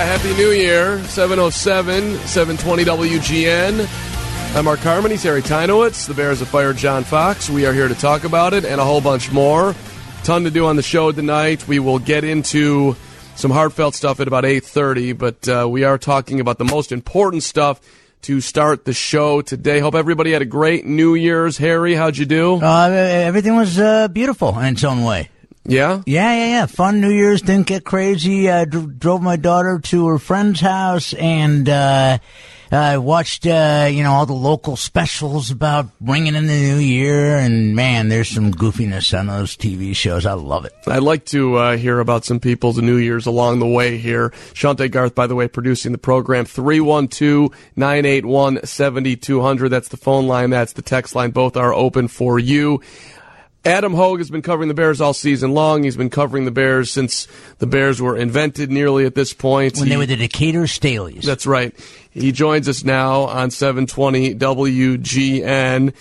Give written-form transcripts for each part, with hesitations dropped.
Yeah, Happy New Year. 7:07, 720 WGN. I'm Mark Harmon. He's Harry Tynowitz. The Bears have fired John Fox. We are here to talk about it and a whole bunch more. Ton to do on the show tonight. We will get into some heartfelt stuff at about 8:30, but we are talking about the most important stuff to start the show today. Hope everybody had a great New Year's. Harry, how'd you do? Everything was beautiful in its own way. Yeah? Yeah. Fun New Year's. Didn't get crazy. Drove my daughter to her friend's house and watched, all the local specials about bringing in the new year. And, man, there's some goofiness on those TV shows. I love it. I'd like to hear about some people's New Year's along the way here. Shante Garth, by the way, producing the program. 312-981-7200. That's the phone line. That's the text line. Both are open for you. Adam Hogue has been covering the Bears all season long. He's been covering the Bears since the Bears were invented nearly at this point. When they were the Decatur Staleys. That's right. He joins us now on 720 WGN.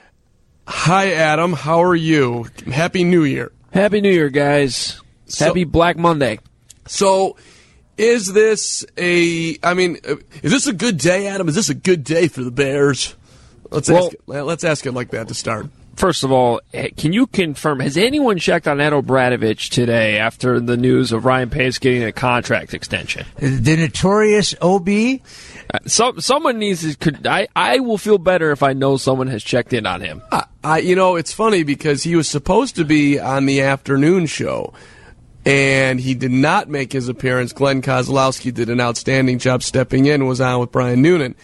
Hi, Adam. How are you? Happy New Year. Happy New Year, guys. Happy Black Monday. So, is this a good day, Adam? Is this a good day for the Bears? Let's ask it like that to start. First of all, can you confirm, has anyone checked on Ed Obradovich today after the news of Ryan Pace getting a contract extension? The notorious OB? Someone needs to. I will feel better if I know someone has checked in on him. It's funny because he was supposed to be on the afternoon show, and he did not make his appearance. Glenn Kozlowski did an outstanding job stepping in, was on with Brian Noonan.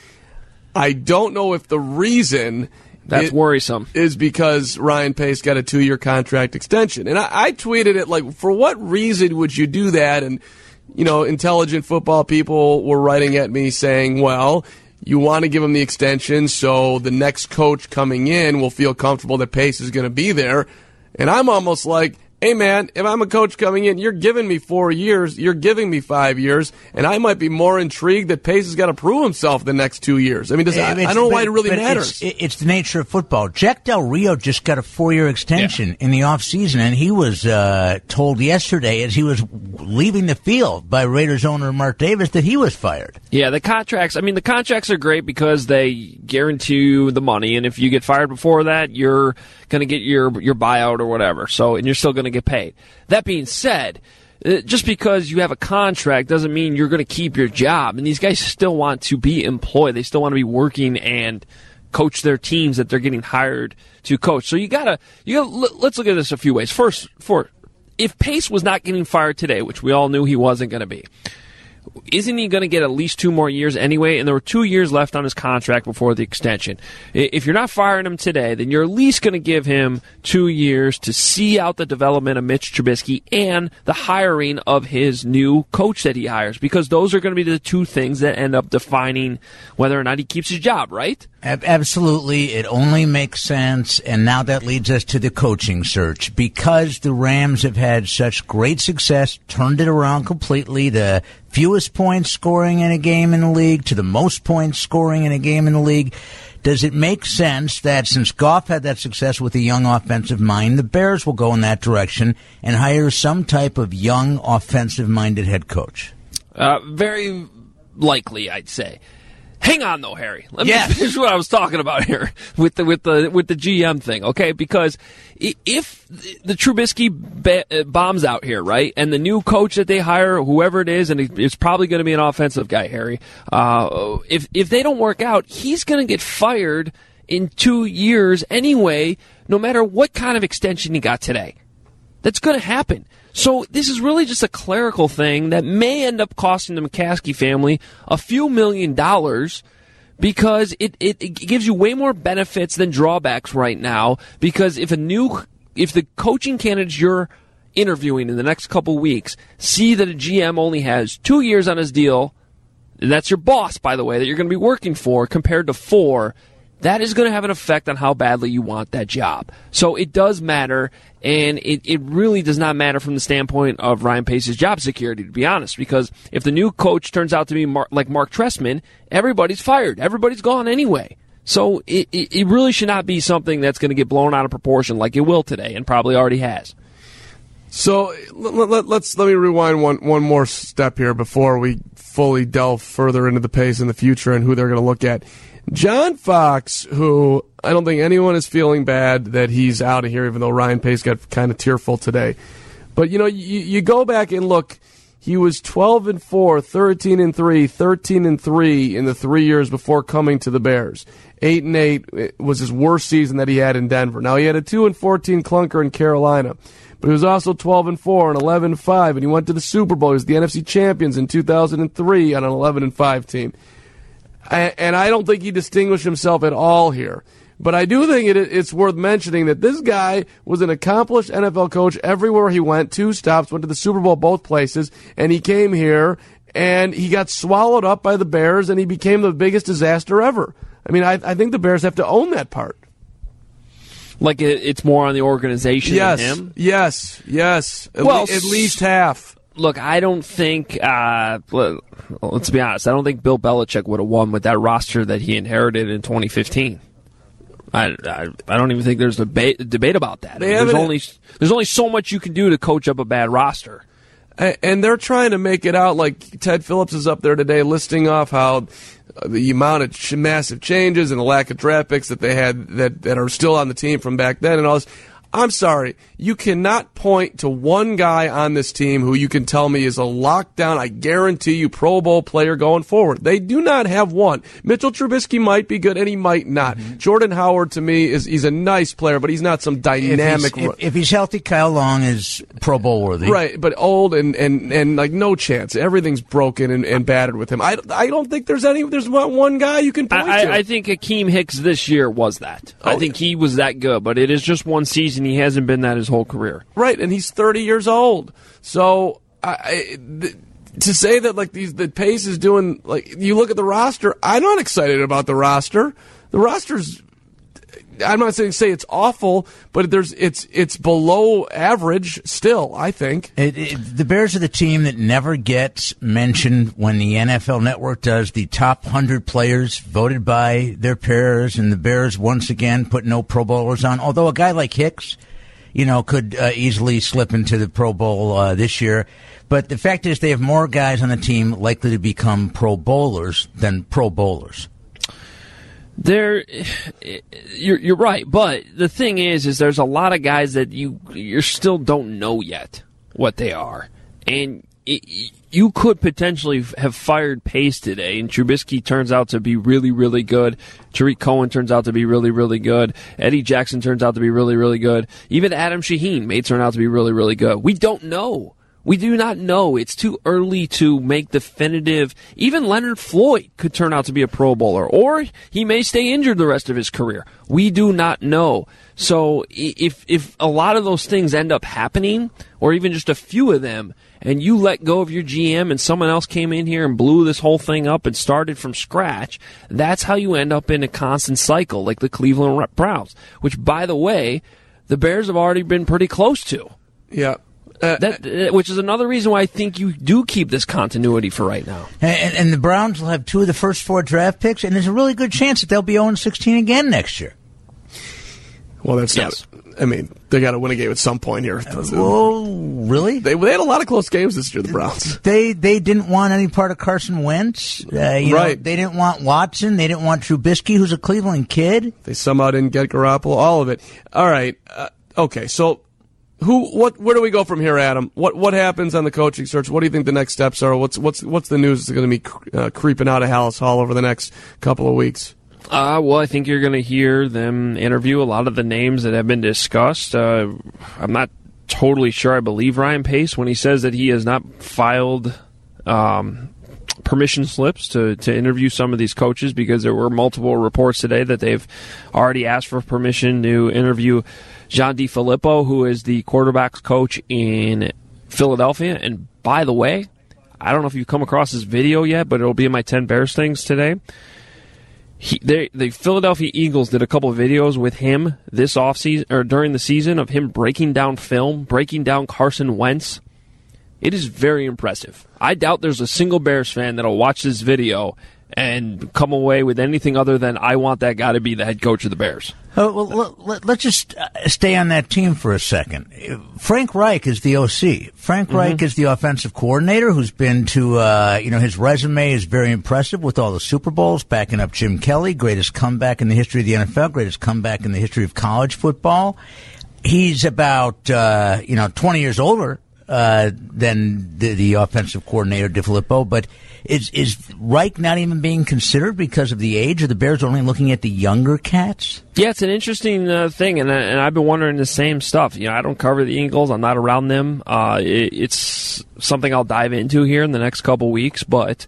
I don't know if the reason... That's worrisome. Is because Ryan Pace got a 2-year contract extension. And I tweeted it like, for what reason would you do that? And, intelligent football people were writing at me saying, well, you want to give him the extension so the next coach coming in will feel comfortable that Pace is going to be there. And I'm almost like, hey, man, if I'm a coach coming in, you're giving me 4 years, you're giving me 5 years, and I might be more intrigued that Pace has got to prove himself the next 2 years. I mean, I don't know why it really matters. It's the nature of football. Jack Del Rio just got a 4-year extension in the offseason, and he was told yesterday as he was leaving the field by Raiders owner Mark Davis that he was fired. Yeah, the contracts are great because they guarantee you the money, and if you get fired before that, you're going to get your buyout or whatever. So, and you're still going to get paid. That being said, just because you have a contract doesn't mean you're going to keep your job. And these guys still want to be employed. They still want to be working and coach their teams that they're getting hired to coach. So you gotta let's look at this a few ways. First, if Pace was not getting fired today, which we all knew he wasn't going to be, isn't he going to get at least 2 more years anyway? And there were 2 years left on his contract before the extension. If you're not firing him today, then you're at least going to give him 2 years to see out the development of Mitch Trubisky and the hiring of his new coach that he hires, because those are going to be the 2 things that end up defining whether or not he keeps his job, right? Absolutely. It only makes sense. And now that leads us to the coaching search. Because the Rams have had such great success, turned it around completely, the fewest points scoring in a game in the league to the most points scoring in a game in the league, does it make sense that since Goff had that success with a young offensive mind, the Bears will go in that direction and hire some type of young offensive-minded head coach? Very likely, I'd say. Hang on, though, Harry. Let me finish what I was talking about here with the GM thing, okay? Because if the Trubisky bombs out here, right, and the new coach that they hire, whoever it is, and it's probably going to be an offensive guy, Harry, if they don't work out, he's going to get fired in 2 years anyway, no matter what kind of extension he got today. That's going to happen. So this is really just a clerical thing that may end up costing the McCaskey family a few $1 million because it gives you way more benefits than drawbacks right now. Because if the coaching candidates you're interviewing in the next couple weeks see that a GM only has 2 years on his deal, and that's your boss, by the way, that you're going to be working for, compared to 4, that is going to have an effect on how badly you want that job. So it does matter, and it really does not matter from the standpoint of Ryan Pace's job security, to be honest, because if the new coach turns out to be like Mark Trestman, everybody's fired. Everybody's gone anyway. So it really should not be something that's going to get blown out of proportion like it will today and probably already has. So let me rewind one more step here before we fully delve further into the Pace in the future and who they're going to look at. John Fox, who I don't think anyone is feeling bad that he's out of here, even though Ryan Pace got kind of tearful today. But, you go back and look, he was 12-4, 13-3, 13-3 in the 3 years before coming to the Bears. 8-8 was his worst season that he had in Denver. Now, he had a 2-14 clunker in Carolina. But he was also 12-4 and 11-5, and he went to the Super Bowl. He was the NFC champions in 2003 on an 11-5 team. And I don't think he distinguished himself at all here. But I do think it's worth mentioning that this guy was an accomplished NFL coach everywhere he went. 2 stops, went to the Super Bowl both places, and he came here, and he got swallowed up by the Bears, and he became the biggest disaster ever. I mean, I think the Bears have to own that part. Like it's more on the organization than him? Yes. At least half. Look, I don't think, let's be honest, I don't think Bill Belichick would have won with that roster that he inherited in 2015. I don't even think there's a debate about that. There's only so much you can do to coach up a bad roster. And they're trying to make it out like Ted Phillips is up there today listing off how the amount of massive changes and the lack of draft picks that they had that are still on the team from back then and all this. I'm sorry. You cannot point to one guy on this team who you can tell me is a lockdown, I guarantee you, Pro Bowl player going forward. They do not have one. Mitchell Trubisky might be good, and he might not. Mm-hmm. Jordan Howard, to me, he's a nice player, but he's not some dynamic. If he's healthy, Kyle Long is Pro Bowl worthy. Right, but old and like no chance. Everything's broken and battered with him. I don't think there's one guy you can point to. I think Akeem Hicks this year was that. I think he was that good, but it is just one season. He hasn't been that his whole career. Right, and he's 30 years old. So to say that like the Pace is doing, like, you look at the roster, I'm not excited about the roster. The roster's, I'm not saying say it's awful, but it's below average still, I think. The Bears are the team that never gets mentioned when the NFL Network does the top 100 players voted by their peers, and the Bears once again put no Pro Bowlers on. Although a guy like Hicks, could easily slip into the Pro Bowl this year. But the fact is they have more guys on the team likely to become Pro Bowlers than Pro Bowlers. You're right, but the thing is there's a lot of guys that you still don't know yet what they are, and you could potentially have fired Pace today, and Trubisky turns out to be really, really good. Tariq Cohen turns out to be really, really good. Eddie Jackson turns out to be really, really good. Even Adam Shaheen may turn out to be really, really good. We don't know. We do not know. It's too early to make definitive. Even Leonard Floyd could turn out to be a Pro Bowler, or he may stay injured the rest of his career. We do not know. So if a lot of those things end up happening, or even just a few of them, and you let go of your GM and someone else came in here and blew this whole thing up and started from scratch, that's how you end up in a constant cycle like the Cleveland Browns, which, by the way, the Bears have already been pretty close to. Yeah. Which is another reason why I think you do keep this continuity for right now. And the Browns will have 2 of the first 4 draft picks, and there's a really good chance that they'll be 0-16 again next year. Well, that's not. I mean, they got to win a game at some point here. Oh, really? They had a lot of close games this year, the Browns. They didn't want any part of Carson Wentz. Right. They didn't want Watson. They didn't want Trubisky, who's a Cleveland kid. They somehow didn't get Garoppolo. All of it. All right. Okay. So, where do we go from here, Adam? What happens on the coaching search? What do you think the next steps are? What's the news that's going to be creeping out of Halas Hall over the next couple of weeks? Well, I think you're going to hear them interview a lot of the names that have been discussed. I'm not totally sure I believe Ryan Pace when he says that he has not filed permission slips to interview some of these coaches, because there were multiple reports today that they've already asked for permission to interview John DeFilippo, who is the quarterback's coach in Philadelphia. And by the way, I don't know if you've come across this video yet, but it'll be in my 10 Bears things today. The Philadelphia Eagles did a couple of videos with him this offseason, or during the season, of him breaking down film, breaking down Carson Wentz. It is very impressive. I doubt there's a single Bears fan that'll watch this video and come away with anything other than I want that guy to be the head coach of the Bears. Well, let's just stay on that team for a second. Frank Reich is the OC. Frank Reich is the offensive coordinator who's been to, his resume is very impressive with all the Super Bowls, backing up Jim Kelly, greatest comeback in the history of the NFL, greatest comeback in the history of college football. He's about, 20 years older than the offensive coordinator, DeFilippo, but is Reich not even being considered because of the age? Are the Bears only looking at the younger cats? Yeah, it's an interesting thing, and I've been wondering the same stuff. I don't cover the Eagles. I'm not around them. It's something I'll dive into here in the next couple weeks, but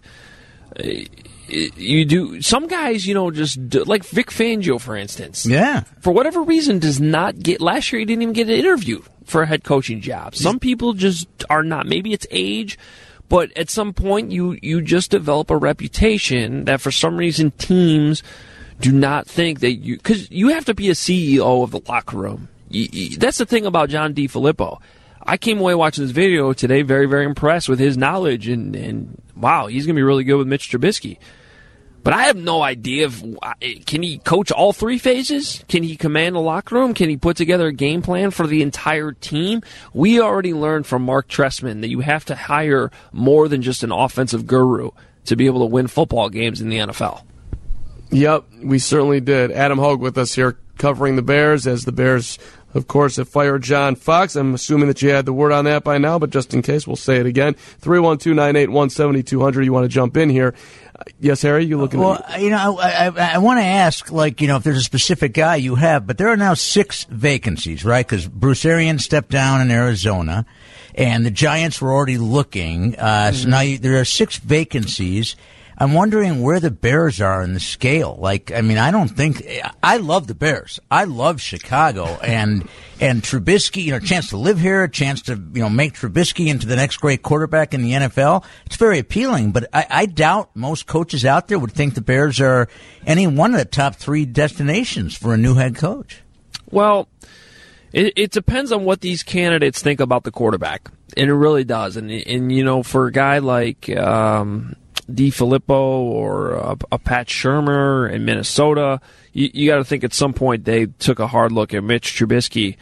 you do. Some guys, just like Vic Fangio, for instance. Yeah. For whatever reason, does not get. Last year, he didn't even get an interview for a head coaching job. Some people just are not. Maybe it's age. But at some point, you just develop a reputation that for some reason teams do not think that you... Because you have to be a CEO of the locker room. That's the thing about John DeFilippo. I came away watching this video today very, very impressed with his knowledge. And wow, he's going to be really good with Mitch Trubisky. But I have no idea can he coach all three phases? Can he command the locker room? Can he put together a game plan for the entire team? We already learned from Mark Trestman that you have to hire more than just an offensive guru to be able to win football games in the NFL. Yep, we certainly did. Adam Hogue with us here covering the Bears as the Bears, of course, have fired John Fox. I'm assuming that you had the word on that by now, but just in case, we'll say it again. 312-981-7200. You want to jump in here. Yes, Harry, you looking at me? I want to ask, if there's a specific guy you have, but there are now 6 vacancies, right? Because Bruce Arians stepped down in Arizona, and the Giants were already looking. So now there are 6 vacancies. I'm wondering where the Bears are in the scale. I don't think I love the Bears. I love Chicago and Trubisky. A chance to live here, a chance to make Trubisky into the next great quarterback in the NFL. It's very appealing. But I doubt most coaches out there would think the Bears are any one of the top 3 destinations for a new head coach. Well, it depends on what these candidates think about the quarterback, and it really does. And for a guy like DeFilippo or a Pat Shurmur in Minnesota, you got to think at some point they took a hard look at Mitch Trubisky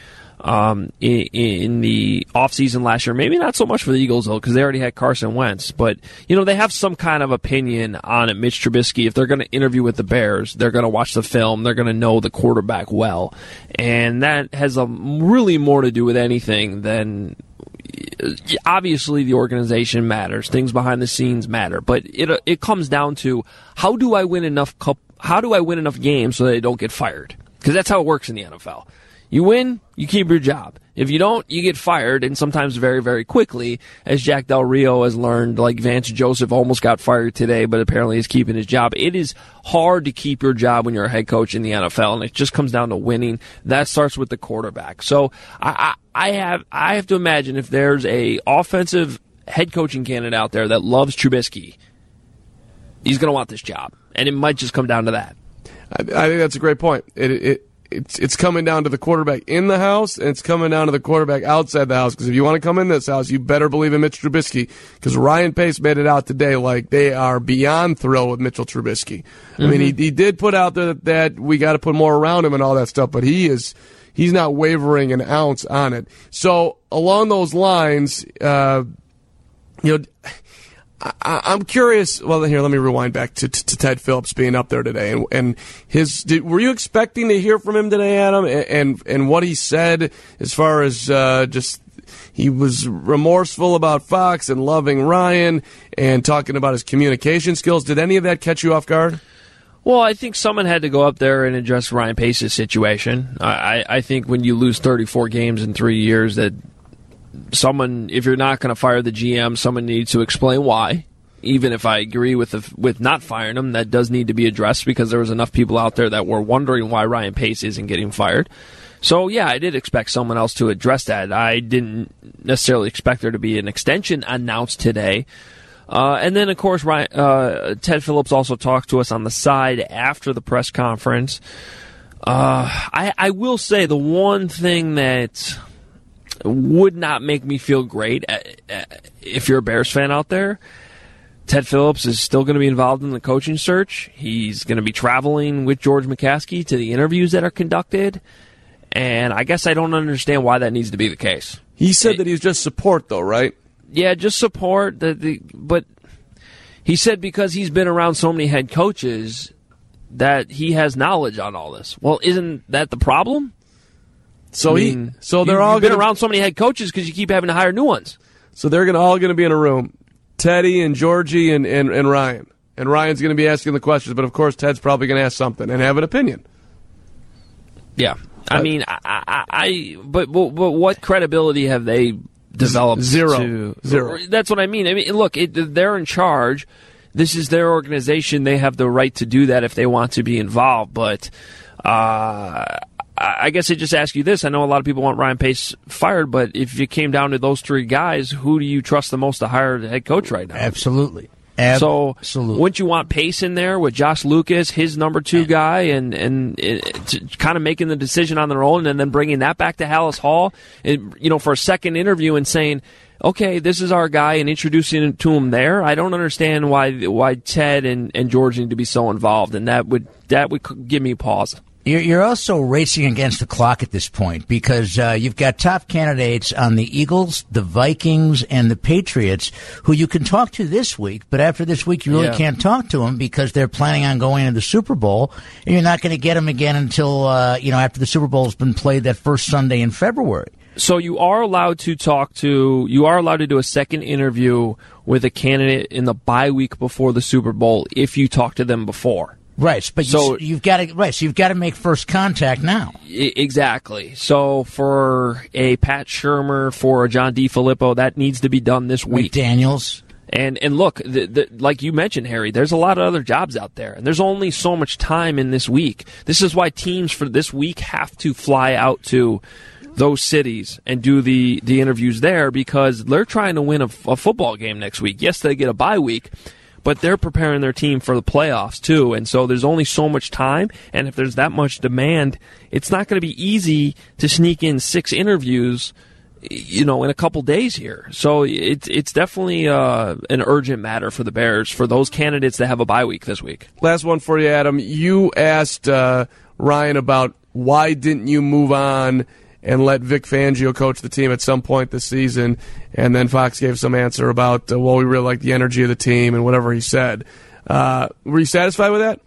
in the offseason last year. Maybe not so much for the Eagles, though, because they already had Carson Wentz. But, they have some kind of opinion on it. Mitch Trubisky, if they're going to interview with the Bears, they're going to watch the film. They're going to know the quarterback well. And that has really more to do with anything than... Obviously, the organization matters. Things behind the scenes matter, but it comes down to how do I win enough games so that I don't get fired? Because that's how it works in the NFL. You win, you keep your job. If you don't, you get fired, and sometimes very, very quickly, as Jack Del Rio has learned. Like Vance Joseph almost got fired today, but apparently is keeping his job. It is hard to keep your job when you're a head coach in the NFL, and it just comes down to winning. That starts with the quarterback. So I have to imagine if there's a offensive head coaching candidate out there that loves Trubisky, he's going to want this job, and it might just come down to that. I think that's a great point. It's coming down to the quarterback in the house, and it's coming down to the quarterback outside the house. Because if you want to come in this house, you better believe in Mitch Trubisky. Because Ryan Pace made it out today like they are beyond thrilled with Mitchell Trubisky. I mean, he did put out there that we got to put more around him and all that stuff, but he's not wavering an ounce on it. So along those lines, I'm curious. Well, here, let me rewind back to Ted Phillips being up there today, and were you expecting to hear from him today, Adam? And what he said as far as just he was remorseful about Fox and loving Ryan and talking about his communication skills. Did any of that catch you off guard? Well, I think someone had to go up there and address Ryan Pace's situation. I think when you lose 34 games in 3 years, that someone, if you're not going to fire the GM, someone needs to explain why. Even if I agree with not firing him, that does need to be addressed because there was enough people out there that were wondering why Ryan Pace isn't getting fired. So, yeah, I did expect someone else to address that. I didn't necessarily expect there to be an extension announced today. And then, of course, Ted Phillips also talked to us on the side after the press conference. I will say the one thing that would not make me feel great if you're a Bears fan out there, Ted Phillips is still going to be involved in the coaching search. He's going to be traveling with George McCaskey to the interviews that are conducted. And I guess I don't understand why that needs to be the case. He said that he was just support, though, right? Yeah, just support. But he said because he's been around so many head coaches that he has knowledge on all this. Well, isn't that the problem? So they're all been around so many head coaches because you keep having to hire new ones. So they're all going to be in a room. Teddy and Georgie and Ryan. And Ryan's going to be asking the questions, but of course Ted's probably going to ask something and have an opinion. Yeah. But what credibility have they developed? Zero. That's what I mean. Look, they're in charge. This is their organization. They have the right to do that if they want to be involved. But I guess I just ask you this. I know a lot of people want Ryan Pace fired, but if it came down to those three guys, who do you trust the most to hire the head coach right now? Absolutely. So wouldn't you want Pace in there with Josh Lucas, his number 2 guy, and kind of making the decision on their own, and then bringing that back to Hallis Hall, for a second interview and saying, okay, this is our guy, and introducing it to him there? I don't understand why Ted and George need to be so involved, and that would give me pause. You're also racing against the clock at this point because you've got top candidates on the Eagles, the Vikings, and the Patriots who you can talk to this week, but after this week you really can't talk to them because they're planning on going to the Super Bowl, and you're not going to get them again until after the Super Bowl has been played that first Sunday in February. So you are allowed to do a second interview with a candidate in the bye week before the Super Bowl if you talk to them before. Right, but you've got to make first contact now. Exactly. So for a Pat Shurmur, for a John DeFilippo, that needs to be done this week. McDaniels. And look, like you mentioned, Harry, there's a lot of other jobs out there, and there's only so much time in this week. This is why teams for this week have to fly out to those cities and do the interviews there, because they're trying to win a football game next week. Yes, they get a bye week, but they're preparing their team for the playoffs, too. And so there's only so much time, and if there's that much demand, it's not going to be easy to sneak in 6 interviews, in a couple days here. So it's definitely an urgent matter for the Bears, for those candidates that have a bye week this week. Last one for you, Adam. You asked Ryan about why didn't you move on and let Vic Fangio coach the team at some point this season, and then Fox gave some answer about, we really like the energy of the team and whatever he said. Were you satisfied with that?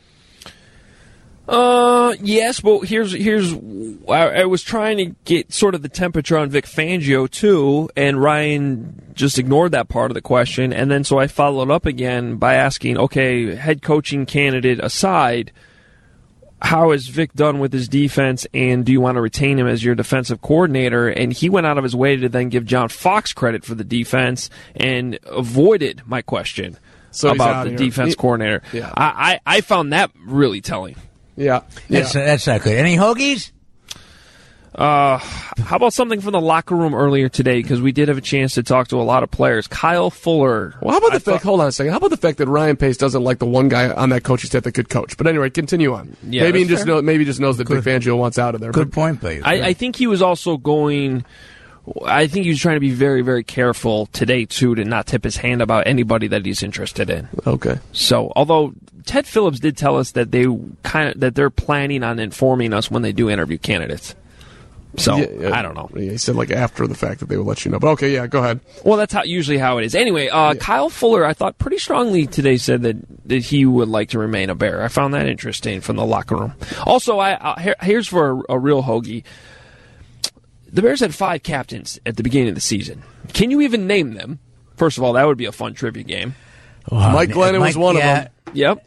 Yes, but here's I was trying to get sort of the temperature on Vic Fangio, too, and Ryan just ignored that part of the question, and then so I followed up again by asking, okay, head coaching candidate aside, how is Vic done with his defense, and do you want to retain him as your defensive coordinator? And he went out of his way to then give John Fox credit for the defense and avoided my question about the defense coordinator. Yeah. I found that really telling. Yeah. That's not good. Any hoagies? How about something from the locker room earlier today? Because we did have a chance to talk to a lot of players. Kyle Fuller. Well, how about the fact? Hold on a second. How about the fact that Ryan Pace doesn't like the one guy on that coaching staff that could coach? But anyway, continue on. Yeah, maybe he just knows that Vic Fangio wants out of there. Good point, Pace. I think he was also going. I think he was trying to be very, very careful today too, to not tip his hand about anybody that he's interested in. Okay. So, although Ted Phillips did tell us that they're planning on informing us when they do interview candidates. So, yeah, I don't know. He said after the fact that they would let you know. But okay, yeah, go ahead. Well, that's usually how it is. Anyway, Kyle Fuller, I thought pretty strongly today said that he would like to remain a Bear. I found that interesting from the locker room. Also, here's for a real hoagie. The Bears had 5 captains at the beginning of the season. Can you even name them? First of all, that would be a fun trivia game. Mike Glennon was one of them. Yep.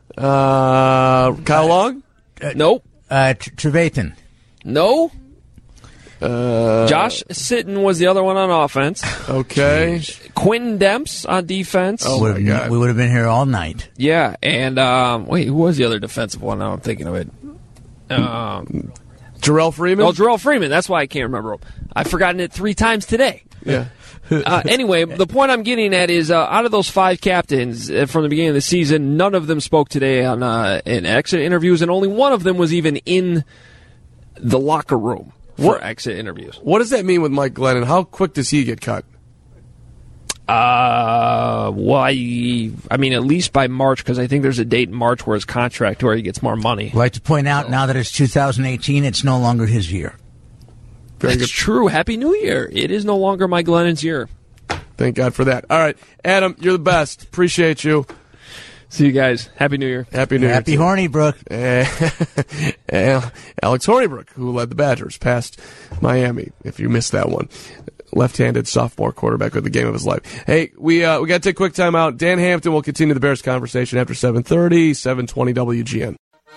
Kyle Long? Nope. Trevathan? No. Josh Sitton was the other one on offense. Okay. Quinn Demps on defense. Oh, my God. We would have been here all night. Yeah, and who was the other defensive one? Now I'm thinking of it. Jarrell Freeman? Oh, Jarrell Freeman. That's why I can't remember him. I've forgotten it 3 times today. Yeah. Anyway, the point I'm getting at is out of those 5 captains from the beginning of the season, none of them spoke today in exit interviews, and only one of them was even in the locker room for exit interviews. What does that mean with Mike Glennon? How quick does he get cut? Well, I mean, at least by March, because I think there's a date in March where his contract, where he gets more money. I'd like to point out, now that it's 2018, it's no longer his year. That's true. Happy New Year. It is no longer Mike Glennon's year. Thank God for that. All right, Adam, you're the best. Appreciate you. See you guys. Happy New Year. Happy New Year. Happy Hornibrook. Alex Hornibrook, who led the Badgers past Miami, if you missed that one. Left-handed sophomore quarterback with the game of his life. Hey, we got to take a quick time out. Dan Hampton will continue the Bears conversation after 7:30, 7:20 WGN.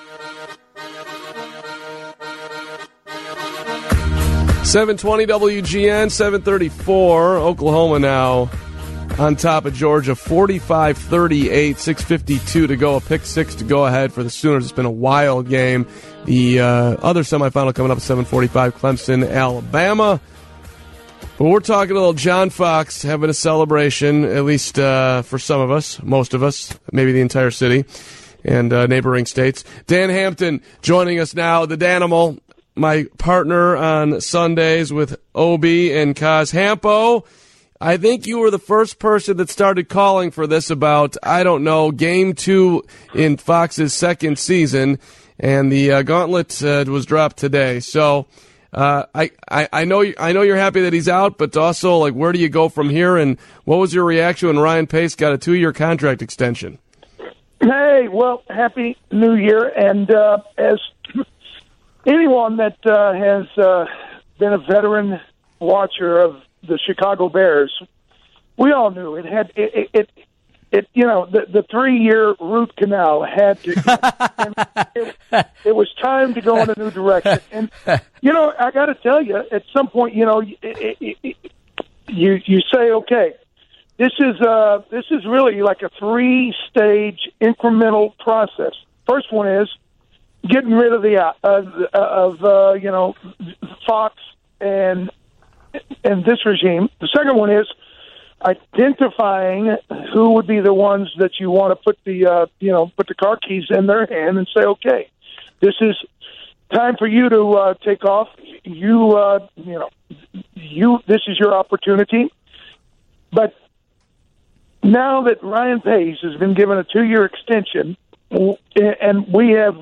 .720 WGN, 7:34. Oklahoma now on top of Georgia, 45-38, 6:52 to go, a pick six to go ahead for the Sooners. It's been a wild game. The other semifinal coming up at 7:45, Clemson, Alabama. But we're talking a little John Fox having a celebration, at least for some of us, most of us, maybe the entire city and neighboring states. Dan Hampton joining us now, the Danimal, my partner on Sundays with Obi and Kaz. Hampo, I think you were the first person that started calling for this about, I don't know, game 2 in Fox's second season, and the gauntlet was dropped today. So I know you're happy that he's out, but also, like, where do you go from here? And what was your reaction when Ryan Pace got a 2-year contract extension? Hey, well, Happy New Year. And as anyone that has been a veteran watcher of the Chicago Bears, we all knew it had it you know, the 3-year root canal had to. It was time to go in a new direction, and you know, I got to tell you, at some point, you know, you say, okay, this is really like a 3-stage incremental process. First one is getting rid of the you know, Fox and this regime. The second one is identifying who would be the ones that you want to put the put the car keys in their hand and say, okay, this is time for you to take off. This is your opportunity. But now that Ryan Pace has been given a 2-year extension, and we have,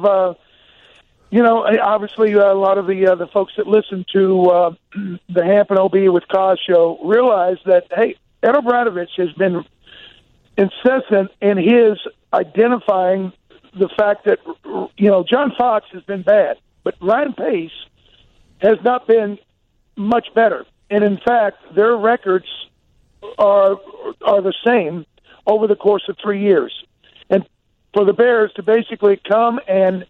obviously a lot of the folks that listen to the Hamp and OB with Kaz show realize that, hey, Ed O'Bradovich has been incessant in his identifying the fact that, you know, John Fox has been bad, but Ryan Pace has not been much better. And in fact, their records are the same over the course of 3 years. And for the Bears to basically come and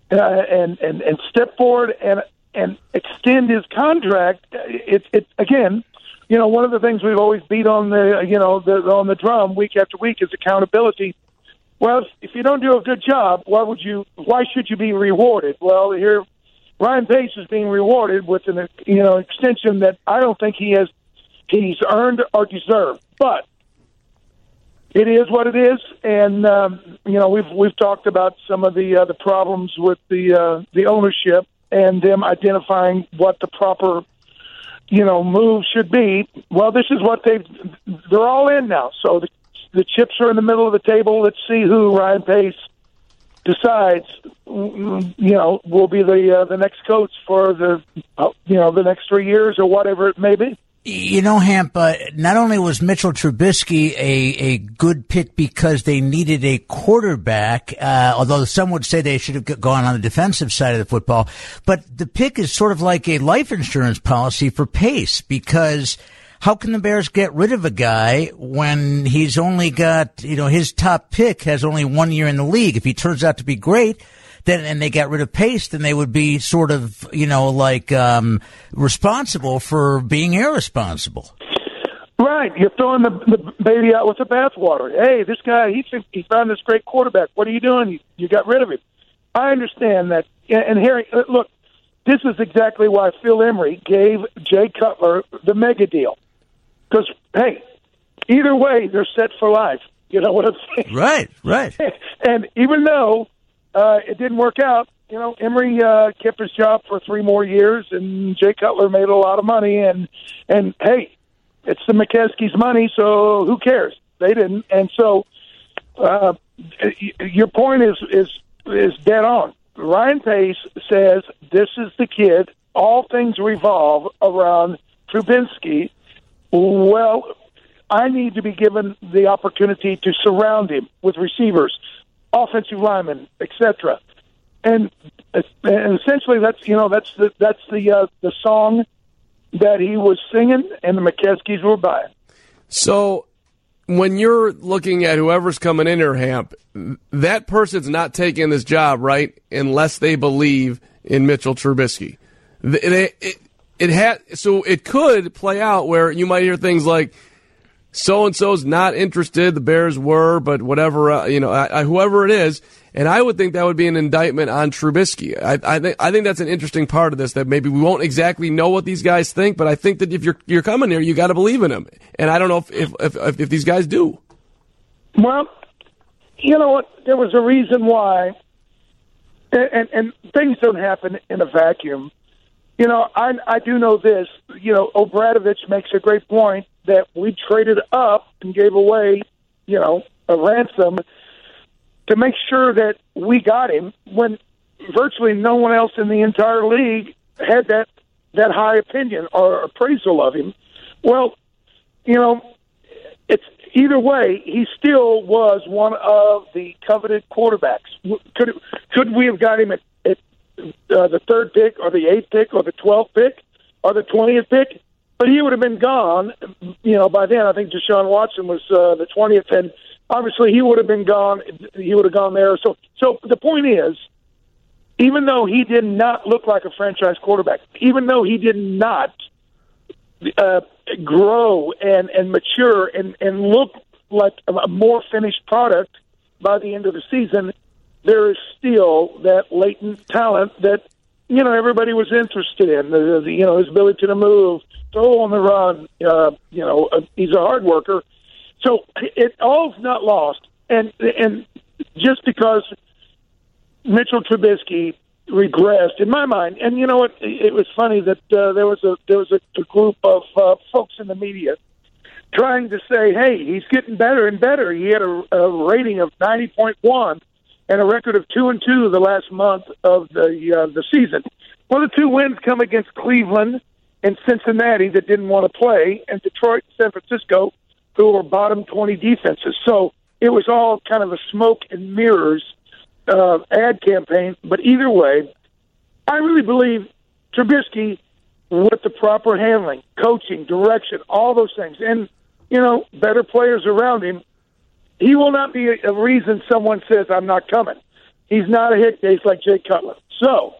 step forward and extend his contract, it again, you know, one of the things we've always beat on on the drum week after week is accountability. Well, if you don't do a good job, why should you be rewarded? Well, here Ryan Pace is being rewarded with an extension that I don't think he's earned or deserved. But it is what it is, and we've talked about some of the problems with the ownership and them identifying what the proper move should be. Well, this is what they're all in now. So the chips are in the middle of the table. Let's see who Ryan Pace decides, will be the next coach for the next 3 years or whatever it may be. You know, Hamp, not only was Mitchell Trubisky a good pick because they needed a quarterback, although some would say they should have gone on the defensive side of the football, but the pick is sort of like a life insurance policy for Pace, because how can the Bears get rid of a guy when he's only got, his top pick has only 1 year in the league? If he turns out to be great, and they got rid of Pace, then they would be sort of, responsible for being irresponsible. Right. You're throwing the baby out with the bathwater. Hey, this guy, he found this great quarterback. What are you doing? You got rid of him. I understand that. And Harry, look, this is exactly why Phil Emery gave Jay Cutler the mega deal. Because, hey, either way, they're set for life. You know what I'm saying? Right. And even though it didn't work out, Emery kept his job for 3 more years, and Jay Cutler made a lot of money. And hey, it's the McKeskey's money, so who cares? They didn't. And so your point is dead on. Ryan Pace says this is the kid. All things revolve around Trubisky. Well, I need to be given the opportunity to surround him with receivers, offensive linemen, etc. And essentially, that's the song that he was singing, and the McKeskies were buying. So, when you're looking at whoever's coming in here, Hamp, that person's not taking this job, right? Unless they believe in Mitchell Trubisky. So it could play out where you might hear things like, so-and-so's not interested, the Bears were, but whatever, whoever it is. And I would think that would be an indictment on Trubisky. I think that's an interesting part of this, that maybe we won't exactly know what these guys think, but I think that if you're coming here, you got to believe in them. And I don't know if these guys do. Well, you know what? There was a reason why, and things don't happen in a vacuum. You know, I do know this. You know, Obradovich makes a great point that we traded up and gave away, a ransom to make sure that we got him when virtually no one else in the entire league had that high opinion or appraisal of him. Well, it's either way, he still was one of the coveted quarterbacks. Could we have got him at the third pick or the 8th pick or the 12th pick or the 20th pick? But he would have been gone, by then. I think Deshaun Watson was the 20th, and obviously he would have been gone. He would have gone there. So the point is, even though he did not look like a franchise quarterback, even though he did not grow and mature and look like a more finished product by the end of the season, there is still that latent talent that everybody was interested in. His ability to move, throw on the run. He's a hard worker. So it all's not lost. And just because Mitchell Trubisky regressed, in my mind, and you know what? It was funny that there was a group of folks in the media trying to say, "Hey, he's getting better and better." He had a rating of 90.1 and a record of 2-2 the last month of the season. Well, the two wins come against Cleveland and Cincinnati that didn't want to play, and Detroit and San Francisco, who were bottom 20 defenses. So it was all kind of a smoke and mirrors ad campaign. But either way, I really believe Trubisky, with the proper handling, coaching, direction, all those things, and, better players around him, he will not be a reason someone says, "I'm not coming." He's not a hit case like Jay Cutler. So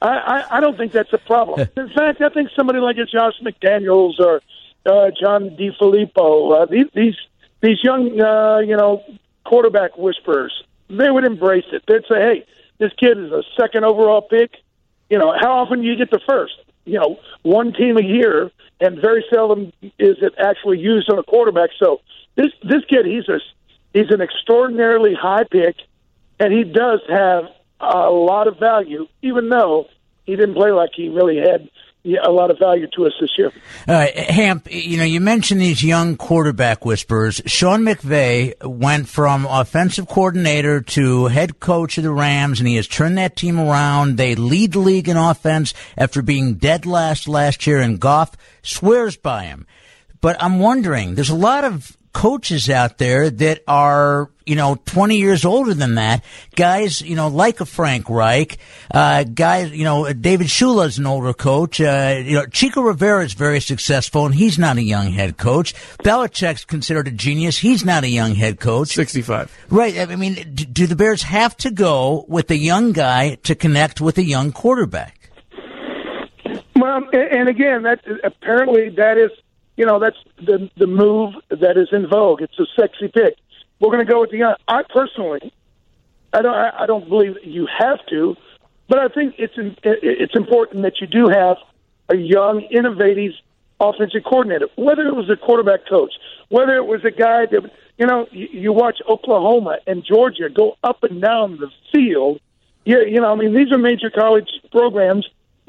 I don't think that's a problem. In fact, I think somebody like a Josh McDaniels or John DeFilippo, these young, quarterback whisperers, they would embrace it. They'd say, "Hey, this kid is a second overall pick. How often do you get the first? One team a year, and very seldom is it actually used on a quarterback." So this kid, he's an extraordinarily high pick, and he does have a lot of value, even though he didn't play like he really had a lot of value to us this year. Hamp, you mentioned these young quarterback whisperers. Sean McVay went from offensive coordinator to head coach of the Rams, and he has turned that team around. They lead the league in offense after being dead last year, and Goff swears by him. But I'm wondering, there's a lot of coaches out there that are, 20 years older than that. Guys, like a Frank Reich, guys, David Shula's an older coach. Chico Rivera is very successful, and he's not a young head coach. Belichick's considered a genius. He's not a young head coach. 65. Right. I mean, do the Bears have to go with a young guy to connect with a young quarterback? Well, and again, that is, that's the move that is in vogue. It's a sexy pick. We're going to go with the young. I personally, I don't believe that you have to, but I think it's important that you do have a young, innovative offensive coordinator. Whether it was a quarterback coach, whether it was a guy that you watch Oklahoma and Georgia go up and down the field. These are major college programs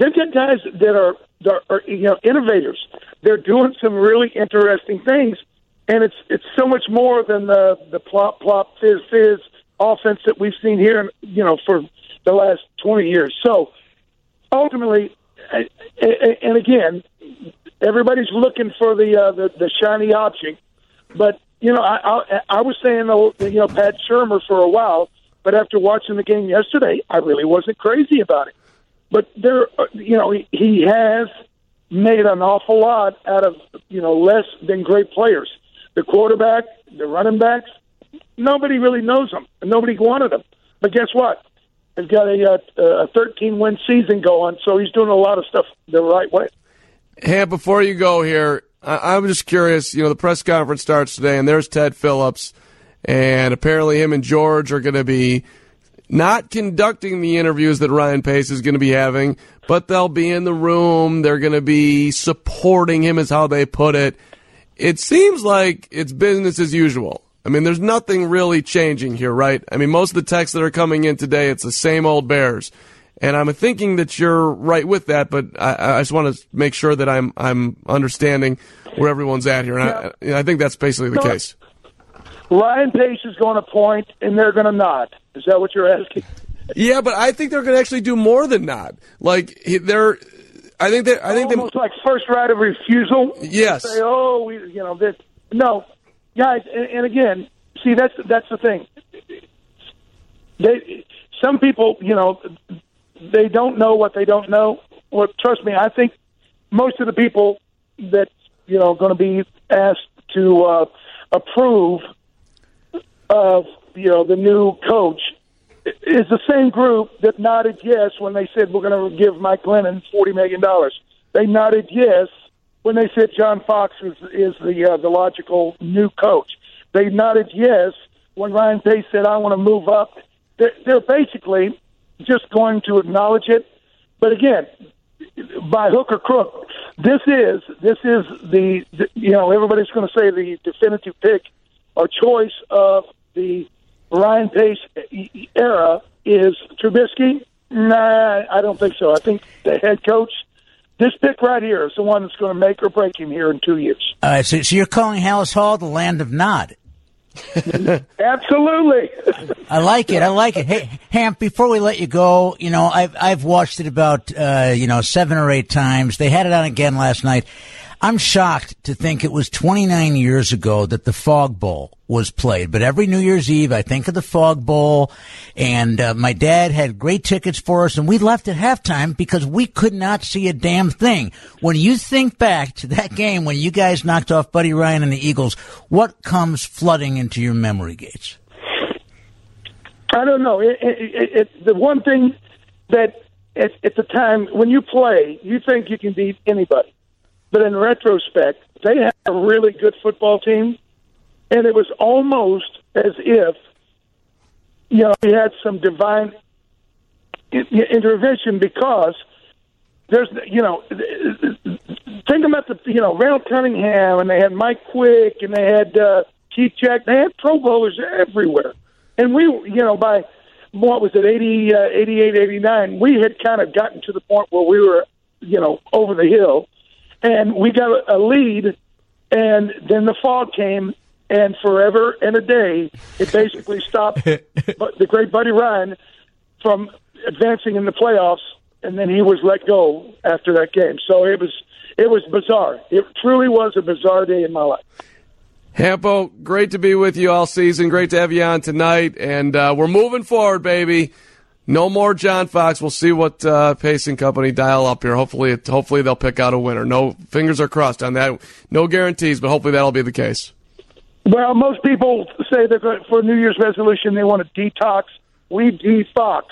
They've got guys that are innovators. They're doing some really interesting things, and it's so much more than the plop plop fizz fizz offense that we've seen here, for the last 20 years. So ultimately, and again, everybody's looking for the shiny object, but I was saying Pat Shurmur for a while, but after watching the game yesterday, I really wasn't crazy about it. But he has made an awful lot out of less than great players. The quarterback, the running backs, nobody really knows them, and nobody wanted them. But guess what? He's got a 13-win season going, so he's doing a lot of stuff the right way. Hey, before you go here, I'm just curious. The press conference starts today, and there's Ted Phillips, and apparently him and George are going to be not conducting the interviews that Ryan Pace is going to be having, but they'll be in the room. They're going to be supporting him, is how they put it. It seems like it's business as usual. I mean, there's nothing really changing here, right? I mean, most of the texts that are coming in today, it's the same old Bears. And I'm thinking that you're right with that, but I just want to make sure that I'm understanding where everyone's at here. And I think that's basically the case. Ryan Pace is going to point, and they're going to nod. Is that what you're asking? Yeah, but I think they're going to actually do more than nod. Like I think they almost like first right of refusal. Yes. Say, this. No, guys, and again, see that's the thing. Some people, they don't know what they don't know. Well, trust me, I think most of the people that going to be asked to approve of the new coach is the same group that nodded yes when they said we're going to give Mike Glennon $40 million. They nodded yes when they said John Fox is the logical new coach. They nodded yes when Ryan Pace said I want to move up. They're basically just going to acknowledge it. But again, by hook or crook, this is the everybody's going to say the definitive pick or choice of the Ryan Pace era is Trubisky. Nah, I don't think so. I think the head coach, this pick right here, is the one that's going to make or break him here in 2 years. All right, so you're calling Hallis Hall the land of nod. Absolutely. I like it. Hey, Hamp, before we let you go, I've watched it about 7 or 8 times. They had it on again last night. I'm shocked to think it was 29 years ago that the Fog Bowl was played. But every New Year's Eve, I think of the Fog Bowl, and my dad had great tickets for us, and we left at halftime because we could not see a damn thing. When you think back to that game when you guys knocked off Buddy Ryan and the Eagles, what comes flooding into your memory gates? I don't know. The one thing that at the time when you play, you think you can beat anybody. But in retrospect, they had a really good football team, and it was almost as if, we had some divine intervention because there's, think about Randall Cunningham, and they had Mike Quick, and they had Keith Jack. They had Pro Bowlers everywhere. And we, by, what was it, 88, 89, we had kind of gotten to the point where we were, over the hill. And we got a lead, and then the fog came, and forever and a day, it basically stopped the great Buddy Ryan from advancing in the playoffs, and then he was let go after that game. So it was bizarre. It truly was a bizarre day in my life. Hampo, great to be with you all season. Great to have you on tonight, and we're moving forward, baby. No more John Fox. We'll see what Pace and company dial up here. Hopefully they'll pick out a winner. No, fingers are crossed on that. No guarantees, but hopefully that'll be the case. Well, most people say that for New Year's resolution they want to detox. We de-fox.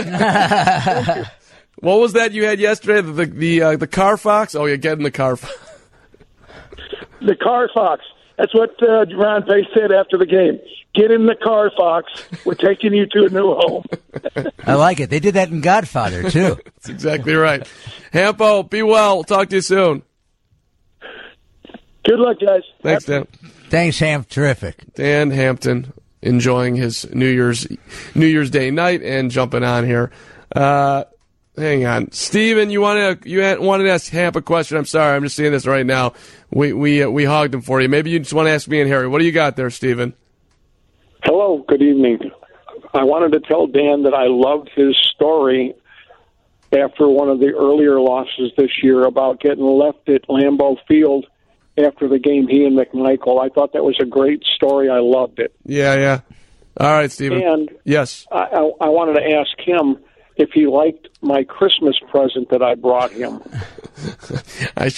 What was that you had yesterday? The car fox? Oh, you're getting the car fox. The car fox. That's what Ryan Pace said after the game. Get in the car, Fox. We're taking you to a new home. I like it. They did that in Godfather, too. That's exactly right. Hampo, be well. We'll talk to you soon. Good luck, guys. Thanks, Dan. Thanks, Hamp. Terrific. Dan Hampton enjoying his New Year's Day night and jumping on here. Hang on, Steven, you wanted to ask Hamp a question? I'm sorry, I'm just seeing this right now. We hogged him for you. Maybe you just want to ask me and Harry. What do you got there, Steven? Hello, good evening. I wanted to tell Dan that I loved his story after one of the earlier losses this year about getting left at Lambeau Field after the game, he and McMichael. I thought that was a great story. I loved it. Yeah. All right, Steven. And yes, I wanted to ask him if he liked my Christmas present that I brought him. This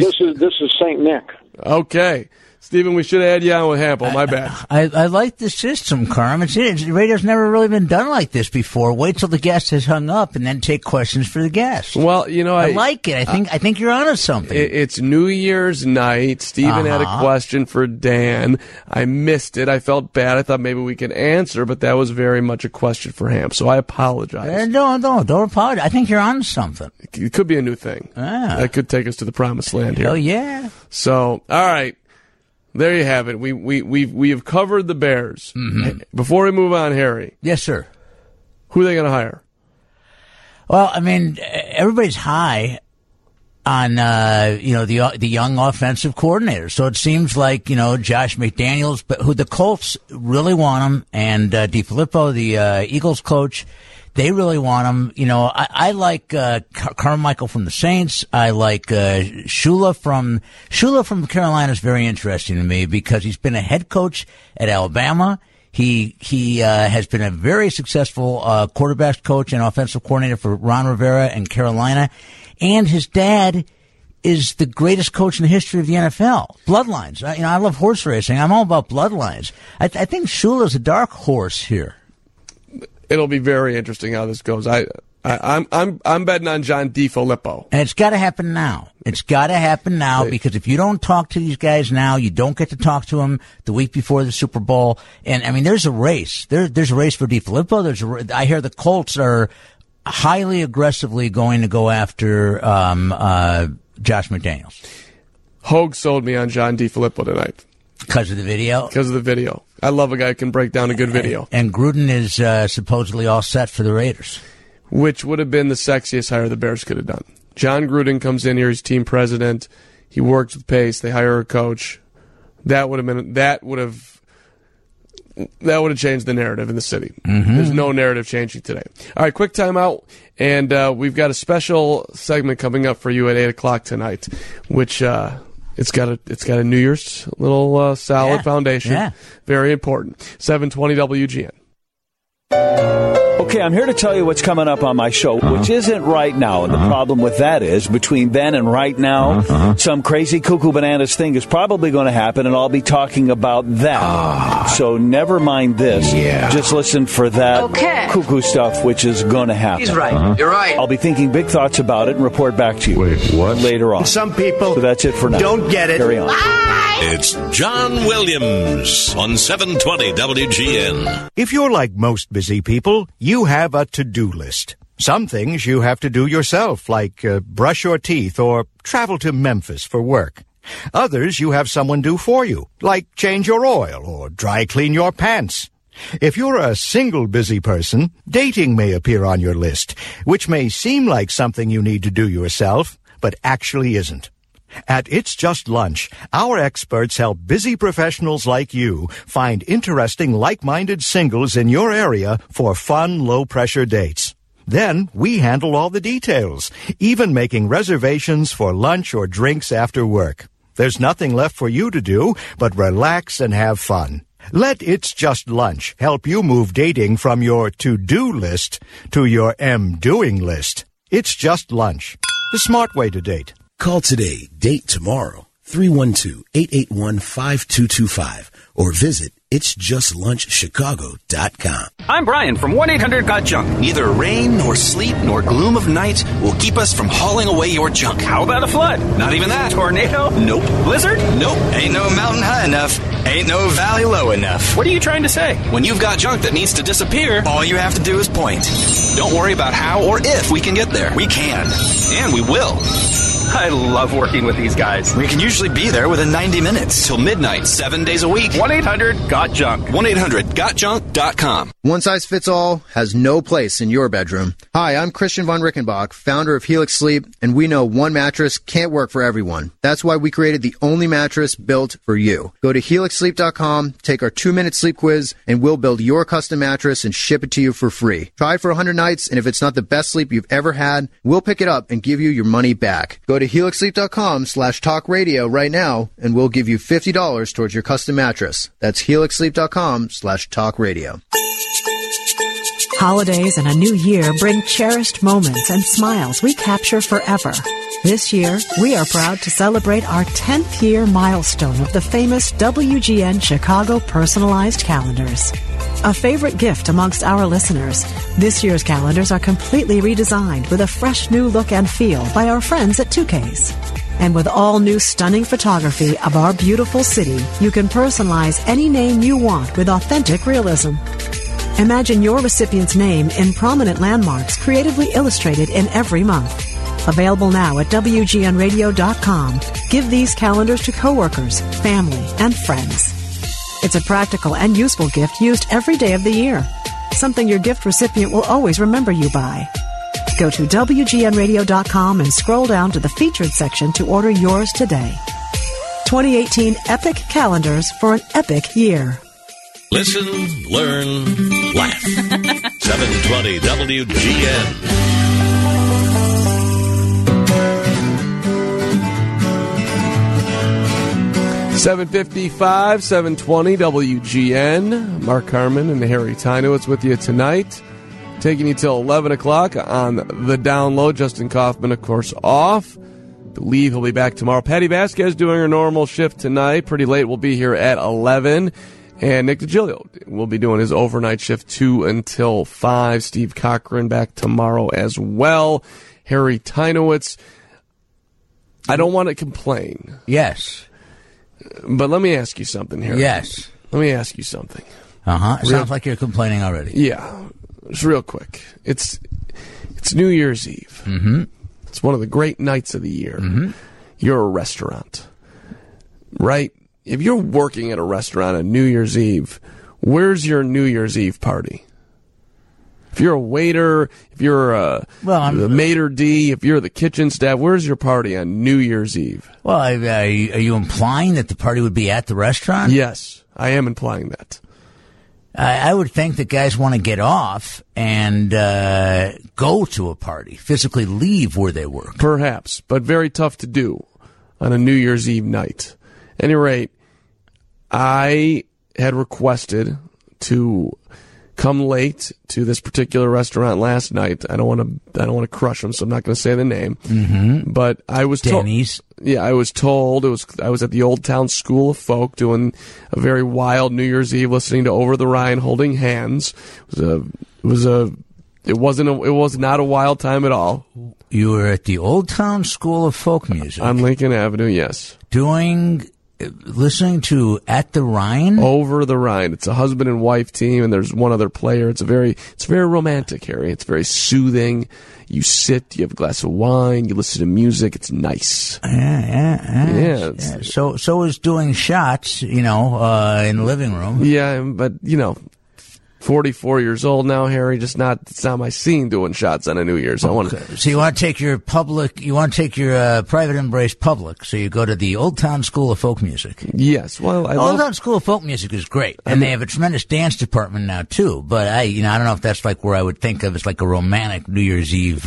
is St. Nick. Okay. Stephen, we should have had you on with Hample. My bad. I like the system, Carm. Radio's never really been done like this before. Wait till the guest has hung up and then take questions for the guest. Well, I like it. I think you're onto something. It's New Year's night. Stephen had a question for Dan. I missed it. I felt bad. I thought maybe we could answer, but that was very much a question for Hamp. So I apologize. Don't apologize. I think you're onto something. It could be a new thing. That could take us to the promised land here. Oh yeah. So, all right. There you have it. We have covered the Bears. Mm-hmm. Before we move on, Harry. Yes, sir. Who are they going to hire? Well, I mean, everybody's high on the young offensive coordinator. So it seems like Josh McDaniels, but who the Colts really want him, and DeFilippo, the Eagles coach. They really want him. I like Carmichael from the Saints. I like Shula from Carolina is very interesting to me because he's been a head coach at Alabama. He has been a very successful quarterbacks coach and offensive coordinator for Ron Rivera in Carolina, and his dad is the greatest coach in the history of the NFL. Bloodlines. I love horse racing. I'm all about bloodlines. I think Shula's a dark horse here. It'll be very interesting how this goes. I'm betting on John DeFilippo. And it's got to happen now. It's got to happen now because if you don't talk to these guys now, you don't get to talk to them the week before the Super Bowl. And I mean, there's a race. There's a race for DeFilippo. I hear the Colts are highly aggressively going to go after Josh McDaniels. Hogue sold me on John DeFilippo tonight. Because of the video? Because of the video. I love a guy who can break down a good video. And Gruden is supposedly all set for the Raiders. Which would have been the sexiest hire the Bears could have done. John Gruden comes in here, he's team president. He works with Pace. They hire a coach. That would have changed the narrative in the city. Mm-hmm. There's no narrative changing today. All right, quick timeout, and we've got a special segment coming up for you at 8:00 tonight, which it's got a New Year's little solid foundation. Yeah. Very important. 720 WGN. Okay, I'm here to tell you what's coming up on my show, which isn't right now. And the problem with that is, between then and right now, some crazy cuckoo bananas thing is probably going to happen, and I'll be talking about that. So never mind this. Yeah. Just listen for that cuckoo stuff, which is going to happen. He's right. You're right. I'll be thinking big thoughts about it and report back to you. Wait, what? Later on. Some people so that's it for now. Don't get it. Carry on. It's John Williams on 720 WGN. If you're like most busy people, you have a to-do list. Some things you have to do yourself, like brush your teeth or travel to Memphis for work. Others you have someone do for you, like change your oil or dry clean your pants. If you're a single busy person, dating may appear on your list, which may seem like something you need to do yourself, but actually isn't. At It's Just Lunch, our experts help busy professionals like you find interesting, like-minded singles in your area for fun, low-pressure dates. Then we handle all the details, even making reservations for lunch or drinks after work. There's nothing left for you to do but relax and have fun. Let It's Just Lunch help you move dating from your to-do list to your am-doing list. It's Just Lunch, the smart way to date. Call today, date tomorrow, 312-881-5225, or visit itsjustlunchchicago.com. I'm Brian from 1-800-GOT-JUNK. Neither rain nor sleet nor gloom of night will keep us from hauling away your junk. How about a flood? Not even that. Tornado? Nope. Blizzard? Nope. Ain't no mountain high enough. Ain't no valley low enough. What are you trying to say? When you've got junk that needs to disappear, all you have to do is point. Don't worry about how or if we can get there. We can. And we will. I love working with these guys. We can usually be there within 90 minutes. Till midnight, 7 days a week. 1-800-GOT-JUNK. 1-800-GOT-JUNK.com. One size fits all has no place in your bedroom. Hi, I'm Christian von Rickenbach, founder of Helix Sleep, and we know one mattress can't work for everyone. That's why we created the only mattress built for you. Go to helixsleep.com, take our 2-minute sleep quiz, and we'll build your custom mattress and ship it to you for free. Try it for 100 nights, and if it's not the best sleep you've ever had, we'll pick it up and give you your money back. Go to helixsleep.com/talkradio right now, and we'll give you $50 towards your custom mattress. That's helixsleep.com/talkradio. Holidays and a new year bring cherished moments and smiles we capture forever. This year, we are proud to celebrate our 10th year milestone of the famous WGN Chicago personalized calendars. A favorite gift amongst our listeners, this year's calendars are completely redesigned with a fresh new look and feel by our friends at 2Ks. And with all new stunning photography of our beautiful city, you can personalize any name you want with authentic realism. Imagine your recipient's name in prominent landmarks creatively illustrated in every month. Available now at WGNradio.com. Give these calendars to coworkers, family, and friends. It's a practical and useful gift used every day of the year. Something your gift recipient will always remember you by. Go to WGNradio.com and scroll down to the featured section to order yours today. 2018 Epic Calendars for an epic year. Listen, learn, laugh. 720 WGN. $7:55, 720 WGN. Mark Harmon and Harry Tynowitz with you tonight. Taking you till 11 o'clock on the download. Justin Kaufman, of course, off. Believe he'll be back tomorrow. Patty Vasquez doing her normal shift tonight. Pretty late. We'll be here at 11. And Nick DiGilio will be doing his overnight shift 2 until 5. Steve Cochran back tomorrow as well. Harry Tynowitz. I don't want to complain. Yes. But let me ask you something, Harry. Yes. Let me ask you something. It sounds like you're complaining already. Yeah. Just real quick. It's New Year's Eve. Mm-hmm. It's one of the great nights of the year. Mm-hmm. You're a restaurant, right? If you're working at a restaurant on New Year's Eve, where's your New Year's Eve party? If you're a waiter, if you're the maitre d', if you're the kitchen staff, where's your party on New Year's Eve? Well, are you implying that the party would be at the restaurant? Yes, I am implying that. I would think that guys want to get off and go to a party, physically leave where they work. Perhaps, but very tough to do on a New Year's Eve night. At any rate, I had requested to come late to this particular restaurant last night. I don't want to crush them, so I'm not going to say the name. Mm-hmm. But I was told. Denny's. Yeah, I was told I was at the Old Town School of Folk doing a very wild New Year's Eve, listening to Over the Rhine, holding hands. It was not a wild time at all. You were at the Old Town School of Folk Music on Lincoln Avenue. Yes, listening to At the Rhine? Over the Rhine. It's a husband and wife team, and there's one other player. It's very romantic, Harry. It's very soothing. You sit, you have a glass of wine, you listen to music. It's nice. Yeah. So is doing shots, in the living room. Yeah, but 44 years old now, Harry. It's not my scene doing shots on a New Year's. So you want to take your private embrace public. So you go to the Old Town School of Folk Music. Yes. Well, Old Town School of Folk Music is great. And they have a tremendous dance department now too. But I don't know if that's like where I would think of as like a romantic New Year's Eve,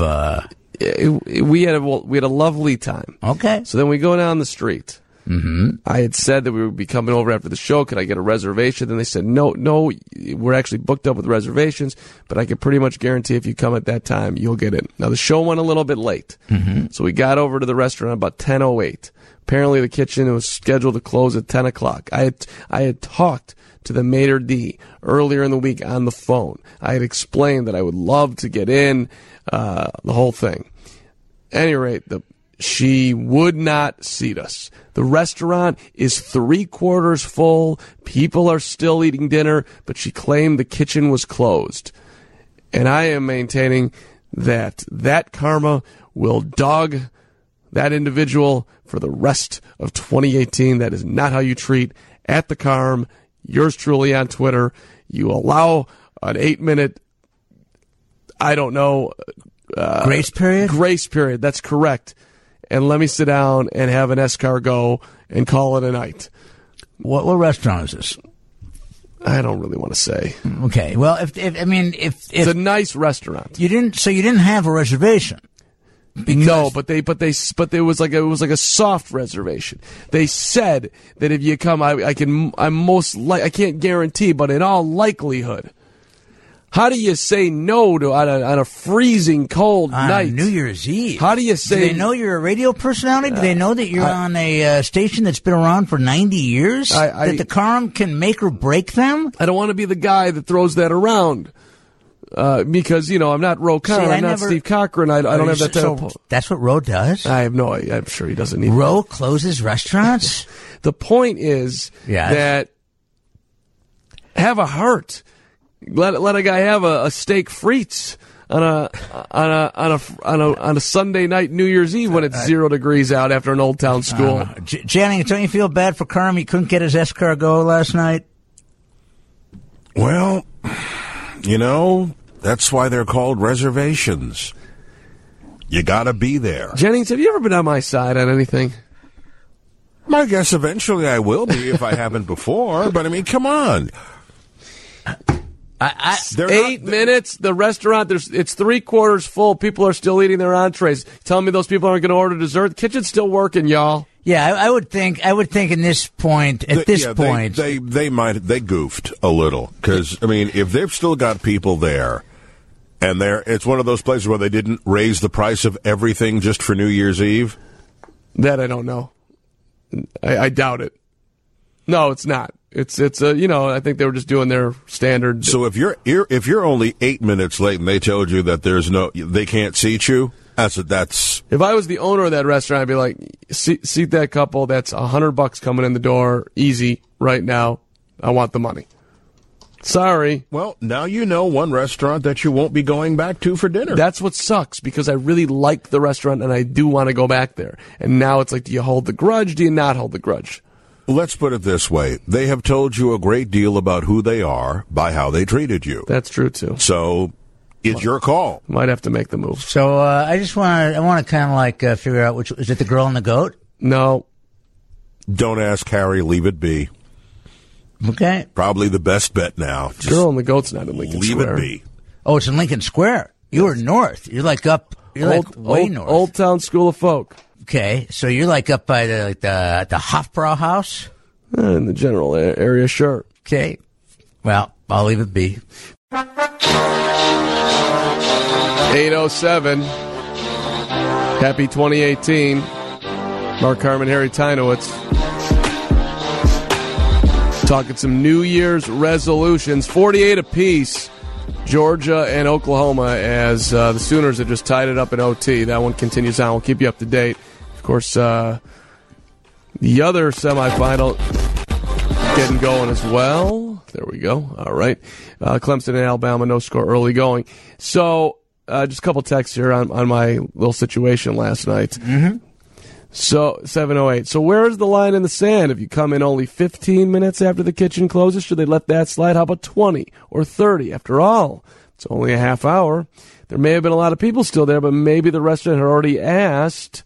we had a lovely time. Okay. So then we go down the street. Mm-hmm. I had said that we would be coming over after the show. Could I get a reservation? Then they said, no, we're actually booked up with reservations, but I can pretty much guarantee if you come at that time, you'll get in. Now, the show went a little bit late, so we got over to the restaurant about 10:08. Apparently, the kitchen was scheduled to close at 10 o'clock. I had talked to the maitre d' earlier in the week on the phone. I had explained that I would love to get in, the whole thing. At any rate, she would not seat us. The restaurant is 3/4 full. People are still eating dinner, but she claimed the kitchen was closed. And I am maintaining that karma will dog that individual for the rest of 2018. That is not how you treat at the Carm. Yours truly on Twitter. You allow an 8-minute, I don't know, grace period? Grace period, that's correct. And let me sit down and have an escargot and call it a night. What restaurant is this? I don't really want to say. Okay. Well, if it's a nice restaurant. You didn't have a reservation. No, but there was like a soft reservation. They said that if you come, I can't guarantee, but in all likelihood. How do you say no to on a freezing cold night? On New Year's Eve. How do you say? Do they know you're a radio personality? Do they know that you're on a station that's been around for 90 years? That the Carm can make or break them? I don't want to be the guy that throws that around. Because, I'm not Ro Khan, I'm not Steve Cochran, I don't have that type of... That's what Ro does? I have no idea. I'm sure he doesn't need Ro closes restaurants? The point is that have a heart. Let a guy have a steak frites on a Sunday night New Year's Eve when it's 0 degrees out after an Old Town school. Jennings, don't you feel bad for Carm? He couldn't get his escargot last night? Well, that's why they're called reservations. You gotta be there. Jennings, have you ever been on my side on anything? I guess eventually I will be if I haven't before, but come on. 8 minutes, the restaurant, it's 3/4 full. People are still eating their entrees. Telling me those people aren't going to order dessert? The kitchen's still working, y'all. Yeah, I would think in this point, they goofed a little. Because, if they've still got people there, and it's one of those places where they didn't raise the price of everything just for New Year's Eve. That I don't know. I doubt it. No, it's not. It's I think they were just doing their standard. So if you're only 8 minutes late and they told you that they can't seat you, that's. If I was the owner of that restaurant, I'd be like, seat that couple. That's $100 coming in the door, easy right now. I want the money. Sorry. Well, now you know one restaurant that you won't be going back to for dinner. That's what sucks, because I really like the restaurant and I do want to go back there. And now it's like, do you hold the grudge? Do you not hold the grudge? Let's put it this way. They have told you a great deal about who they are by how they treated you. That's true, too. So it's your call. Might have to make the move. So I want to kind of figure out which... Is it the girl and the goat? No. Don't ask Harry. Leave it be. Okay. Probably the best bet now. The girl and the goat's not in Lincoln Square. Leave it be. Oh, it's in Lincoln Square. You were north. You're like up... You're way north. Old Town School of Folk. Okay, so you're like up by the Hofbrauhaus? In the general area, sure. Okay. Well, I'll leave it be. 8:07. Happy 2018. Mark Carman, Harry Tynowitz. Talking some New Year's resolutions. 48 apiece. Georgia and Oklahoma, as the Sooners have just tied it up in OT. That one continues on. We'll keep you up to date. Of course, the other semifinal getting going as well. There we go. All right. Clemson and Alabama, no score early going. So, just a couple texts here on my little situation last night. Mm-hmm. So, 7:08. So, where is the line in the sand? If you come in only 15 minutes after the kitchen closes, should they let that slide? How about 20 or 30? After all, it's only a half hour. There may have been a lot of people still there, but maybe the restaurant had already asked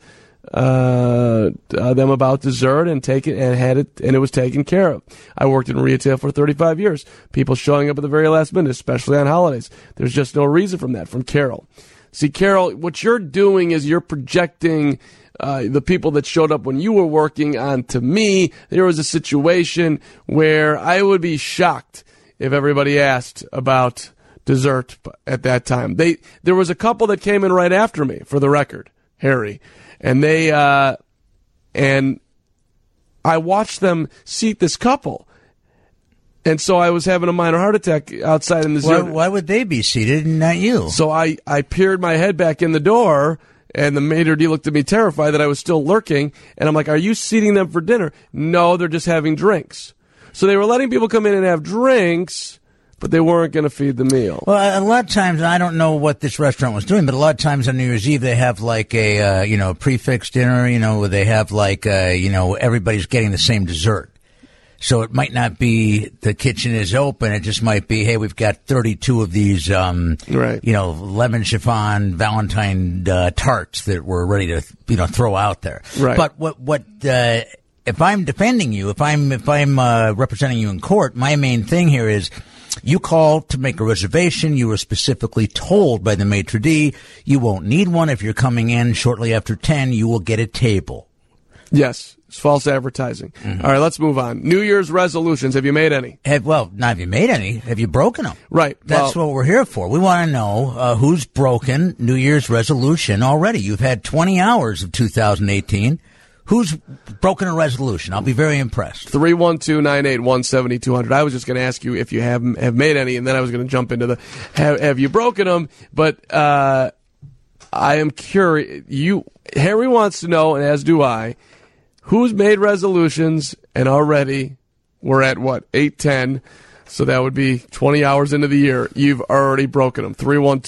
them about dessert and had it, and it was taken care of. I worked in retail for 35 years. People showing up at the very last minute, especially on holidays. There's just no reason from that. From Carol. See, Carol, what you're doing is you're projecting the people that showed up when you were working onto me. There was a situation where I would be shocked if everybody asked about dessert at that time. There was a couple that came in right after me, for the record, Harry. And and I watched them seat this couple. And so I was having a minor heart attack outside in the zoo. Why would they be seated and not you? So I peered my head back in the door, and the maitre d' looked at me terrified that I was still lurking. And I'm like, are you seating them for dinner? No, they're just having drinks. So they were letting people come in and have drinks, but they weren't going to feed the meal. Well, a lot of times, I don't know what this restaurant was doing, but a lot of times on New Year's Eve, they have like a, prefix dinner, where they have like, everybody's getting the same dessert. So it might not be the kitchen is open. It just might be, hey, we've got 32 of these, lemon chiffon Valentine tarts that we're ready to, throw out there. Right. But what if I'm defending you, if I'm representing you in court, my main thing here is you called to make a reservation. You were specifically told by the maitre d' you won't need one. If you're coming in shortly after 10, you will get a table. Yes. It's false advertising. Mm-hmm. All right, let's move on. New Year's resolutions. Have you made any? Not have you made any. Have you broken them? Right. That's what we're here for. We want to know who's broken New Year's resolution already. You've had 20 hours of 2018. Who's broken a resolution? I'll be very impressed. 312-981-7200. I was just going to ask you if you have made any, and then I was going to jump into the have you broken them? But I am curious. Harry wants to know, and as do I, who's made resolutions and already we're at, 8:10, so that would be 20 hours into the year. You've already broken them.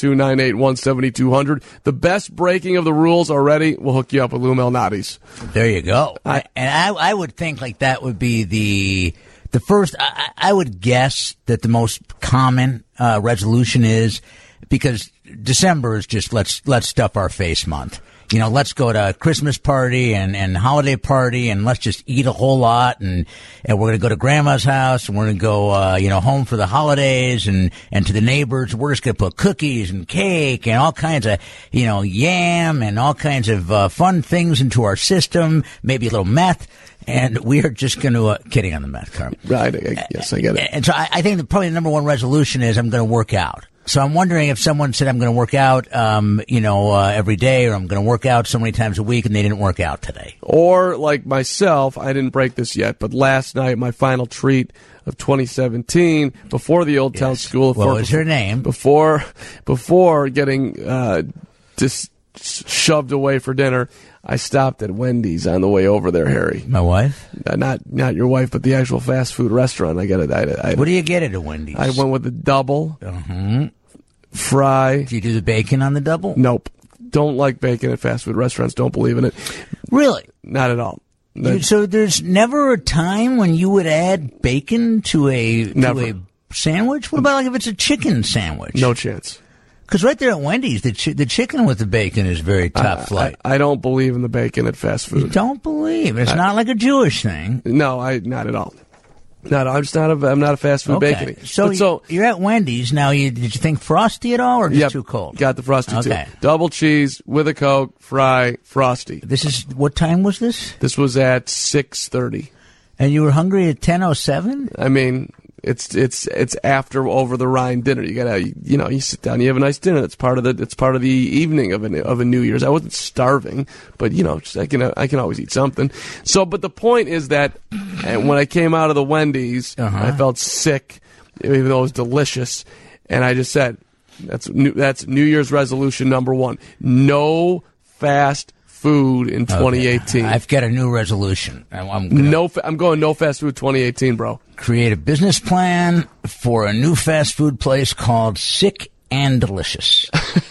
312-981-7200. The best breaking of the rules already will hook you up with Lou Malnati's. There you go. I would think like that would be the first. I would guess that the most common resolution is, because December is just let's stuff our face month. Let's go to a Christmas party and holiday party, and let's just eat a whole lot, and we're going to go to grandma's house, and we're going to go, home for the holidays and to the neighbors. We're just going to put cookies and cake and all kinds of, yam and all kinds of fun things into our system, maybe a little meth. And we are just going to, kidding on the meth, Carm. Right. Yes, I get it. And so I think probably the number one resolution is I'm going to work out. So I'm wondering if someone said I'm going to work out, every day, or I'm going to work out so many times a week, and they didn't work out today. Or like myself, I didn't break this yet, but last night, my final treat of 2017, before the Old Town School. What was her name? Before getting just shoved away for dinner, I stopped at Wendy's on the way over there, Harry. My wife? Not your wife, but the actual fast food restaurant. I got it. What do you get at a Wendy's? I went with the double. Uh-huh. Fry. Do you do the bacon on the double? Nope. Don't like bacon at fast food restaurants. Don't believe in it. Really? Not at all. So there's never a time when you would add bacon to a sandwich? What about like if it's a chicken sandwich? No chance. Because right there at Wendy's, the chicken with the bacon is very top flight. I don't believe in the bacon at fast food. You don't believe? It's not like a Jewish thing. No, not at all. I'm not a fast food bakery. So you're at Wendy's now. Did you think Frosty at all, or just too cold? Got the Frosty too. Double cheese with a Coke, fry, Frosty. What time was this? This was at 6:30. And you were hungry at 10:07? I mean, it's after over the Rhine dinner. You gotta, you sit down, you have a nice dinner. It's part of the evening of a New Year's. I wasn't starving, but I can always eat something. So, but the point is that when I came out of the Wendy's, I felt sick, even though it was delicious, and I just said, that's New Year's resolution number 1: no fast food in 2018. I've got a new resolution. I'm going no fast food 2018, bro. Create a business plan for a new fast food place called Sick and Delicious.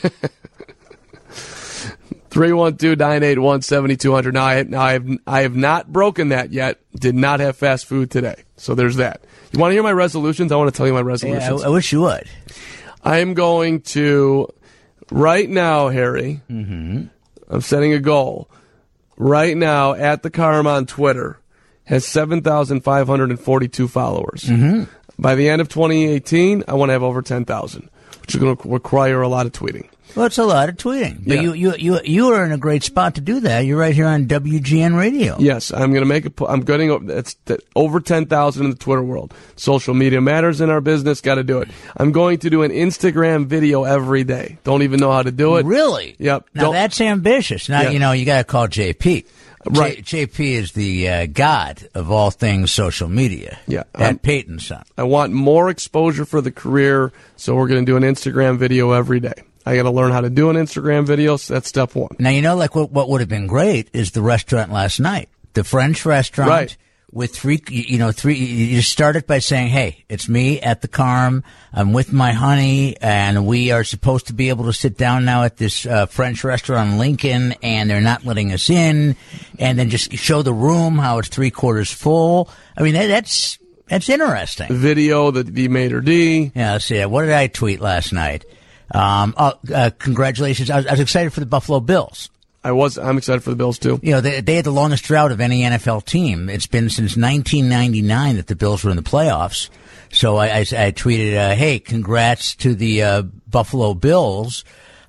312-981-7200. Now I have not broken that yet. Did not have fast food today. So there's that. You want to hear my resolutions? I want to tell you my resolutions. Yeah, I wish you would. I am going to, right now, Harry, I'm setting a goal. Right now, at the Carm on Twitter, has 7,542 followers. Mm-hmm. By the end of 2018, I want to have over 10,000, which is going to require a lot of tweeting. Well, it's a lot of tweeting. But you are in a great spot to do that. You're right here on WGN Radio. Yes, I'm going to make I'm getting over 10,000 in the Twitter world. Social media matters in our business. Got to do it. I'm going to do an Instagram video every day. Don't even know how to do it. Really? Yep. Now that's ambitious. Now you got to call JP. Right. JP is the god of all things social media. Yeah. At Peyton Son. I want more exposure for the career, so we're going to do an Instagram video every day. I got to learn how to do an Instagram video, so that's step 1. Now, what would have been great is the restaurant last night. The French restaurant. Right. with three. You start it by saying, "Hey, it's me at the Carm. I'm with my honey, and we are supposed to be able to sit down now at this French restaurant in Lincoln, and they're not letting us in." And then just show the room how it's 3/4 full. I mean, that's interesting. Video the maitre d'. Yeah, let's see. What did I tweet last night? Congratulations! I was excited for the Buffalo Bills. I'm excited for the Bills too. You know, they had the longest drought of any NFL team. It's been since 1999 that the Bills were in the playoffs. So I tweeted, "Hey, congrats to the Buffalo Bills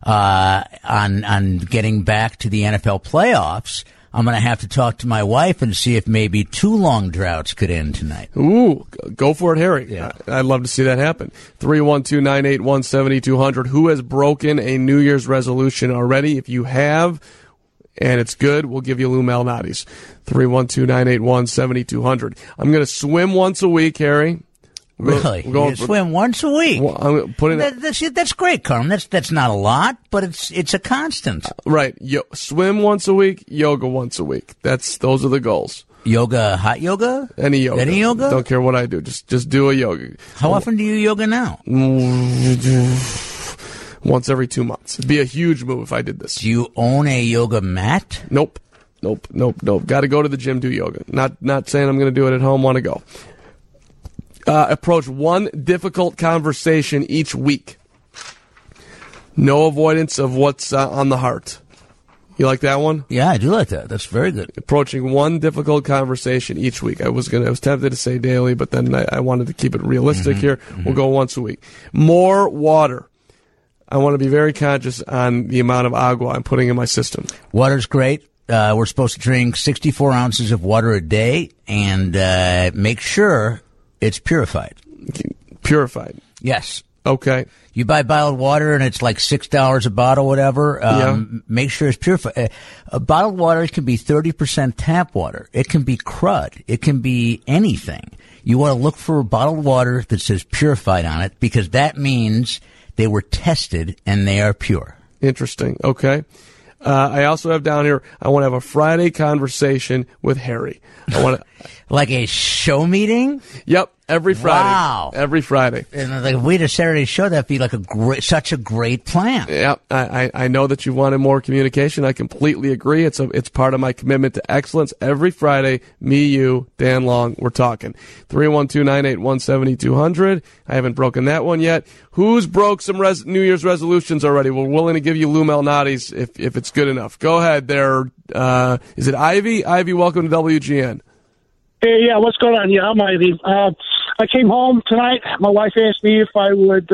on getting back to the NFL playoffs. I'm going to have to talk to my wife and see if maybe 2 long droughts could end tonight." Ooh, go for it, Harry. Yeah. I'd love to see that happen. 312-981-7200. Who has broken a New Year's resolution already? If you have, and it's good, we'll give you Lou Malnati's. 312-981-7200. I'm going to swim once a week, Harry. Really? You swim once a week? Well, I'm putting that's great, Carm. That's not a lot, but it's a constant. Right. Swim once a week, yoga once a week. Those are the goals. Yoga, hot yoga? Any yoga. Any yoga? Don't care what I do. Just do a yoga. How often do you yoga now? Once every 2 months. It'd be a huge move if I did this. Do you own a yoga mat? Nope. Got to go to the gym, do yoga. Not saying I'm going to do it at home. Want to go. Approach one difficult conversation each week. No avoidance of what's on the heart. You like that one? Yeah, I do like that. That's very good. Approaching one difficult conversation each week. I was tempted to say daily, but then I wanted to keep it realistic here. Mm-hmm. We'll go once a week. More water. I want to be very conscious on the amount of agua I'm putting in my system. Water's great. We're supposed to drink 64 ounces of water a day, and make sure it's purified. Purified? Yes. Okay. You buy bottled water and it's like $6 a bottle, whatever. Make sure it's purified. Bottled water can be 30% tap water. It can be crud. It can be anything. You want to look for bottled water that says purified on it, because that means they were tested and they are pure. Interesting. Okay. I also have down here, I want to have a Friday conversation with Harry. I want to like a show meeting? Yep, every Friday. Wow. Every Friday. And like if we had a Saturday show, that'd be like such a great plan. Yep. I know that you wanted more communication. I completely agree. It's part of my commitment to excellence. Every Friday, me, you, Dan Long, we're talking. 312-981-7200. I haven't broken that one yet. Who's broke some New Year's resolutions already? We're willing to give you Lou Malnati's if it's good enough. Go ahead there. Is it Ivy? Ivy, welcome to WGN. Hey, yeah, what's going on? Yeah, I'm Ivy. I came home tonight. My wife asked me if I would,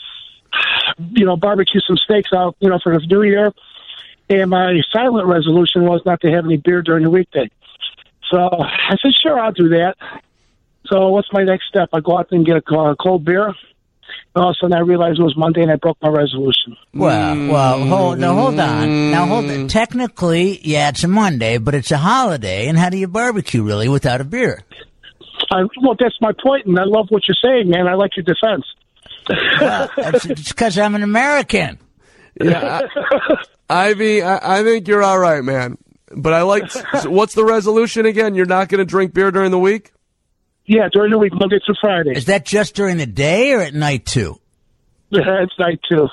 barbecue some steaks out, for the new year. And my silent resolution was not to have any beer during the weekday. So I said, sure, I'll do that. So what's my next step? I go out and get a cold beer. All of a sudden, I realized it was Monday, and I broke my resolution. Well, hold on. Technically, yeah, it's a Monday, but it's a holiday, and how do you barbecue, really, without a beer? Well, that's my point, and I love what you're saying, man. I like your defense. Well, it's because I'm an American. Yeah, Ivy, I think you're all right, man. But I like, what's the resolution again? You're not going to drink beer during the week? Yeah, during the week, Monday through Friday. Is that just during the day or at night, too? It's night, too.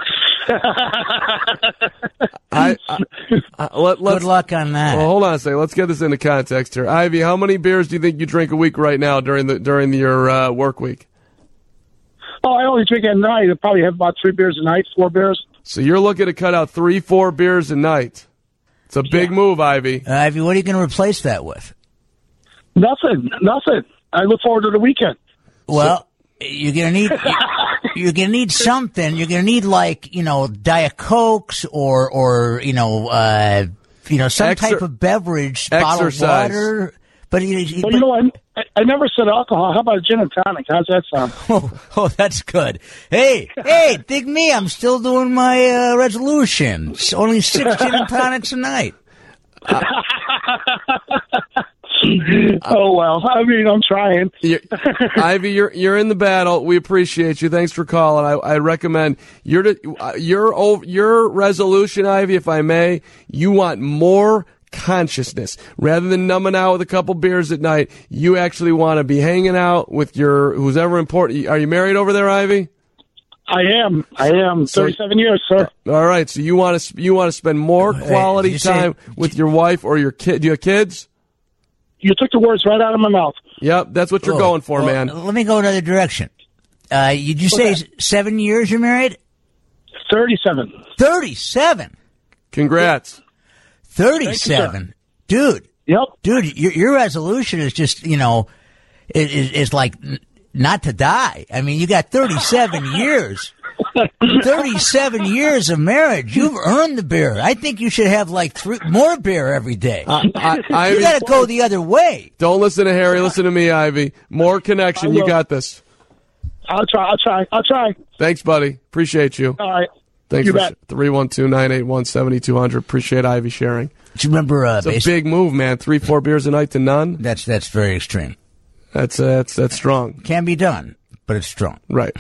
Good luck on that. Well, hold on a second. Let's get this into context here. Ivy, how many beers do you think you drink a week right now during your work week? Oh, I only drink at night. I probably have about 3 beers a night, 4 beers. So you're looking to cut out 3-4 beers a night. It's a big move, Ivy. Ivy, what are you going to replace that with? Nothing. I look forward to the weekend. Well, you're gonna need something. You're gonna need Diet Cokes or some type of beverage, bottled water. But I never said alcohol. How about a gin and tonic? How's that sound? Oh, that's good. Hey, dig me. I'm still doing my resolution. It's only 6 gin and tonics a night. Oh, well, I mean, I'm trying. Ivy, you're in the battle. We appreciate you. Thanks for calling. I recommend your resolution, Ivy, if I may. You want more consciousness. Rather than numbing out with a couple beers at night, you actually want to be hanging out with your who's ever important. Are you married over there, Ivy? I am. 37 years, sir. All right. So you want to spend more quality time with your wife or your kid. Do you have kids? You took the words right out of my mouth. Yep, that's what you're going for, man. Let me go another direction. Did you say 7 years you're married? 37. 37? Congrats. 37. Dude. Yep. Dude, your resolution is just, is like not to die. I mean, you got 37 years. 37 years of marriage. You've earned the beer. I think you should have like 3 more beer every day. You got to go the other way. Don't listen to Harry. Listen to me, Ivy. More connection. You got this. I'll try. Thanks, buddy. Appreciate you. All right. Thanks you for bet. 312-981-7200. Appreciate Ivy sharing. Do you remember? It's a big move, man. 3-4 beers a night to none. That's very extreme. That's strong. Can be done, but it's strong. Right.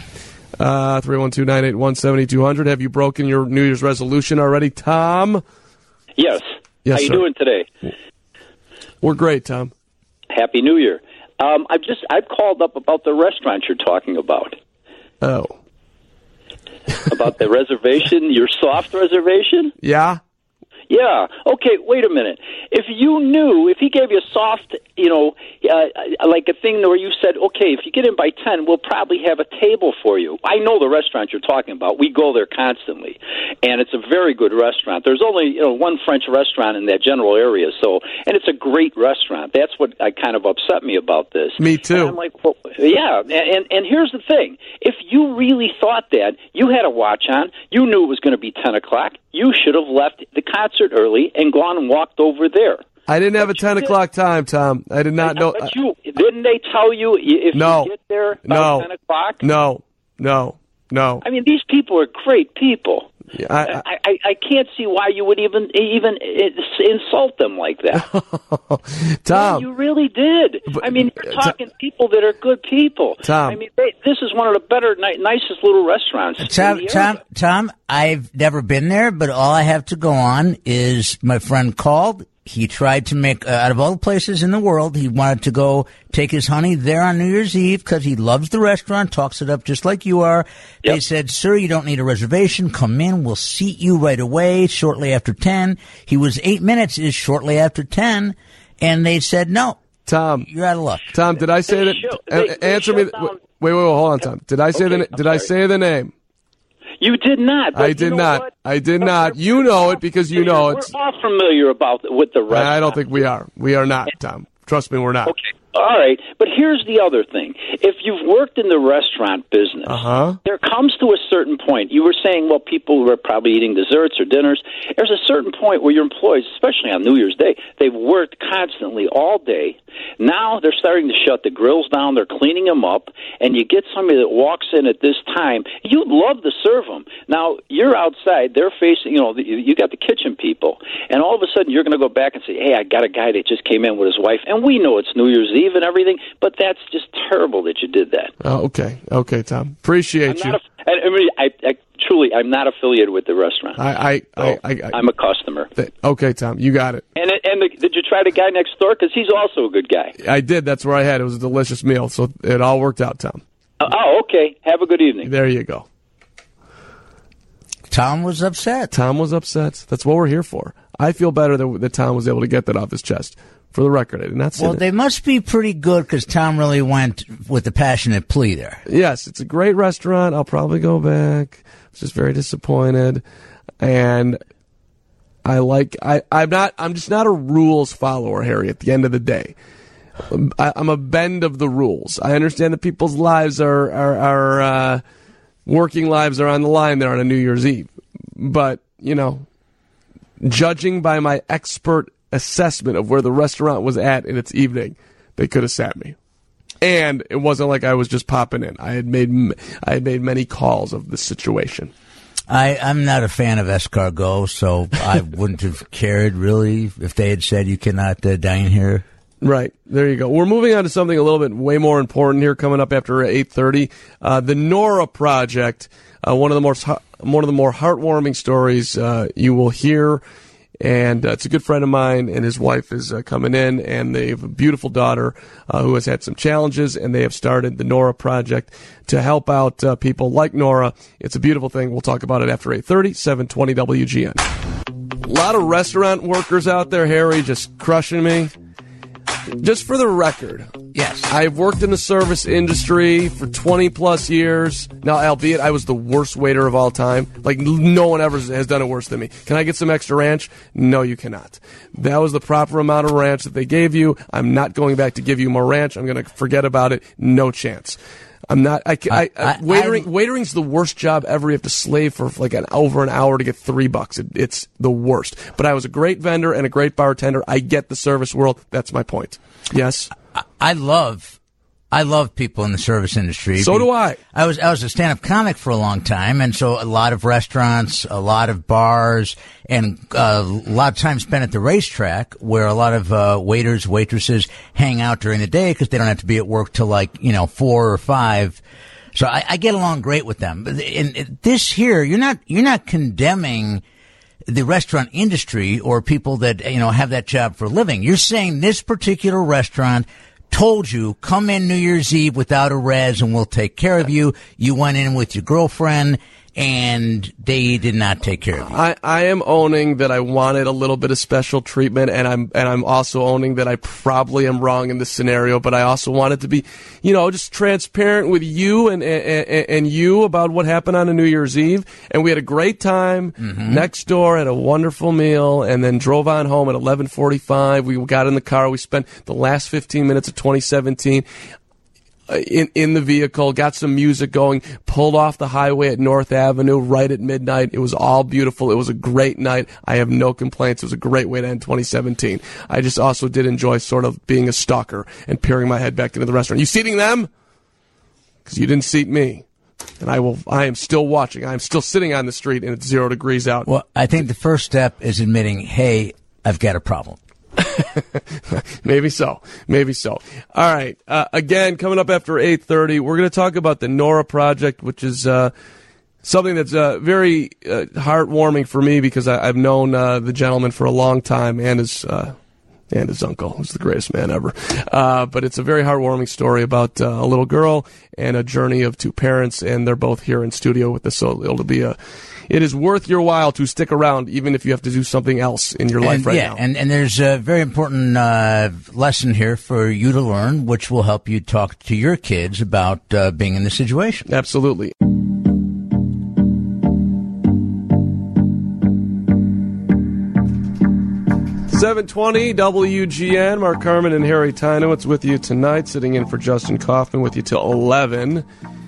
312-981-7200. Have you broken your New Year's resolution already, Tom? Yes. Yes, How you sir. doing today? We're great, Tom. Happy New Year. I've called up about the restaurant you're talking about. Oh. About the reservation, your soft reservation? Yeah. Yeah. Okay, wait a minute. If he gave you a soft, like a thing where you said, okay, if you get in by 10, we'll probably have a table for you. I know the restaurant you're talking about. We go there constantly, and it's a very good restaurant. There's only one French restaurant in that general area, and it's a great restaurant. That's what kind of upset me about this. Me too. And I'm like, well, yeah, and here's the thing. If you really thought that, you had a watch on, you knew it was going to be 10 o'clock, you should have left the concert early and gone and walked over there. I didn't have a 10 o'clock time, Tom. I did not know. But didn't they tell you if you get there by 10 o'clock? No. I mean, these people are great people. Yeah, I can't see why you would even insult them like that. Tom. No, you really did. I mean, you're talking people that are good people. Tom. I mean, this is one of the better, nicest little restaurants. Tom, I've never been there, but all I have to go on is my friend called. He tried to make, out of all the places in the world, he wanted to go take his honey there on New Year's Eve because he loves the restaurant, talks it up just like you are. Yep. They said, sir, you don't need a reservation. Come in. We'll seat you right away shortly after 10. He was 8 minutes is shortly after 10. And they said, no. Tom. You're out of luck. Tom, did I say that? Answer me. Wait, hold on, Tom. Did I say I say the name? You did not. I did not. I did not. You know it because you know it. We're all familiar with the restaurant. I don't think we are. We are not, Tom. Trust me, we're not. Okay. All right. But here's the other thing. If you've worked in the restaurant business, there comes to a certain point. You were saying, well, people were probably eating desserts or dinners. There's a certain point where your employees, especially on New Year's Day, they've worked constantly all day. Now they're starting to shut the grills down. They're cleaning them up. And you get somebody that walks in at this time. You'd love to serve them. Now, you're outside. They're facing, you got the kitchen people. And all of a sudden, you're going to go back and say, hey, I got a guy that just came in with his wife. And we know it's New Year's Eve and everything, but that's just terrible that you did that. Oh, okay. Okay, Tom. Appreciate you. I'm not affiliated with the restaurant. I'm a customer. Okay, Tom. You got it. And did you try the guy next door? Because he's also a good guy. I did. That's where I had it. It was a delicious meal, so it all worked out, Tom. Okay. Have a good evening. There you go. Tom was upset. That's what we're here for. I feel better that Tom was able to get that off his chest. For the record, I did not say that. They must be pretty good because Tom really went with the passionate plea there. Yes, it's a great restaurant. I'll probably go back. I was just very disappointed. And I'm just not a rules follower, Harry, at the end of the day. I'm a bend of the rules. I understand that people's lives are working lives are on the line there on a New Year's Eve. But, judging by my expert assessment of where the restaurant was at in its evening, they could have sat me. And it wasn't like I was just popping in. I had made many calls of this situation. I'm not a fan of escargot, so I wouldn't have cared really if they had said you cannot dine here. Right. There you go. We're moving on to something a little bit way more important here coming up after 8:30. The Nora Project, one of the more heartwarming stories you will hear And it's a good friend of mine, and his wife is coming in, and they have a beautiful daughter who has had some challenges, and they have started the Nora Project to help out people like Nora. It's a beautiful thing. We'll talk about it after 8:30, 720 WGN. A lot of restaurant workers out there, Harry, just crushing me. Just for the record, yes, I've worked in the service industry for 20-plus years. Now, albeit I was the worst waiter of all time. Like, no one ever has done it worse than me. Can I get some extra ranch? No, you cannot. That was the proper amount of ranch that they gave you. I'm not going back to give you more ranch. I'm going to forget about it. No chance. I'm not. Waitering's the worst job ever. You have to slave for like over an hour to get $3. It's the worst. But I was a great vendor and a great bartender. I get the service world. That's my point. Yes. I love people in the service industry. So do I. I was a stand-up comic for a long time, and so a lot of restaurants, a lot of bars, and a lot of time spent at the racetrack where a lot of waiters, waitresses hang out during the day because they don't have to be at work till 4 or 5. So I get along great with them. But in this here, you're not condemning the restaurant industry or people that have that job for a living. You're saying this particular restaurant told you, come in New Year's Eve without a res and we'll take care of you. You went in with your girlfriend and they did not take care of you. I am owning that I wanted a little bit of special treatment, and I'm also owning that I probably am wrong in this scenario, but I also wanted to be, just transparent with you and you about what happened on a New Year's Eve. And we had a great time next door, had a wonderful meal, and then drove on home at 11:45. We got in the car. We spent the last 15 minutes of 2017 in the vehicle, got some music going, pulled off the highway at North Avenue right at midnight. It was all beautiful. It was a great night. I have no complaints. It was a great way to end 2017. I just also did enjoy sort of being a stalker and peering my head back into the restaurant. You seating them? Because you didn't seat me. And I am still watching. I am still sitting on the street and it's 0 degrees out. Well, I think the first step is admitting, hey, I've got a problem. Maybe so. All right. Again, coming up after 8:30, we're going to talk about the Nora Project, which is something that's very heartwarming for me because I've known the gentleman for a long time and his uncle, who's the greatest man ever. But it's a very heartwarming story about a little girl and a journey of two parents, and they're both here in studio with us, so it is worth your while to stick around, even if you have to do something else in your life now. And there's a very important lesson here for you to learn, which will help you talk to your kids about being in this situation. Absolutely. .720 WGN. Mark Carman and Harry Tynowitz with you tonight, sitting in for Justin Kaufman with you till 11.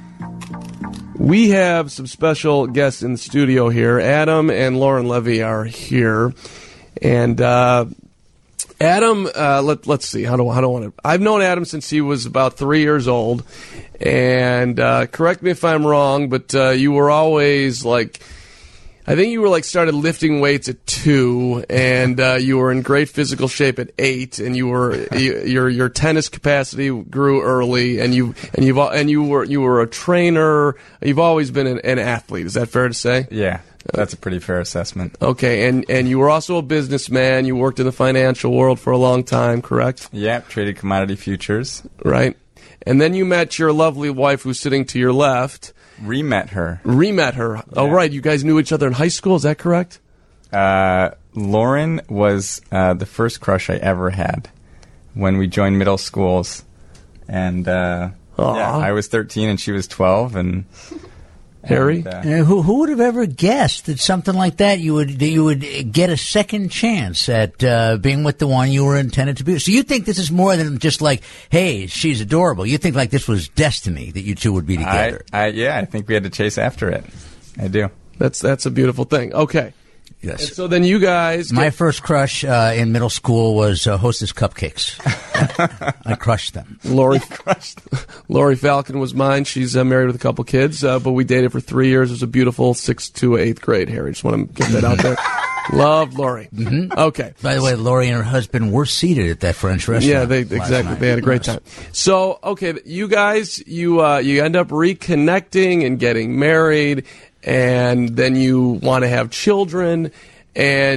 We have some special guests in the studio here. Adam and Lauren Levy are here. And Adam, let's see. How do I want to... I've known Adam since he was about 3 years old. And correct me if I'm wrong, but you were always like... I think you were started lifting weights at 2, and you were in great physical shape at 8, and your tennis capacity grew early, and you were a trainer. You've always been an athlete. Is that fair to say? Yeah, that's a pretty fair assessment. Okay, and you were also a businessman. You worked in the financial world for a long time, correct? Yeah, traded commodity futures. Right, and then you met your lovely wife, who's sitting to your left. Re-met her. Yeah. Oh, right. You guys knew each other in high school. Is that correct? Lauren was the first crush I ever had when we joined middle schools. And I was 13 and she was 12. And Harry? Who would have ever guessed that something like that you would get a second chance at being with the one you were intended to be? So you think this is more than just like, hey, she's adorable. You think like this was destiny that you two would be together? I think we had to chase after it. I do. That's a beautiful thing. Okay. Yes. And so then you guys... My first crush in middle school was Hostess Cupcakes. I crushed them. Lori Falcon was mine. She's married with a couple kids, but we dated for 3 years. It was a beautiful 6th to 8th grade, Harry. Just want to get that out there. Loved Lori. Mm-hmm. Okay. By the way, Lori and her husband were seated at that French restaurant. Yeah, exactly. They had a great time. So, okay, you guys, you end up reconnecting and getting married, and then you want to have children, and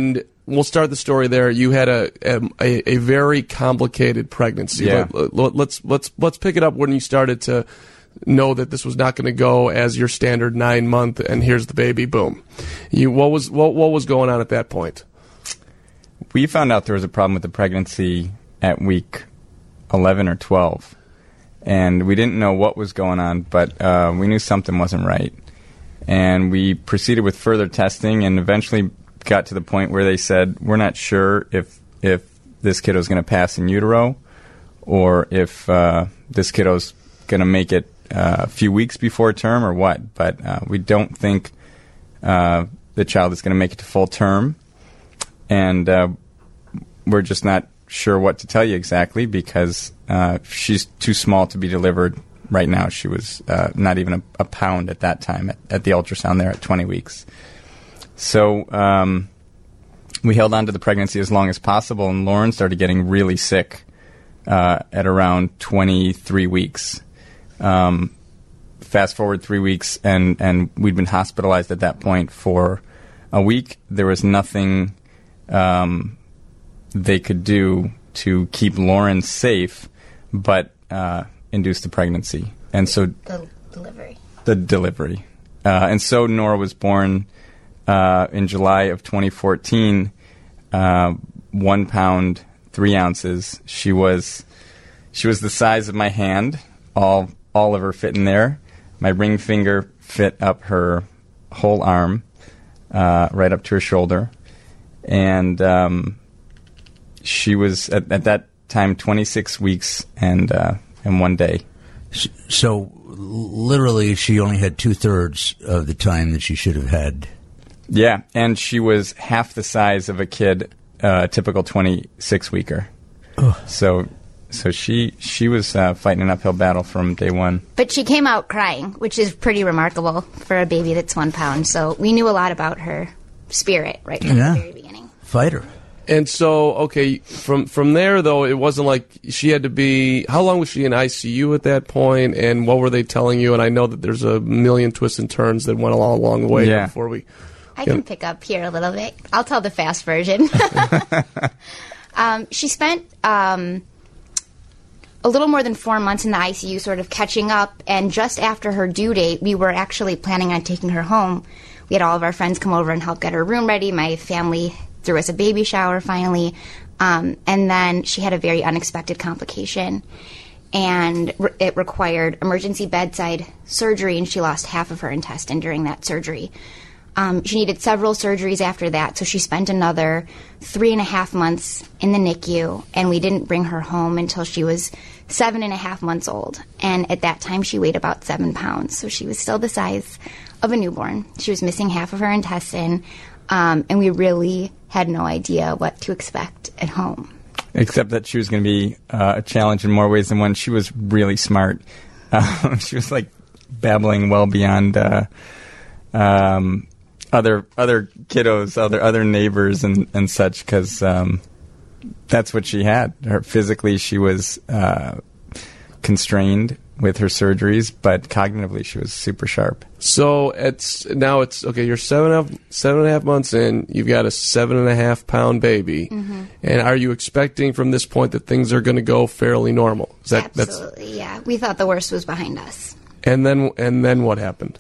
we'll start the story there. You had a very complicated pregnancy. Yeah. Let's pick it up when you started to know that this was not going to go as your standard 9-month, and here's the baby. Boom. What was going on at that point? We found out there was a problem with the pregnancy at week 11 or 12, and we didn't know what was going on, but we knew something wasn't right. And we proceeded with further testing and eventually got to the point where they said, we're not sure if this kiddo's going to pass in utero or if this kiddo's going to make it a few weeks before term or what. But we don't think the child is going to make it to full term. And we're just not sure what to tell you exactly because she's too small to be delivered right now. She was not even a pound at that time at the ultrasound there at 20 weeks. So we held on to the pregnancy as long as possible, and Lauren started getting really sick at around 23 weeks. Fast forward 3 weeks, and we'd been hospitalized at that point for a week. There was nothing they could do to keep Lauren safe, but induce the pregnancy. And so the delivery. And so Nora was born in July of 2014, 1 pound, 3 ounces. She was the size of my hand. All of her fit in there. My ring finger fit up her whole arm, right up to her shoulder. And she was at that time 26 weeks and 1 day. So literally, she only had 2/3 of the time that she should have had. Yeah, and she was half the size of a kid, typical 26-weeker. So she was fighting an uphill battle from day one. But she came out crying, which is pretty remarkable for a baby that's 1 pound. So we knew a lot about her spirit right from the very beginning. Fighter. And so, okay, from there, though, it wasn't like she had to be... How long was she in ICU at that point, and what were they telling you? And I know that there's a million twists and turns that went along the way before we... I can pick up here a little bit. I'll tell the fast version. She spent a little more than 4 months in the ICU sort of catching up, and just after her due date, we were actually planning on taking her home. We had all of our friends come over and help get her room ready. My family threw us a baby shower finally, and then she had a very unexpected complication, and it required emergency bedside surgery, and she lost half of her intestine during that surgery. She needed several surgeries after that, so she spent another 3.5 months in the NICU, and we didn't bring her home until she was 7.5 months old. And at that time, she weighed about 7 pounds, so she was still the size of a newborn. She was missing half of her intestine, and we really had no idea what to expect at home. Except that she was going to be a challenge in more ways than one. She was really smart. She was like babbling well beyond other kiddos, other neighbors and such, because that's what she had. Physically, she was constrained with her surgeries, but cognitively, she was super sharp. So it's okay. You're 7.5 months in. You've got a 7.5 pound baby, and are you expecting from this point that things are going to go fairly normal? Absolutely, yeah. We thought the worst was behind us. And then what happened?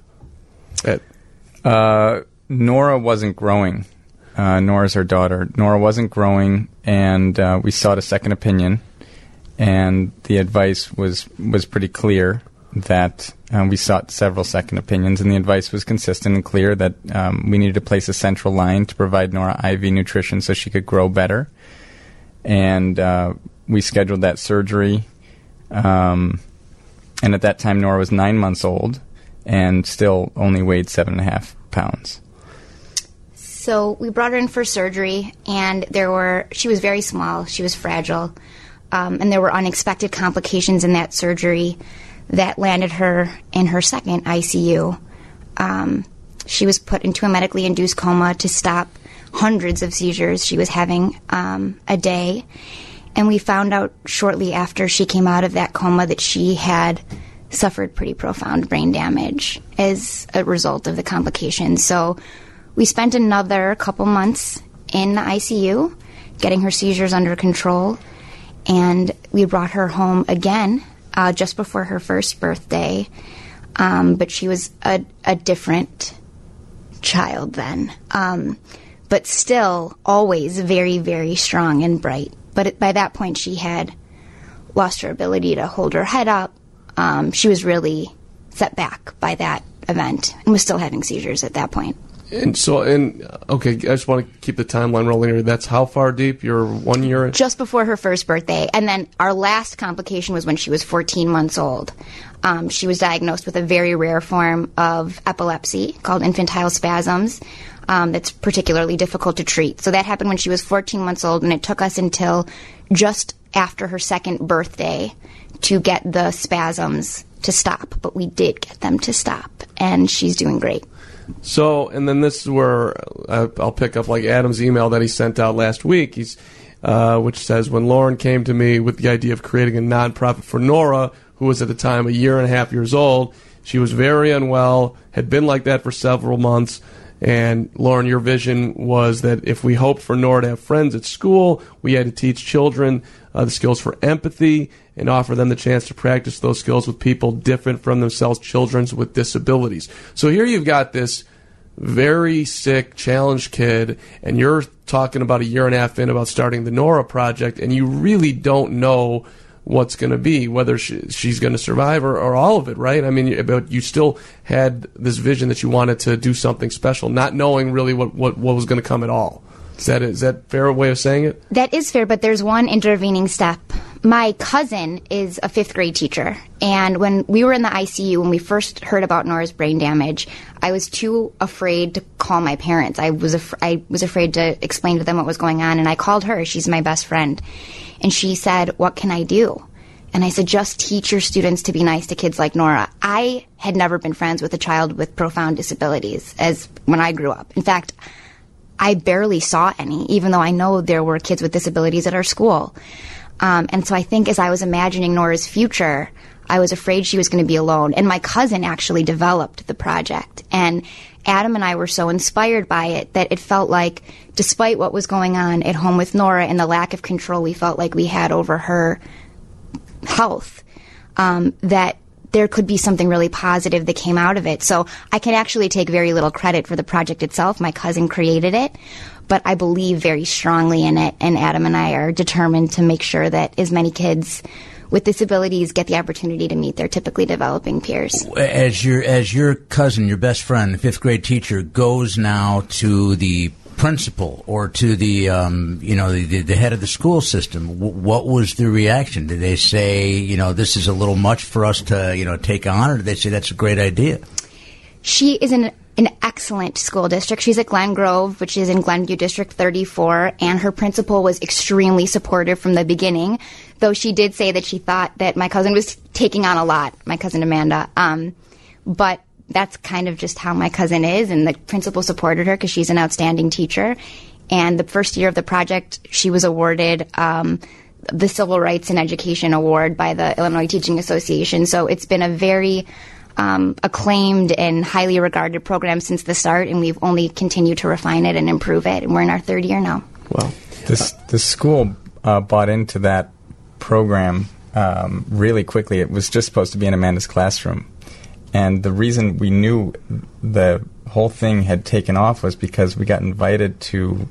Nora wasn't growing. Nora's her daughter. Nora wasn't growing, and we sought a second opinion. And the advice was pretty clear that we sought several second opinions, and the advice was consistent and clear that we needed to place a central line to provide Nora IV nutrition so she could grow better. And we scheduled that surgery. And at that time, Nora was 9 months old and still only weighed 7.5 pounds. So we brought her in for surgery, and she was very small. She was fragile. And there were unexpected complications in that surgery that landed her in her second ICU. She was put into a medically induced coma to stop hundreds of seizures she was having a day. And we found out shortly after she came out of that coma that she had suffered pretty profound brain damage as a result of the complications. So we spent another couple months in the ICU, getting her seizures under control, and we brought her home again just before her first birthday. But she was a different child then. But still always very, very strong and bright. But by that point, she had lost her ability to hold her head up. She was really set back by that event and was still having seizures at that point. Okay, I just want to keep the timeline rolling here. That's how far deep? You're 1 year? Just before her first birthday. And then our last complication was when she was 14 months old. She was diagnosed with a very rare form of epilepsy called infantile spasms. That's particularly difficult to treat. So that happened when she was 14 months old, and it took us until just after her second birthday to get the spasms to stop. But we did get them to stop, and she's doing great. So, and then this is where I'll pick up like Adam's email that he sent out last week, which says, when Lauren came to me with the idea of creating a nonprofit for Nora, who was at the time 1.5 years old, she was very unwell, had been like that for several months. And Lauren, your vision was that if we hoped for Nora to have friends at school, we had to teach children the skills for empathy and offer them the chance to practice those skills with people different from themselves, children with disabilities. So here you've got this very sick, challenged kid, and you're talking about 1.5 years in about starting the Nora Project, and you really don't know what's going to be, whether she's going to survive or all of it, right? I mean, but you still had this vision that you wanted to do something special, not knowing really what was going to come at all. Is that a fair way of saying it? That is fair, but there's one intervening step. My cousin is a 5th grade teacher, and when we were in the ICU, when we first heard about Nora's brain damage, I was too afraid to call my parents. I was afraid to explain to them what was going on, and I called her. She's my best friend. And she said, "What can I do?" And I said, "Just teach your students to be nice to kids like Nora." I had never been friends with a child with profound disabilities as when I grew up. In fact, I barely saw any, even though I know there were kids with disabilities at our school. And so I think as I was imagining Nora's future, I was afraid she was going to be alone. And my cousin actually developed the project. And Adam and I were so inspired by it that it felt like, despite what was going on at home with Nora and the lack of control we felt like we had over her health, that there could be something really positive that came out of it. So I can actually take very little credit for the project itself. My cousin created it, but I believe very strongly in it, and Adam and I are determined to make sure that as many kids with disabilities get the opportunity to meet their typically developing peers. As your cousin, your best friend, the 5th grade teacher, goes now to the principal or to the the head of the school system, what was the reaction? Did they say, this is a little much for us to take on, or did they say that's a great idea? She is an excellent school district. She's at Glen Grove, which is in Glenview District 34, and her principal was extremely supportive from the beginning, though she did say that she thought that my cousin was taking on a lot, my cousin Amanda. But that's kind of just how my cousin is, and the principal supported her because she's an outstanding teacher. And the first year of the project, she was awarded the Civil Rights and Education Award by the Illinois Teaching Association. So it's been a very acclaimed and highly regarded program since the start, and we've only continued to refine it and improve it, and we're in our 3rd year now. Wow. The school bought into that program really quickly. It was just supposed to be in Amanda's classroom. And the reason we knew the whole thing had taken off was because we got invited to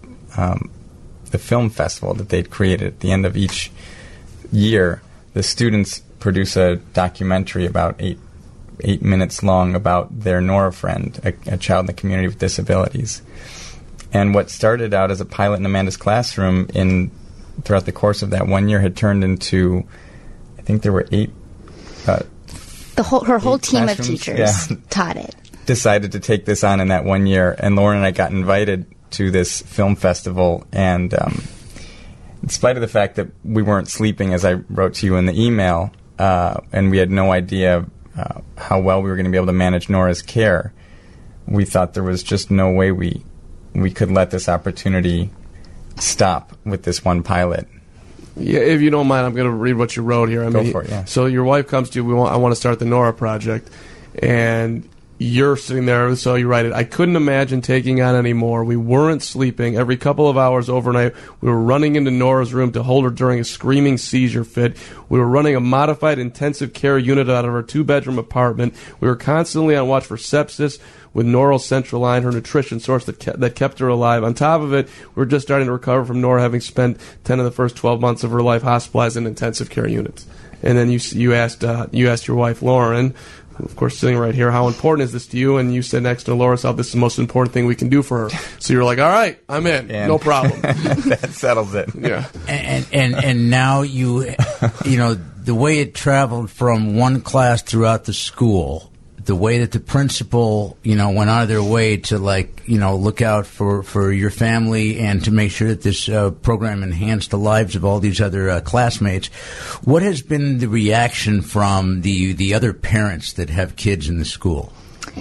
the film festival that they'd created at the end of each year. The students produce a documentary about 8 minutes long about their Nora friend, a child in the community with disabilities. And what started out as a pilot in Amanda's classroom throughout the course of that 1 year had turned into, I think there were 8... her whole team of teachers taught it. Decided to take this on in that 1 year, and Lauren and I got invited to this film festival, and in spite of the fact that we weren't sleeping, as I wrote to you in the email, and we had no idea how well we were going to be able to manage Nora's care, we thought there was just no way we could let this opportunity stop with this one pilot. Yeah, if you don't mind, I'm going to read what you wrote here. Go for it, yeah. So your wife comes to you, I want to start the Nora Project, and you're sitting there, so you write it. I couldn't imagine taking on any more. We weren't sleeping. Every couple of hours overnight, we were running into Nora's room to hold her during a screaming seizure fit. We were running a modified intensive care unit out of her 2-bedroom apartment. We were constantly on watch for sepsis with Nora Central Line, her nutrition source that kept her alive. On top of it, we were just starting to recover from Nora having spent 10 of the first 12 months of her life hospitalized in intensive care units. And then you asked your wife, Lauren, of course, sitting right here, how important is this to you? And you said next to Laura, this is the most important thing we can do for her. So you're like, all right, I'm in. No problem. That settles it. Yeah. And now you know, the way it traveled from one class throughout the school, the way that the principal, went out of their way to look out for your family and to make sure that this program enhanced the lives of all these other classmates. What has been the reaction from the other parents that have kids in the school?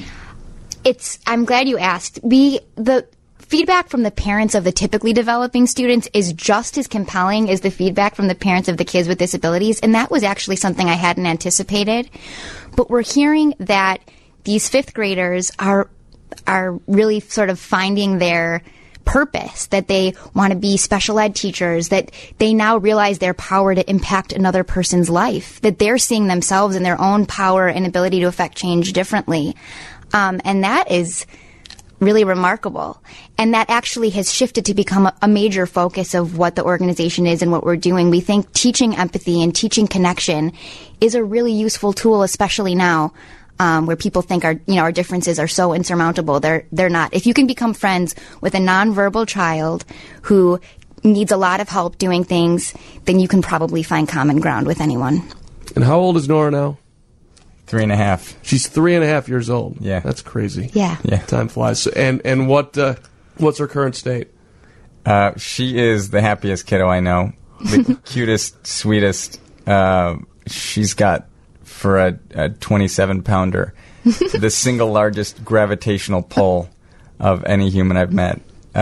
I'm glad you asked. The feedback from the parents of the typically developing students is just as compelling as the feedback from the parents of the kids with disabilities, and that was actually something I hadn't anticipated. But we're hearing that these 5th graders are really sort of finding their purpose, that they want to be special ed teachers, that they now realize their power to impact another person's life, that they're seeing themselves and their own power and ability to affect change differently. And that is really remarkable. And that actually has shifted to become a major focus of what the organization is and what we're doing. We think teaching empathy and teaching connection is a really useful tool, especially now, where people think our differences are so insurmountable. They're not. If you can become friends with a nonverbal child who needs a lot of help doing things, then you can probably find common ground with anyone. And how old is Nora now? 3.5. She's 3.5 years old. Yeah. That's crazy. Yeah. Time flies. And what's her current state? She is the happiest kiddo I know. The cutest, sweetest. She's got, for a 27-pounder, the single largest gravitational pull of any human I've met.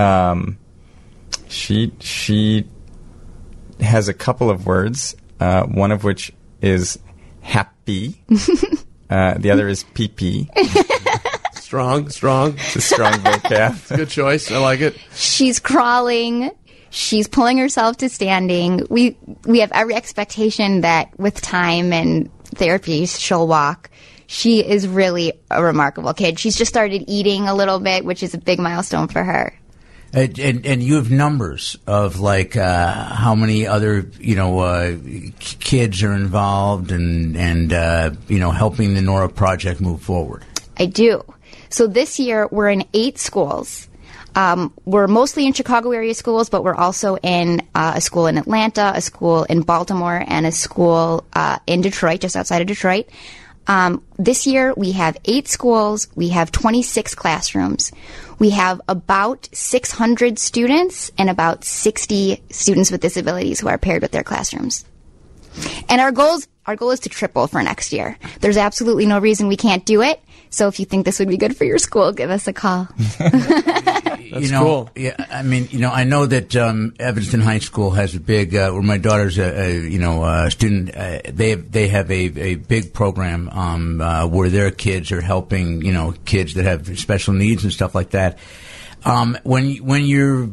She has a couple of words, one of which is happy. The other is pee-pee. Strong. It's a strong vocab. It's a good choice. I like it. She's crawling. She's pulling herself to standing. We have every expectation that with time and therapy, she'll walk. She is really a remarkable kid. She's just started eating a little bit, which is a big milestone for her. And you have numbers of how many other kids are involved and helping the Nora Project move forward. I do. So this year we're in 8 schools. We're mostly in Chicago area schools, but we're also in a school in Atlanta, a school in Baltimore, and a school in Detroit, just outside of Detroit. This year we have 8 schools. We have 26 classrooms. We have about 600 students and about 60 students with disabilities who are paired with their classrooms. And our goal is to triple for next year. There's absolutely no reason we can't do it. So if you think this would be good for your school, give us a call. That's cool. Yeah, I mean, I know that Evanston High School has a big, where my daughter's a student. They have a big program where their kids are helping kids that have special needs and stuff like that. When you're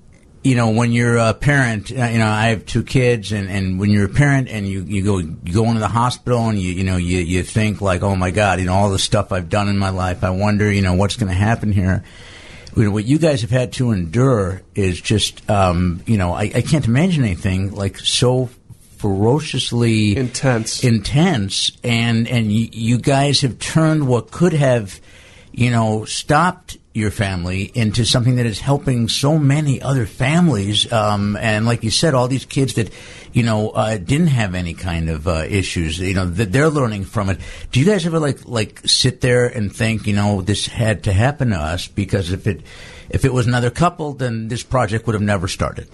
a parent, I have 2 kids, and when you're a parent and you go into the hospital and you think like, oh my God, all the stuff I've done in my life, I wonder, what's going to happen here. What you guys have had to endure is just, I can't imagine anything like so ferociously intense, and you guys have turned what could have, stopped your family into something that is helping so many other families, and like you said, all these kids that didn't have any kind of issues, that they're learning from it. Do you guys ever like sit there and think, this had to happen to us, because if it was another couple, then this project would have never started?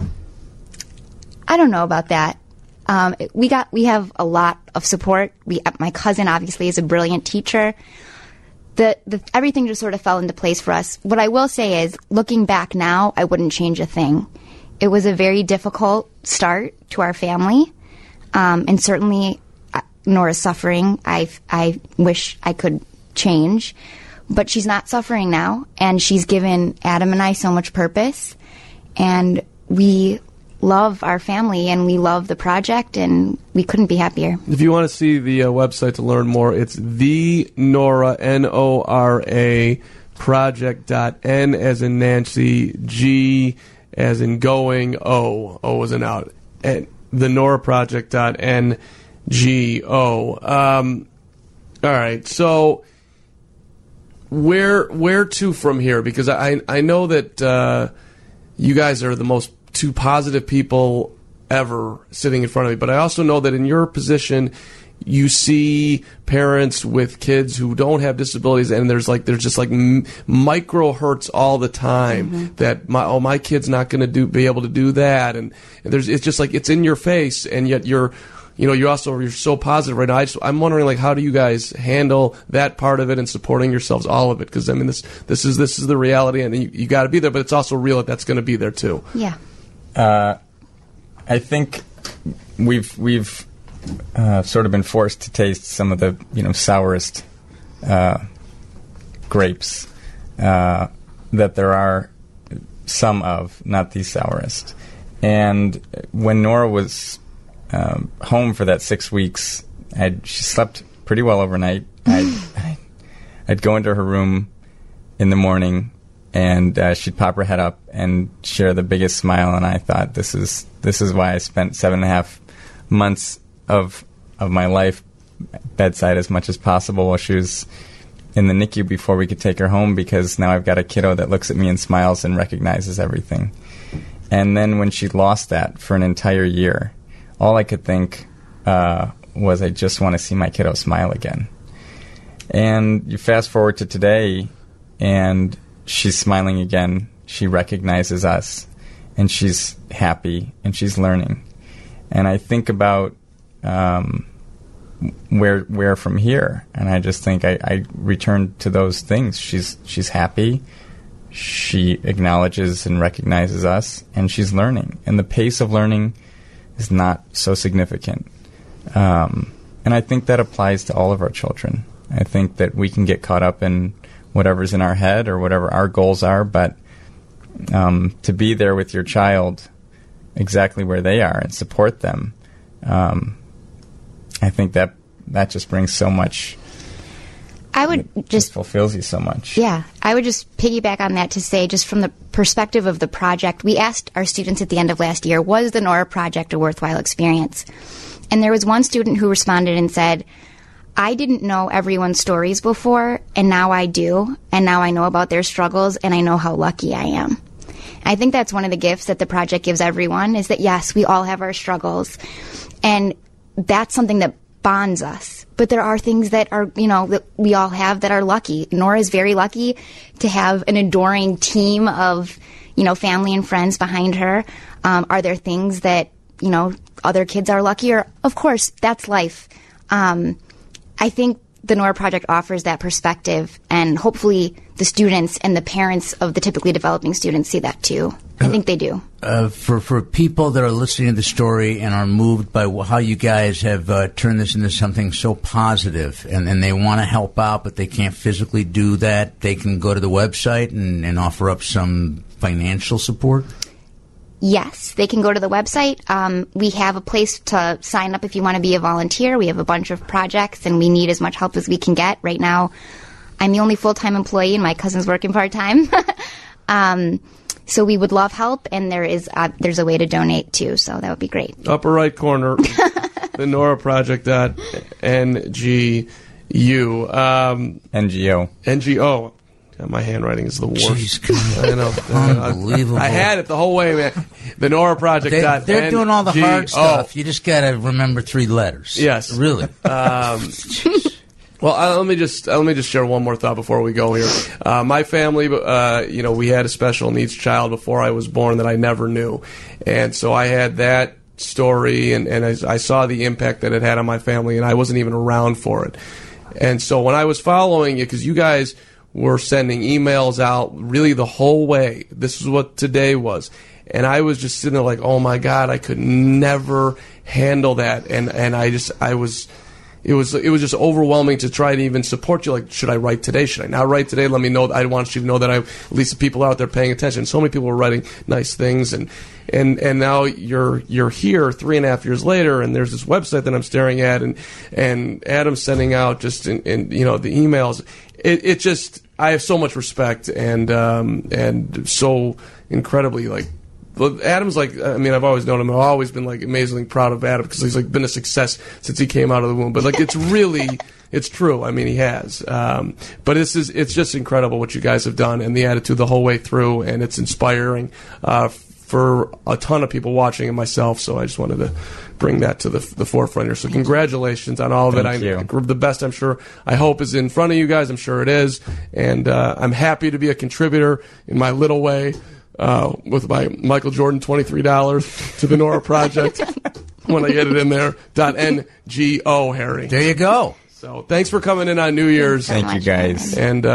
I don't know about that. We have a lot of support. My cousin obviously is a brilliant teacher. Everything just sort of fell into place for us. What I will say is, looking back now, I wouldn't change a thing. It was a very difficult start to our family, and certainly Nora's suffering I wish I could change. but she's not suffering now, and she's given Adam and I so much purpose, and we love our family, and we love the project, and we couldn't be happier. If you want to see the website to learn more, it's the Nora, Nora, project.n as in Nancy, G as in going, O as in out, and the Nora project.ngo. All right, so where to from here? Because I know that you guys are the most two positive people ever sitting in front of me, but I also know that in your position, you see parents with kids who don't have disabilities, and there's just micro hurts all the time that my kid's not going to be able to do that, and it's just like it's in your face, and yet you're so positive right now. I'm wondering, like, how do you guys handle that part of it and supporting yourselves, all of it? Because I mean, this is the reality, and you got to be there, but it's also real that's going to be there too. Yeah. I think we've sort of been forced to taste some of the sourest grapes that there are some of, not the sourest. And when Nora was home for that 6 weeks, she slept pretty well overnight. I'd go into her room in the morning, and she'd pop her head up and share the biggest smile. And I thought, this is why I spent 7.5 months of my life bedside as much as possible while she was in the NICU before we could take her home, because now I've got a kiddo that looks at me and smiles and recognizes everything. And then when she lost that for an entire year, all I could think was, I just want to see my kiddo smile again. And you fast forward to today, and she's smiling again. She recognizes us, and she's happy, and she's learning. And I think about where from here, and I just think I return to those things. She's happy. She acknowledges and recognizes us, and she's learning. And the pace of learning is not so significant. And I think that applies to all of our children. I think that we can get caught up in whatever's in our head or whatever our goals are, but to be there with your child exactly where they are and support them, I think that just brings so much. Just fulfills you so much. Yeah, I would just piggyback on that to say, just from the perspective of the project, we asked our students at the end of last year, was the Nora Project a worthwhile experience? And there was one student who responded and said, I didn't know everyone's stories before, and now I do, and now I know about their struggles, and I know how lucky I am. I think that's one of the gifts that the project gives everyone, is that, yes, we all have our struggles, and that's something that bonds us. But there are things that are, that we all have that are lucky. Nora is very lucky to have an adoring team of, family and friends behind her. Are there things that, other kids are luckier? Of course, that's life. I think the Nora Project offers that perspective, and hopefully the students and the parents of the typically developing students see that too. I think they do. For people that are listening to the story and are moved by how you guys have turned this into something so positive, and they want to help out but they can't physically do that, they can go to the website and offer up some financial support? Yes, they can go to the website. We have a place to sign up if you want to be a volunteer. We have a bunch of projects, and we need as much help as we can get. Right now, I'm the only full-time employee, and my cousin's working part-time. So we would love help, and there's a way to donate, too, so that would be great. Upper right corner, the Nora Project.NGU. NGO. NGO. God, my handwriting is the worst. Jeez, I know. Unbelievable. I had it the whole way, man. The Nora Project. They're doing all the hard stuff. You just got to remember 3 letters. Yes. Really. Well, let me just share one more thought before we go here. My family, we had a special needs child before I was born that I never knew, and so I had that story, and I saw the impact that it had on my family, and I wasn't even around for it. And so when I was following you, because you guys were sending emails out really the whole way, this is what today was, and I was just sitting there like, oh my God, I could never handle that, and I was. it was just overwhelming to try to even support you. Like, should I write today? Should I not write today? Let me know. I want you to know that at least the people out there paying attention. So many people were writing nice things, and now you're here 3.5 years later, and there's this website that I'm staring at, and Adam's sending out just the emails. It just, I have so much respect and so incredibly Adam's I've always known him. I've always been amazingly proud of Adam because he's been a success since he came out of the womb. But it's really, it's true. I mean, he has. But it's just incredible what you guys have done and the attitude the whole way through, and it's inspiring for a ton of people watching and myself. So I just wanted to bring that to the forefront here. So congratulations on all of it. Thank you. The best, I'm sure, I hope, is in front of you guys. I'm sure it is. And I'm happy to be a contributor in my little way. With my Michael Jordan $23 to the Nora Project when I get it in there. .ngo, Harry. There you go. So thanks for coming in on New Year's. Thank you, guys. And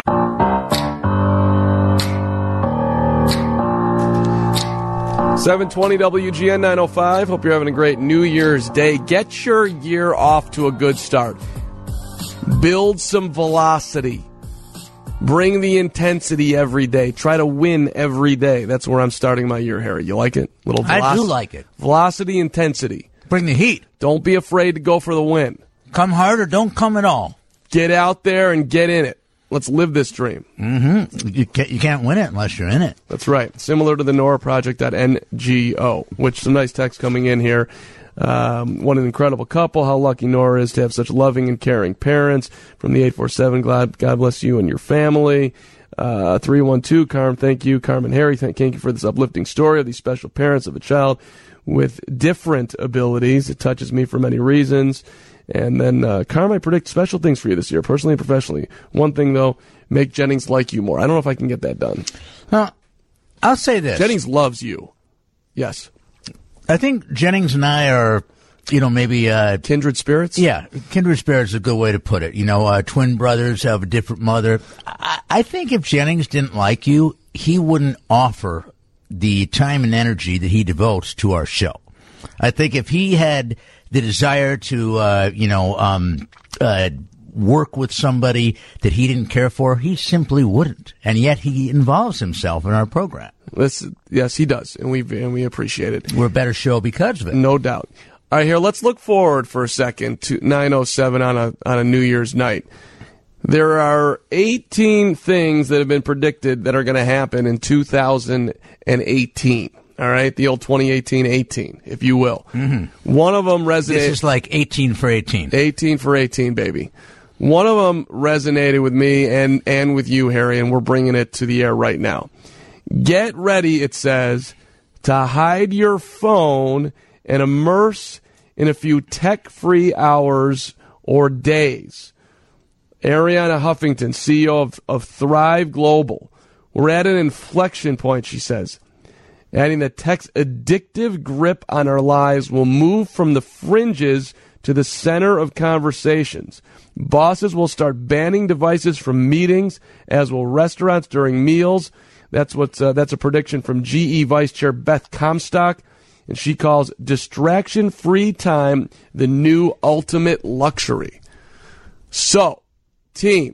720 WGN 905. Hope you're having a great New Year's Day. Get your year off to a good start. Build some velocity. Bring the intensity every day. Try to win every day. That's where I'm starting my year, Harry. You like it? I do like it. Velocity, intensity. Bring the heat. Don't be afraid to go for the win. Come hard or don't come at all. Get out there and get in it. Let's live this dream. Mm-hmm. You can't win it unless you're in it. That's right. Similar to the Nora Project.ngo, which some nice text coming in here. What an incredible couple. How lucky Nora is to have such loving and caring parents. From the 847, God bless you and your family. 312, Carm, thank you. Carmen Harry, thank you for this uplifting story of these special parents of a child with different abilities. It touches me for many reasons. And then, Carm, I predict special things for you this year, personally and professionally. One thing, though, make Jennings like you more. I don't know if I can get that done. I'll say this. Jennings loves you. Yes. I think Jennings and I are, maybe kindred spirits? Yeah, kindred spirits is a good way to put it. Twin brothers have a different mother. I think if Jennings didn't like you, he wouldn't offer the time and energy that he devotes to our show. I think if he had the desire to, work with somebody that he didn't care for, he simply wouldn't. And yet he involves himself in our program. Yes, he does, and we appreciate it. We're a better show because of it. No doubt. All right, here, let's look forward for a second to 9:07 on a New Year's night. There are 18 things that have been predicted that are going to happen in 2018. All right, the old 2018, if you will. Mm-hmm. One of them resonated. This is like 18 for 18. 18 for 18, baby. One of them resonated with me and with you, Harry, and we're bringing it to the air right now. Get ready, it says, to hide your phone and immerse in a few tech-free hours or days. Ariana Huffington, CEO of Thrive Global. We're at an inflection point, she says. Adding that tech's addictive grip on our lives will move from the fringes to the center of conversations. Bosses will start banning devices from meetings, as will restaurants during meals. That's a prediction from GE Vice Chair Beth Comstock, and she calls distraction-free time the new ultimate luxury. So, team,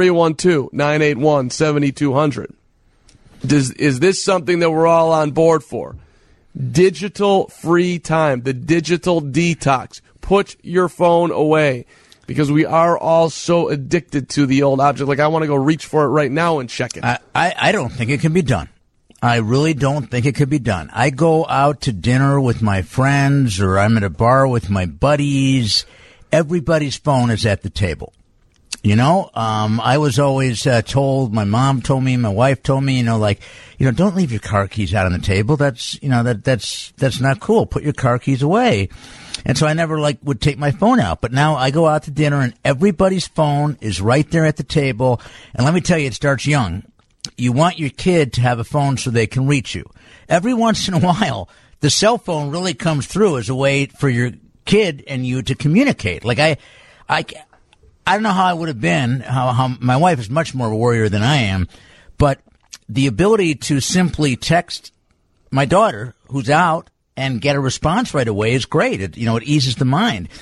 312-981-7200. Is this something that we're all on board for? Digital free time, the digital detox. Put your phone away because we are all so addicted to the old object. Like, I want to go reach for it right now and check it. I don't think it can be done. I really don't think it could be done. I go out to dinner with my friends or I'm at a bar with my buddies. Everybody's phone is at the table. I was always told, my mom told me, my wife told me, don't leave your car keys out on the table. That's not cool. Put your car keys away. And so I never would take my phone out. But now I go out to dinner and everybody's phone is right there at the table. And let me tell you, it starts young. You want your kid to have a phone so they can reach you. Every once in a while, the cell phone really comes through as a way for your kid and you to communicate. I don't know how I would have been, how my wife is much more of a warrior than I am, but the ability to simply text my daughter who's out and get a response right away is great. It eases the mind.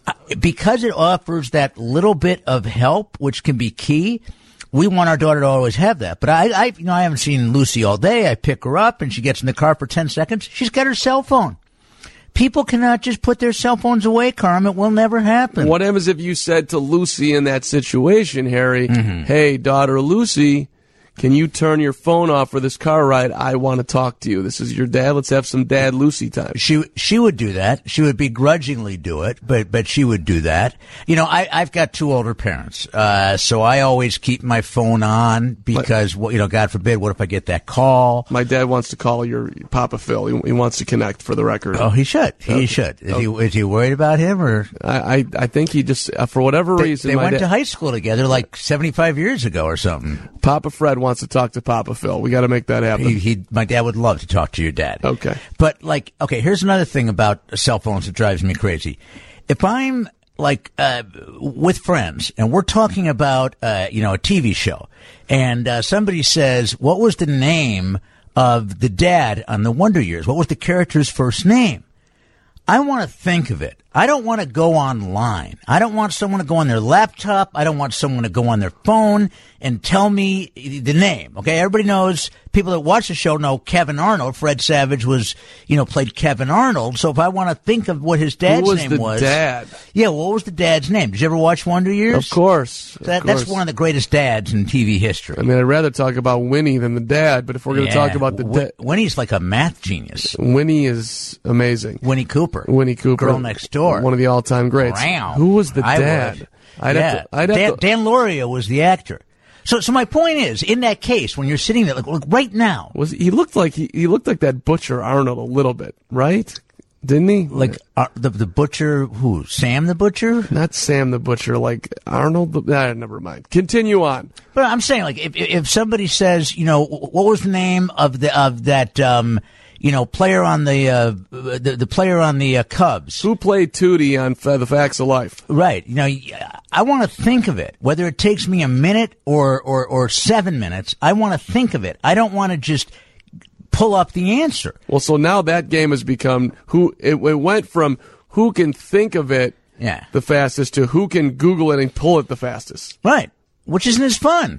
Because it offers that little bit of help, which can be key. We want our daughter to always have that. But I haven't seen Lucy all day. I pick her up and she gets in the car for 10 seconds. She's got her cell phone. People cannot just put their cell phones away, Carm. It will never happen. What happens if you said to Lucy in that situation, Harry, hey, daughter Lucy, can you turn your phone off for this car ride? I want to talk to you. This is your dad. Let's have some Dad Lucy time. She would do that. She would begrudgingly do it, but she would do that. You know, I've got 2 older parents, so I always keep my phone on because, God forbid, what if I get that call? My dad wants to call your Papa Phil. He wants to connect for the record. Oh, he should. He should. Is he worried about him or? I think he just, for whatever reason. They went to high school together like 75 years ago or something. Papa Fred wants to talk to Papa Phil. We got to make that happen. My dad would love to talk to your dad. Okay. But here's another thing about cell phones that drives me crazy. If I'm with friends and we're talking about, a TV show and somebody says, what was the name of the dad on the Wonder Years? What was the character's first name? I want to think of it. I don't want to go online. I don't want someone to go on their laptop. I don't want someone to go on their phone and tell me the name. Okay, everybody knows, people that watch the show know Kevin Arnold. Fred Savage played Kevin Arnold. So if I want to think of what his dad's name was. Who was the dad? Yeah, what was the dad's name? Did you ever watch Wonder Years? Of course. That's one of the greatest dads in TV history. I mean, I'd rather talk about Winnie than the dad, but if we're going to talk about the dad. Winnie's like a math genius. Winnie is amazing. Winnie Cooper. Girl Next Door. One of the all-time greats. Wow. Who was the dad? Dan Lauria was the actor. So my point is, in that case, when you're sitting there, like right now, he looked like that Butcher Arnold a little bit, right? Didn't he? Like the Butcher, who? Sam the Butcher? Not Sam the Butcher, like Arnold. Never mind. Continue on. But I'm saying, like, if somebody says, what was the name of that player on the player on the Cubs. Who played Tootie on The Facts of Life? Right. I want to think of it. Whether it takes me a minute or 7 minutes, I want to think of it. I don't want to just pull up the answer. Well, so now that game has become it went from who can think of it the fastest to who can Google it and pull it the fastest. Right. Which isn't as fun.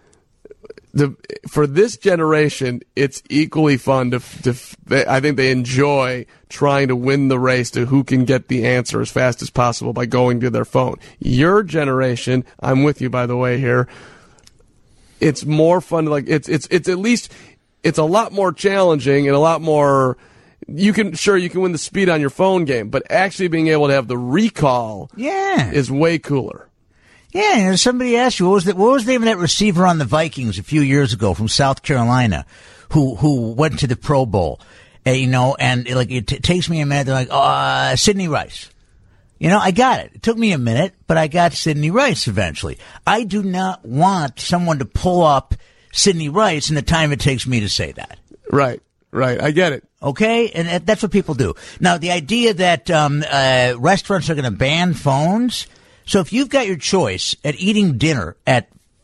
For this generation, it's equally fun I think they enjoy trying to win the race to who can get the answer as fast as possible by going to their phone. Your generation, I'm with you by the way here, it's more fun. Like it's at least it's a lot more challenging and a lot more. You can win the speed on your phone game, but actually being able to have the recall, is way cooler. Yeah, somebody asked you what was the name of that receiver on the Vikings a few years ago from South Carolina, who went to the Pro Bowl, and it takes me a minute. They're like, Sidney Rice. I got it. It took me a minute, but I got Sidney Rice eventually. I do not want someone to pull up Sidney Rice in the time it takes me to say that. Right. I get it. Okay, and that's what people do. Now, the idea that restaurants are going to ban phones. So if you've got your choice at eating dinner at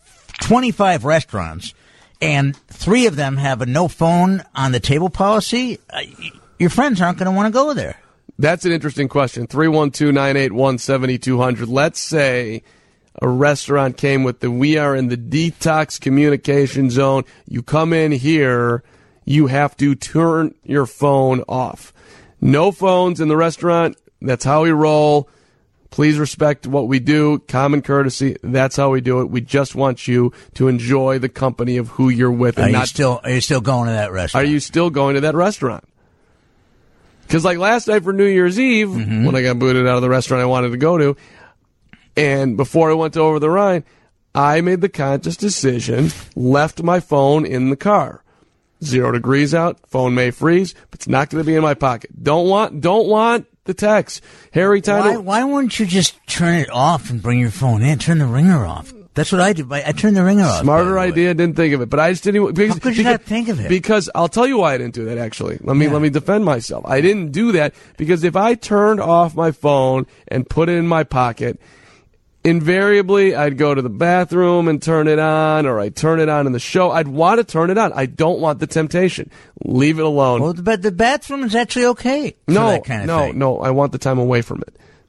25 restaurants and 3 of them have a no phone on the table policy, your friends aren't going to want to go there. That's an interesting question. 312-981-7200. Let's say a restaurant came with we are in the detox communication zone. You come in here, you have to turn your phone off. No phones in the restaurant. That's how we roll. Please respect what we do. Common courtesy. That's how we do it. We just want you to enjoy the company of who you're with. Are you still going to that restaurant? Are you still going to that restaurant? Because like last night for New Year's Eve, when I got booted out of the restaurant I wanted to go to, and before I went to Over the Rhine, I made the conscious decision, left my phone in the car. 0 degrees out, phone may freeze, but it's not going to be in my pocket. Don't want the text. Harry, why wouldn't you just turn it off and bring your phone in? Turn the ringer off. That's what I do. I turned the ringer off. Smarter idea. Didn't think of it, but I just didn't. How could you not think of it? Because I'll tell you why I didn't do that. Actually, let me defend myself. I didn't do that because if I turned off my phone and put it in my pocket, invariably I'd go to the bathroom and turn it on, or I'd turn it on in the show. I'd want to turn it on. I don't want the temptation. Leave it alone. Well, but the bathroom is actually okay. No, that kind of thing. No. I want the time away from it.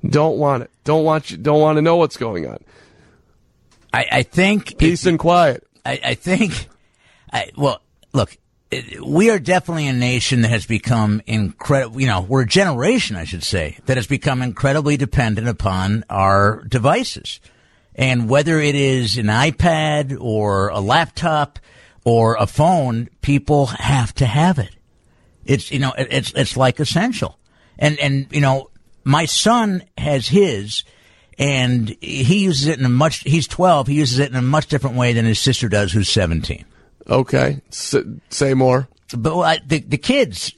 Don't want it. Don't want to know what's going on. I think peace and quiet. I think. Well, look, we are definitely a nation that has become incredible. We're a generation, I should say, that has become incredibly dependent upon our devices. And whether it is an iPad or a laptop or a phone, people have to have it. It's like essential. And my son has his, and he uses it he's 12, he uses it in a much different way than his sister does, who's 17. Okay. Say more. But the kids,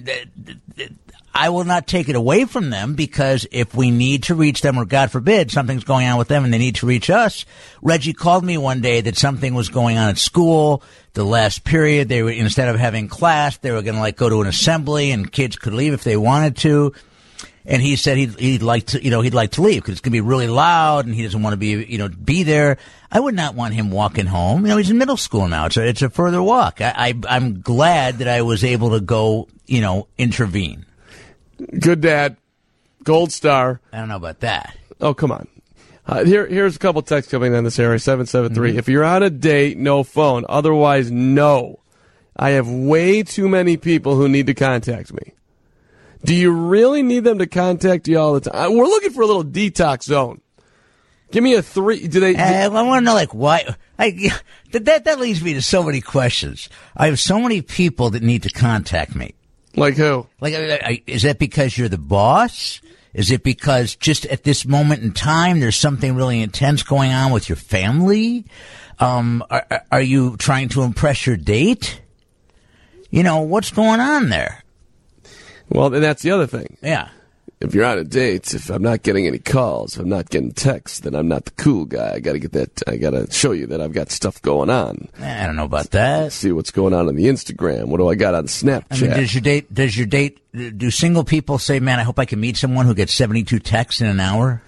I will not take it away from them, because if we need to reach them, or God forbid something's going on with them and they need to reach us. Reggie called me one day that something was going on at school. The last period, they were, instead of having class, they were going to go to an assembly, and kids could leave if they wanted to. And he said he'd like to leave because it's going to be really loud, and he doesn't want to be there. I would not want him walking home. He's in middle school now. It's a further walk. I'm glad that I was able to go, intervene. Good dad. Gold star. I don't know about that. Oh, come on. Here's a couple texts coming in this area. 773. Mm-hmm. If you're on a date, no phone. Otherwise, no. I have way too many people who need to contact me. Do you really need them to contact you all the time? We're looking for a little detox zone. Give me a 3. Do they? I want to know, why. That leads me to so many questions. I have so many people that need to contact me. Like who? Is that because you're the boss? Is it because just at this moment in time there's something really intense going on with your family? Are you trying to impress your date? What's going on there? Well, and that's the other thing. Yeah. If you're on a date, if I'm not getting any calls, if I'm not getting texts, then I'm not the cool guy. I got to get that. I got to show you that I've got stuff going on. I don't know about that. Let's see what's going on the Instagram. What do I got on Snapchat? Do single people say, man, I hope I can meet someone who gets 72 texts in an hour?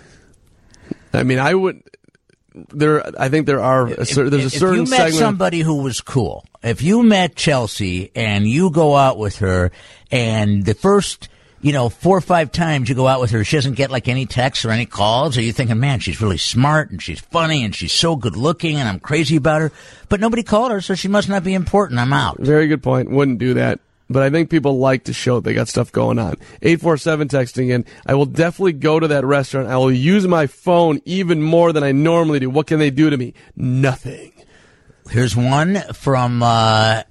I would. I think there are. There's a certain segment. If you met somebody who was cool, if you met Chelsea and you go out with her, and the first 4 or 5 times you go out with her, she doesn't get any texts or any calls, or you're thinking, man, she's really smart and she's funny and she's so good looking and I'm crazy about her, but nobody called her, so she must not be important. I'm out. Very good point. Wouldn't do that. But I think people like to show they got stuff going on. 847 texting in. I will definitely go to that restaurant. I will use my phone even more than I normally do. What can they do to me? Nothing. Here's one from the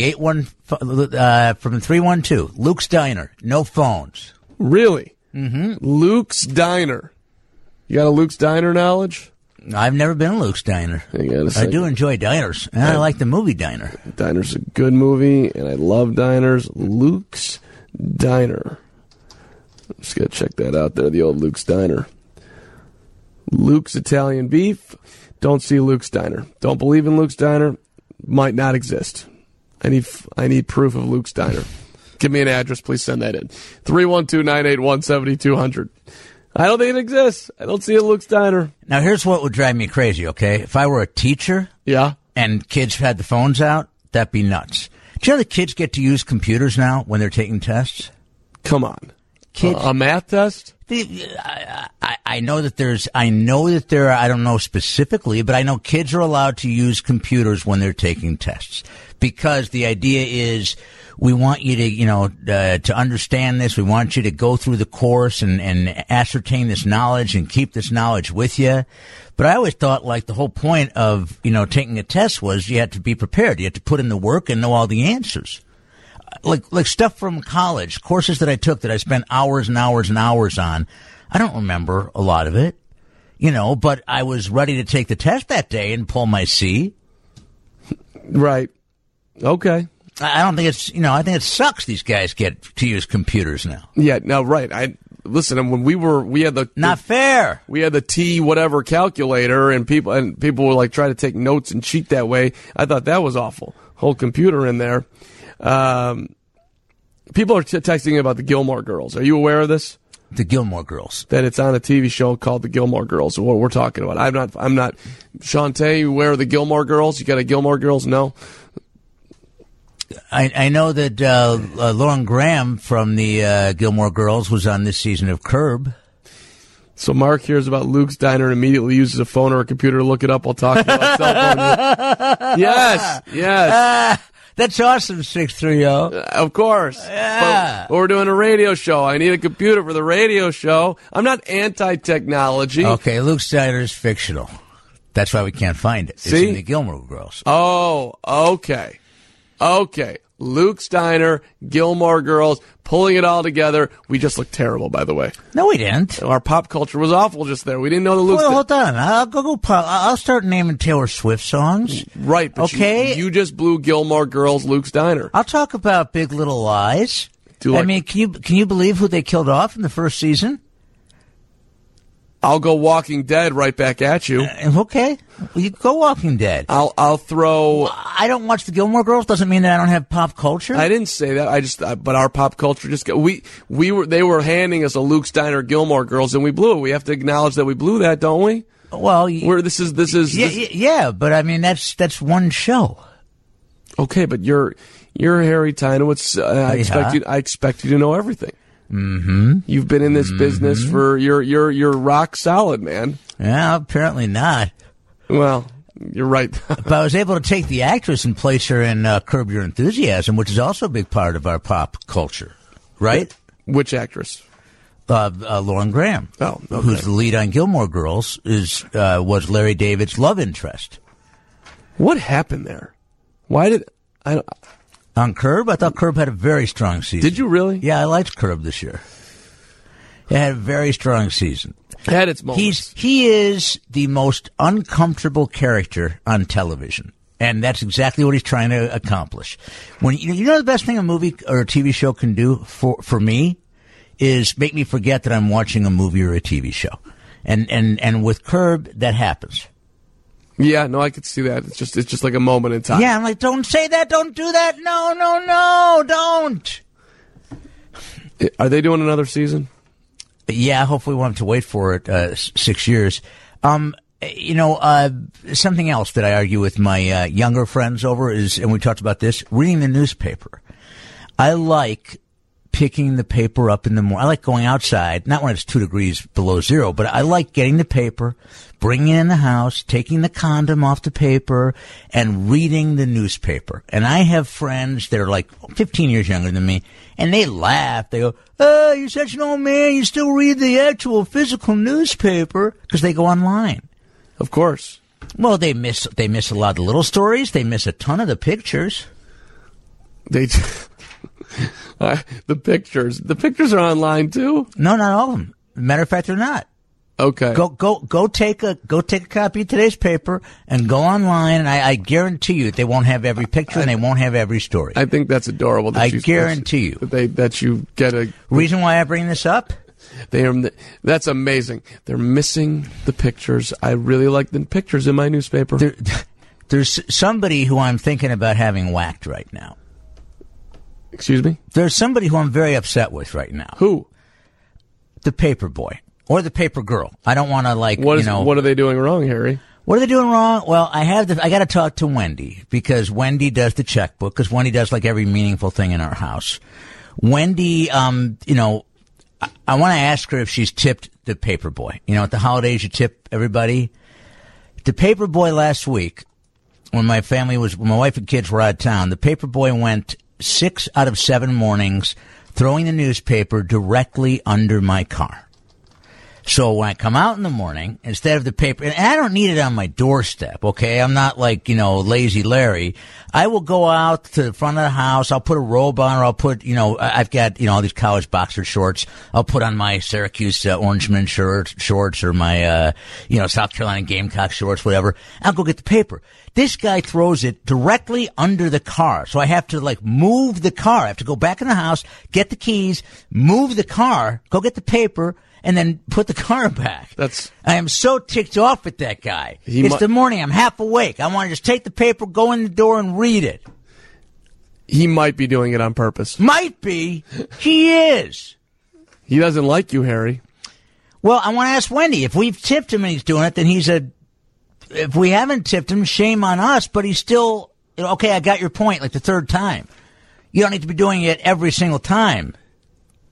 312. Luke's Diner. No phones. Really? Mm-hmm. Luke's Diner. You got a Luke's Diner knowledge? I've never been to Luke's Diner. I do enjoy diners, and I like the movie Diner. Diner's a good movie, and I love diners. Luke's Diner. Just got to check that out there, the old Luke's Diner. Luke's Italian Beef. Don't see Luke's Diner. Don't believe in Luke's Diner. Might not exist. I need proof of Luke's Diner. Give me an address. Please send that in. 312-981-7200. I don't think it exists. I don't see a Luke's Diner. Now, here's what would drive me crazy, okay? If I were a teacher and kids had the phones out, that'd be nuts. Do you know the kids get to use computers now when they're taking tests? Come on. Kids, a math test? I know that there are, I don't know specifically, but I know kids are allowed to use computers when they're taking tests. Because the idea is we want you to, to understand this. We want you to go through the course and ascertain this knowledge and keep this knowledge with you. But I always thought the whole point of, taking a test was you had to be prepared. You had to put in the work and know all the answers. Like stuff from college, courses that I took that I spent hours and hours and hours on. I don't remember a lot of it, but I was ready to take the test that day and pull my C. Right. Okay. I don't think it's, I think it sucks these guys get to use computers now. Yeah, no, right. Listen, when we had the... Not fair. We had the T whatever calculator, and people would try to take notes and cheat that way. I thought that was awful. Whole computer in there. People are texting about the Gilmore Girls. Are you aware of this? The Gilmore Girls. That it's on a TV show called The Gilmore Girls. What we're talking about. I'm not. Shantae, you aware of the Gilmore Girls? You got a Gilmore Girls? No. I know that Lauren Graham from the Gilmore Girls was on this season of Curb. So Mark hears about Luke's Diner and immediately uses a phone or a computer to look it up while talking about cell phone. Yes. That's awesome, 630. Of course. Yeah. But we're doing a radio show. I need a computer for the radio show. I'm not anti-technology. Okay, Luke's Diner is fictional. That's why we can't find it. See? It's in the Gilmore Girls. Oh, okay. Okay. Luke's Diner, Gilmore Girls, pulling it all together. We just looked terrible, by the way. No, we didn't. Our pop culture was awful just there. We didn't know the Luke's. Well, hold on. I'll start naming Taylor Swift songs. Right. But okay. You just blew Gilmore Girls, Luke's Diner. I'll talk about Big Little Lies. I mean, can you believe who they killed off in the first season? I'll go Walking Dead right back at you. Okay. Well, you go Walking Dead. I'll throw. I don't watch the Gilmore Girls. Doesn't mean that I don't have pop culture. I didn't say that. But our pop culture just got. They were handing us a Luke's Diner, Gilmore Girls, and we blew it. We have to acknowledge that we blew that, don't we? Well, this is. Yeah, but I mean that's one show. Okay, but you're Harry Tynowitz. I expect you to know everything. Mm-hmm. You've been in this business for you're rock solid, man. Yeah, apparently not. Well, you're right. But I was able to take the actress and place her in Curb Your Enthusiasm, which is also a big part of our pop culture, right? Which actress? Lauren Graham. Oh, okay. Who's the lead on Gilmore Girls? Was Larry David's love interest. What happened there? Why did I? On Curb? I thought Curb had a very strong season. Did you really? Yeah, I liked Curb this year. It had a very strong season. It had its moments. He is the most uncomfortable character on television. And that's exactly what he's trying to accomplish. When you know the best thing a movie or a TV show can do for me is make me forget that I'm watching a movie or a TV show. And with Curb, that happens. Yeah, no, I could see that. It's just like a moment in time. Yeah, I'm like, don't say that, don't do that. No, don't. Are they doing another season? Yeah, hopefully we won't have to wait for it 6 years. Something else that I argue with my younger friends over is, and we talked about this, reading the newspaper. I like picking the paper up in the morning. I like going outside, not when it's 2 degrees below zero, but I like getting the paper, bringing it in the house, taking the condom off the paper, and reading the newspaper. And I have friends that are like 15 years younger than me, and they laugh. They go, "Oh, you're such an old man. You still read the actual physical newspaper," because they go online. Of course. Well, they miss a lot of the little stories. They miss a ton of the pictures. The pictures are online too? No, not all of them. Matter of fact, they're not. Okay. Go take a copy of today's paper and go online, and I guarantee you they won't have every picture and they won't have every story. I think that's adorable. I guarantee you that you get a reason why I bring this up. That's amazing. They're missing the pictures. I really like the pictures in my newspaper. There's somebody who I'm thinking about having whacked right now. Excuse me? There's somebody who I'm very upset with right now. Who? The paper boy. Or the paper girl. I don't want to What are they doing wrong, Harry? What are they doing wrong? Well, I got to talk to Wendy because Wendy does the checkbook because Wendy does like every meaningful thing in our house. Wendy, I want to ask her if she's tipped the paper boy. At the holidays you tip everybody. The paper boy last week, when my wife and kids were out of town, the paper boy went 6 out of 7 mornings throwing the newspaper directly under my car. So when I come out in the morning, instead of the paper, and I don't need it on my doorstep, okay? I'm not like, lazy Larry. I will go out to the front of the house. I'll put a robe on, or I'll put, I've got, all these college boxer shorts. I'll put on my Syracuse Orangeman shorts or my, South Carolina Gamecock shorts, whatever. I'll go get the paper. This guy throws it directly under the car. So I have to move the car. I have to go back in the house, get the keys, move the car, go get the paper, and then put the car back. I am so ticked off at that guy. It's the morning. I'm half awake. I want to just take the paper, go in the door, and read it. He might be doing it on purpose. Might be. He is. He doesn't like you, Harry. Well, I want to ask Wendy. If we've tipped him and he's doing it, then if we haven't tipped him, shame on us, but he's still, okay, I got your point, the third time. You don't need to be doing it every single time.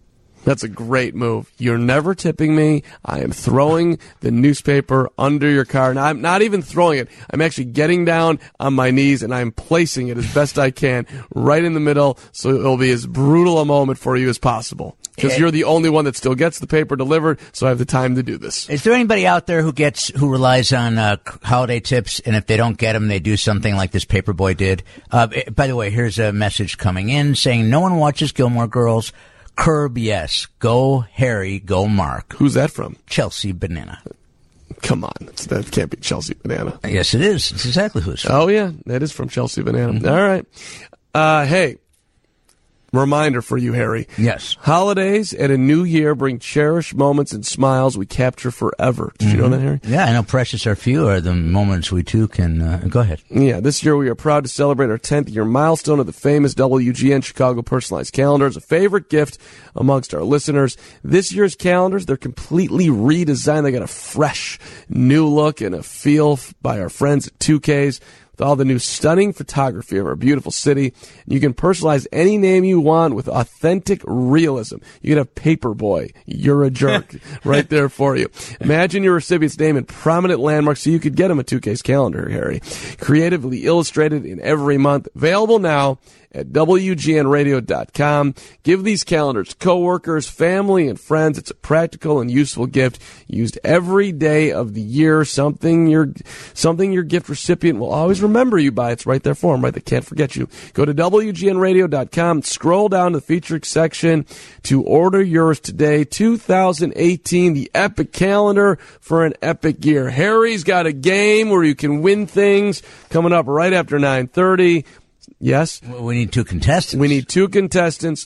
That's a great move. You're never tipping me. I am throwing the newspaper under your car. Now, I'm not even throwing it. I'm actually getting down on my knees, and I'm placing it as best I can right in the middle, so it'll be as brutal a moment for you as possible. Because you're the only one that still gets the paper delivered, so I have the time to do this. Is there anybody out there who relies on holiday tips, and if they don't get them, they do something like this Paperboy did? By the way, here's a message coming in saying, no one watches Gilmore Girls. Curb, yes. Go Harry, go Mark. Who's that from? Chelsea Banana. Come on. That can't be Chelsea Banana. Yes, it is. It's exactly who it's from. Oh, yeah. That is from Chelsea Banana. Mm-hmm. All right. Hey. Reminder for you, Harry. Yes. Holidays and a new year bring cherished moments and smiles we capture forever. Did you know that, Harry? Yeah, I know precious or few are the moments we too can... go ahead. Yeah, this year we are proud to celebrate our 10th year milestone of the famous WGN Chicago personalized calendar as a favorite gift amongst our listeners. This year's calendars, they're completely redesigned. They got a fresh, new look and a feel by our friends at 2Ks. With all the new stunning photography of our beautiful city. You can personalize any name you want with authentic realism. You can have Paperboy, You're a Jerk, right there for you. Imagine your recipient's name in prominent landmarks so you could get him a 2K's calendar, Harry. Creatively illustrated in every month. Available now at WGNradio.com. Give these calendars coworkers, family, and friends. It's a practical and useful gift used every day of the year. Something your gift recipient will always remember you by. It's right there for them, right? They can't forget you. Go to WGNradio.com. Scroll down to the featured section to order yours today. 2018, the epic calendar for an epic year. Harry's got a game where you can win things coming up right after 9:30. Yes. We need two contestants. We need two contestants.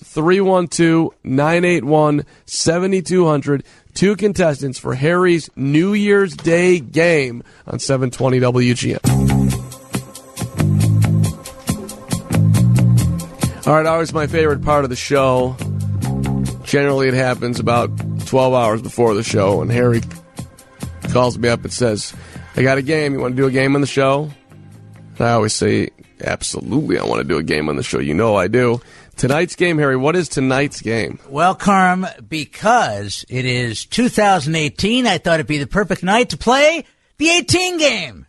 312-981-7200. Two contestants for Harry's New Year's Day game on 720 WGN. All right, always my favorite part of the show. Generally, it happens about 12 hours before the show, and Harry calls me up and says, I got a game. You want to do a game on the show? And I always say, absolutely, I want to do a game on the show. You know I do. Tonight's game, Harry, what is tonight's game? Well, Carm, because it is 2018, I thought it'd be the perfect night to play the 18 game.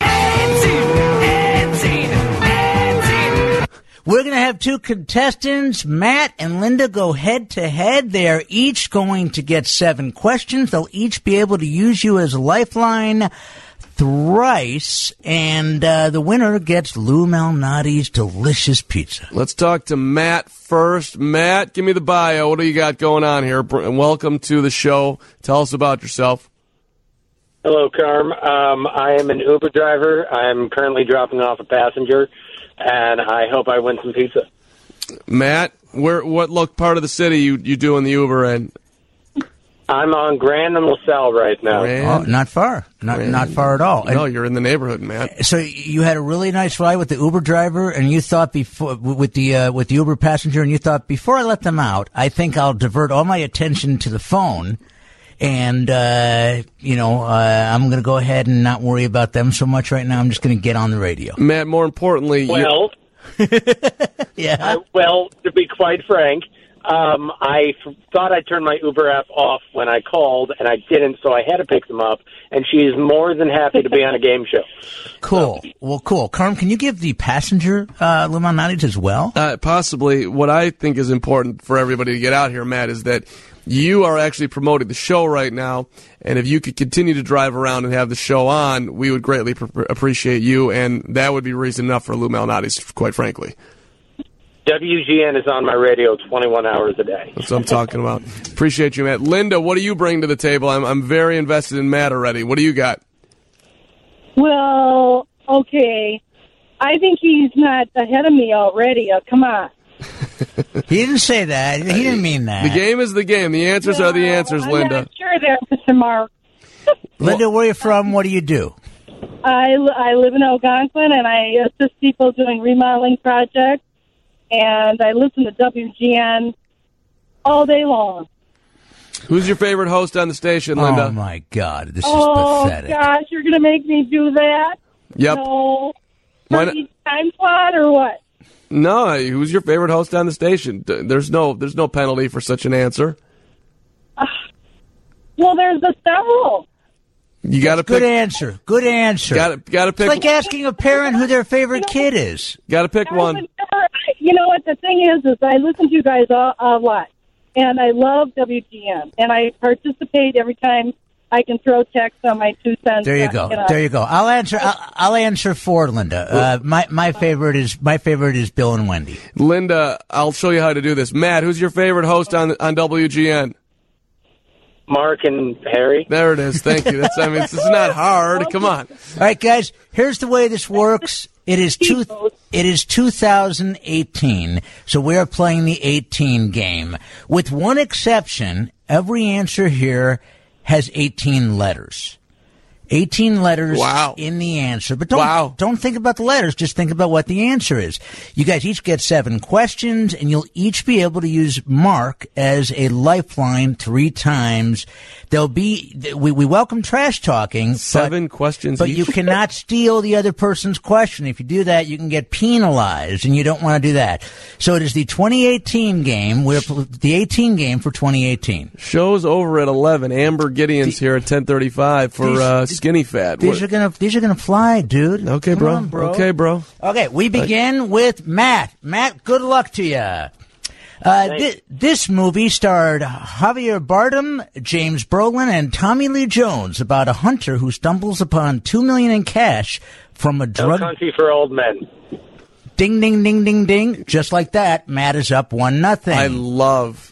18. We're going to have two contestants. Matt and Linda go head-to-head. They are each going to get 7 questions. They'll each be able to use you as a lifeline thrice, and the winner gets Lou Malnati's delicious pizza. Let's talk to Matt first. Matt, give me the bio. What do you got going on here? And welcome to the show. Tell us about yourself. Hello, Carm. I am an Uber driver. I'm currently dropping off a passenger, and I hope I win some pizza. Matt, what part of the city you doing the Uber in? I'm on Grand and LaSalle right now. Oh, not far. Not far at all. No, you're in the neighborhood, Matt. So you had a really nice ride with the Uber driver, and you thought before with the Uber passenger, and you thought before I let them out, I think I'll divert all my attention to the phone, and I'm going to go ahead and not worry about them so much right now. I'm just going to get on the radio. Matt, more importantly, yeah. Well, to be quite frank, I thought I turned my Uber app off when I called, and I didn't, so I had to pick them up, and she's more than happy to be on a game show. Cool. Well, cool. Carm, can you give the passenger Lou Malnati's as well? Possibly. What I think is important for everybody to get out here, Matt, is that you are actually promoting the show right now, and if you could continue to drive around and have the show on, we would greatly appreciate you, and that would be reason enough for Lou Malnati's, quite frankly. WGN is on my radio 21 hours a day. That's what I'm talking about. Appreciate you, Matt. Linda, what do you bring to the table? I'm very invested in Matt already. What do you got? Well, okay. I think he's not ahead of me already. Come on. He didn't say that. He didn't mean that. The game is the game. The answers are the answers, Linda. I'm not sure there, Mr. Mark. Linda, where are you from? What do you do? I live in Algonquin, and I assist people doing remodeling projects. And I listen to WGN all day long. Who's your favorite host on the station, Linda? Oh, my God. This is pathetic. Oh, gosh, you're going to make me do that? Yep. No. Time slot or what? No, who's your favorite host on the station? There's no penalty for such an answer. Well, there's several. You got to pick. Good answer. Good answer. Got to pick. It's like asking a parent who their favorite kid is. Got to pick one. You know what the thing is I listen to you guys a lot, and I love WGN, and I participate every time I can throw text on my 2 cents. There you go. There you go. I'll answer for Linda. My favorite is Bill and Wendy. Linda, I'll show you how to do this. Matt, who's your favorite host on WGN? Mark and Harry. There it is. Thank you. This is not hard. Come on. All right, guys. Here's the way this works. It is 2018, so we are playing the 18 game. With one exception, every answer here has 18 letters. 18 letters in the answer. But don't think about the letters. Just think about what the answer is. You guys each get 7 questions, and you'll each be able to use Mark as a lifeline 3 times. We welcome trash talking. 7 questions But each? you cannot steal the other person's question. If you do that, you can get penalized, and you don't want to do that. So it is the 2018 game. We're the 18 game for 2018. Show's over at 11. Amber Gideon's here at 10:35 for Skinny Fat. These are gonna fly, dude. Okay, Come bro. on, bro. Okay, bro. Okay, we begin with Matt. Matt, good luck to you. This movie starred Javier Bardem, James Brolin, and Tommy Lee Jones about a hunter who stumbles upon $2 million in cash from a drug. No Country for Old Men. Ding, ding, ding, ding, ding. Just like that, Matt is up 1-0. I love.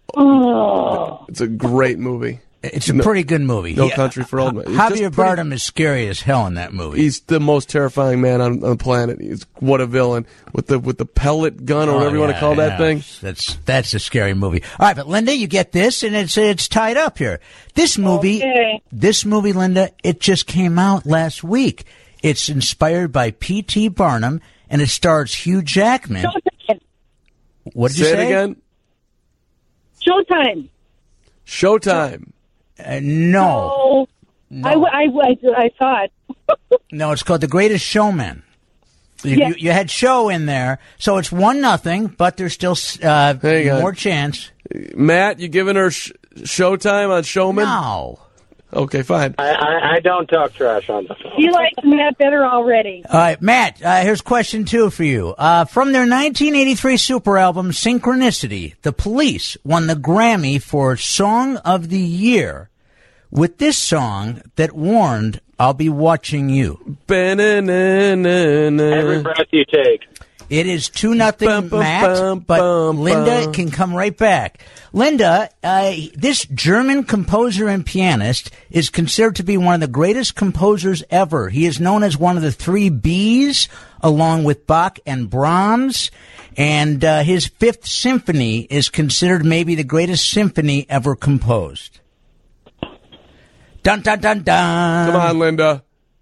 It's a great movie. It's a pretty good movie. No Country for Old Men. Javier Bardem is scary as hell in that movie. He's the most terrifying man on the planet. What a villain with the pellet gun or whatever you want to call that thing. That's a scary movie. All right, but Linda, you get this, and it's tied up here. This movie, Linda, it just came out last week. It's inspired by P.T. Barnum, and it stars Hugh Jackman. Showtime. What did you say? Say it again. Showtime. No. No. I thought. No, it's called The Greatest Showman. You had show in there, so it's 1-0, but there's still more chance. Matt, you giving her Showtime on Showman? No. Okay, fine. I don't talk trash on the phone. You like Matt better already. All right, Matt, here's question 2 for you. From their 1983 super album, Synchronicity, The Police won the Grammy for Song of the Year with this song that warned, "I'll be watching you." Every breath you take. It is 2-0, Matt, but Linda can come right back. Linda, this German composer and pianist is considered to be one of the greatest composers ever. He is known as one of the 3 Bs, along with Bach and Brahms, and his 5th symphony is considered maybe the greatest symphony ever composed. Dun, dun, dun, dun. Come on, Linda.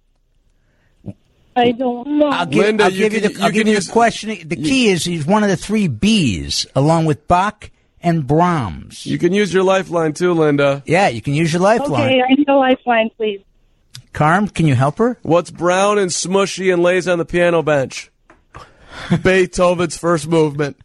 I don't know. I'll give you the question. The key is he's one of the 3 Bs, along with Bach and Brahms. You can use your lifeline too, Linda. Yeah, you can use your lifeline. Okay, I need a lifeline, please. Carm, can you help her? What's brown and smushy and lays on the piano bench? Beethoven's First Movement.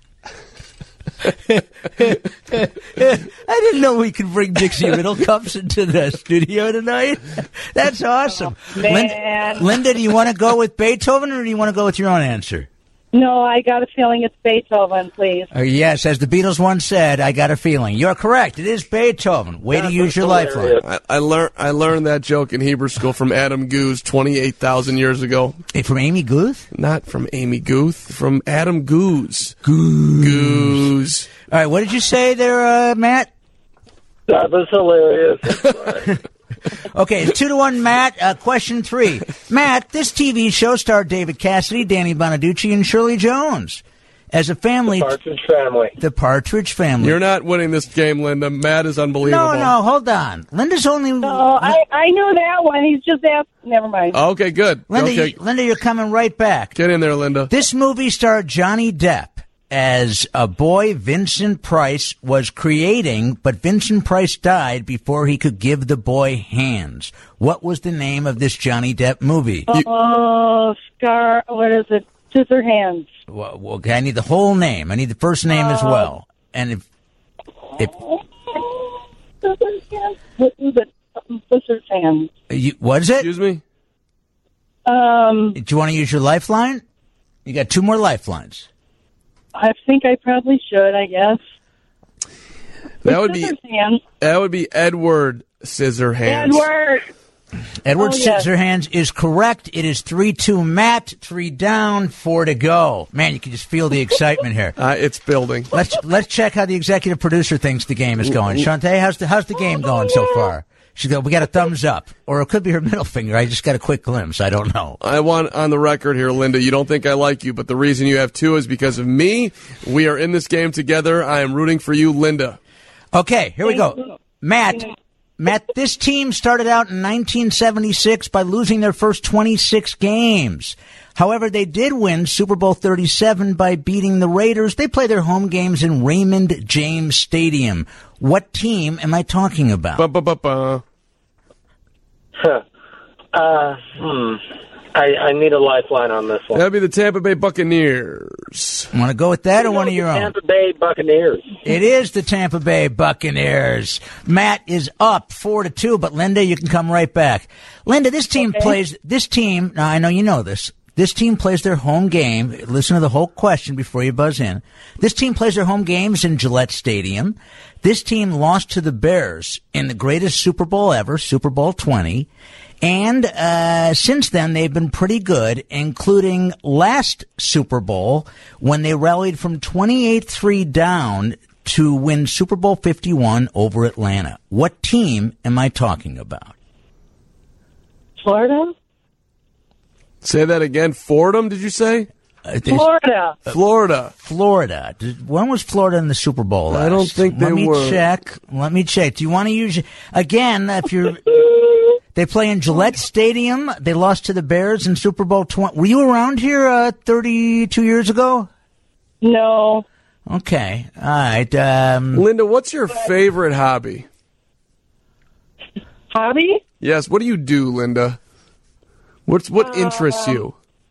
I didn't know we could bring Dixie Riddle Cups into the studio tonight. That's awesome. Linda, do you want to go with Beethoven or do you want to go with your own answer? No, I got a feeling it's Beethoven, please. Yes, as the Beatles once said, I got a feeling. You're correct. It is Beethoven. Way to use your lifeline. I learned that joke in Hebrew school from Adam Guth 28,000 years ago. Hey, from Amy Guth? Not from Amy Guth. From Adam Guth. Goose. All right, what did you say there, Matt? That was hilarious. Okay, it's 2-1, Matt. Question 3. Matt, this TV show starred David Cassidy, Danny Bonaducci, and Shirley Jones. As a family... The Partridge Family. The Partridge Family. You're not winning this game, Linda. Matt is unbelievable. No, hold on. Linda's only... No, I knew that one. He's just asked... Never mind. Okay, good. Linda, you're coming right back. Get in there, Linda. This movie starred Johnny Depp as a boy Vincent Price was creating, but Vincent Price died before he could give the boy hands. What was the name of this Johnny Depp movie? What is it? Scissor Hands. Well, I need the whole name. I need the first name as well. And if What do the Blizzard fans? What is it? Excuse me? Do you want to use your lifeline? You got 2 more lifelines. I think I probably should, I guess. That would be Edward Scissorhands. Edward yes. Scissorhands is correct. It is 3-2 Matt, 3 down, 4 to go. Man, you can just feel the excitement here. It's building. Let's check how the executive producer thinks the game is going. Shantae, how's the game going so far? She go, we got a thumbs up. Or it could be her middle finger. I just got a quick glimpse. I don't know. I want on the record here, Linda, you don't think I like you, but the reason you have 2 is because of me. We are in this game together. I am rooting for you, Linda. Okay, here we go. Matt, this team started out in 1976 by losing their first 26 games. However, they did win Super Bowl 37 by beating the Raiders. They play their home games in Raymond James Stadium. What team am I talking about? I need a lifeline on this one. That'd be the Tampa Bay Buccaneers. Want to go with that or one of your own? Tampa Bay Buccaneers. It is the Tampa Bay Buccaneers. Matt is up 4-2, but Linda, you can come right back. Linda, this team now I know you know this. This team plays their home game. Listen to the whole question before you buzz in. This team plays their home games in Gillette Stadium. This team lost to the Bears in the greatest Super Bowl ever, Super Bowl 20. And since then, they've been pretty good, including last Super Bowl when they rallied from 28-3 down to win Super Bowl 51 over Atlanta. What team am I talking about? Florida? Say that again. Fordham, did you say? Florida. Florida. When was Florida in the Super Bowl last? I don't think they were. Let me check. Do you want to use... Again, if you're... They play in Gillette Stadium. They lost to the Bears in Super Bowl 20. Were you around here 32 years ago? No. Okay. All right. Linda, what's your favorite hobby? Hobby? Yes. What do you do, Linda? What interests you?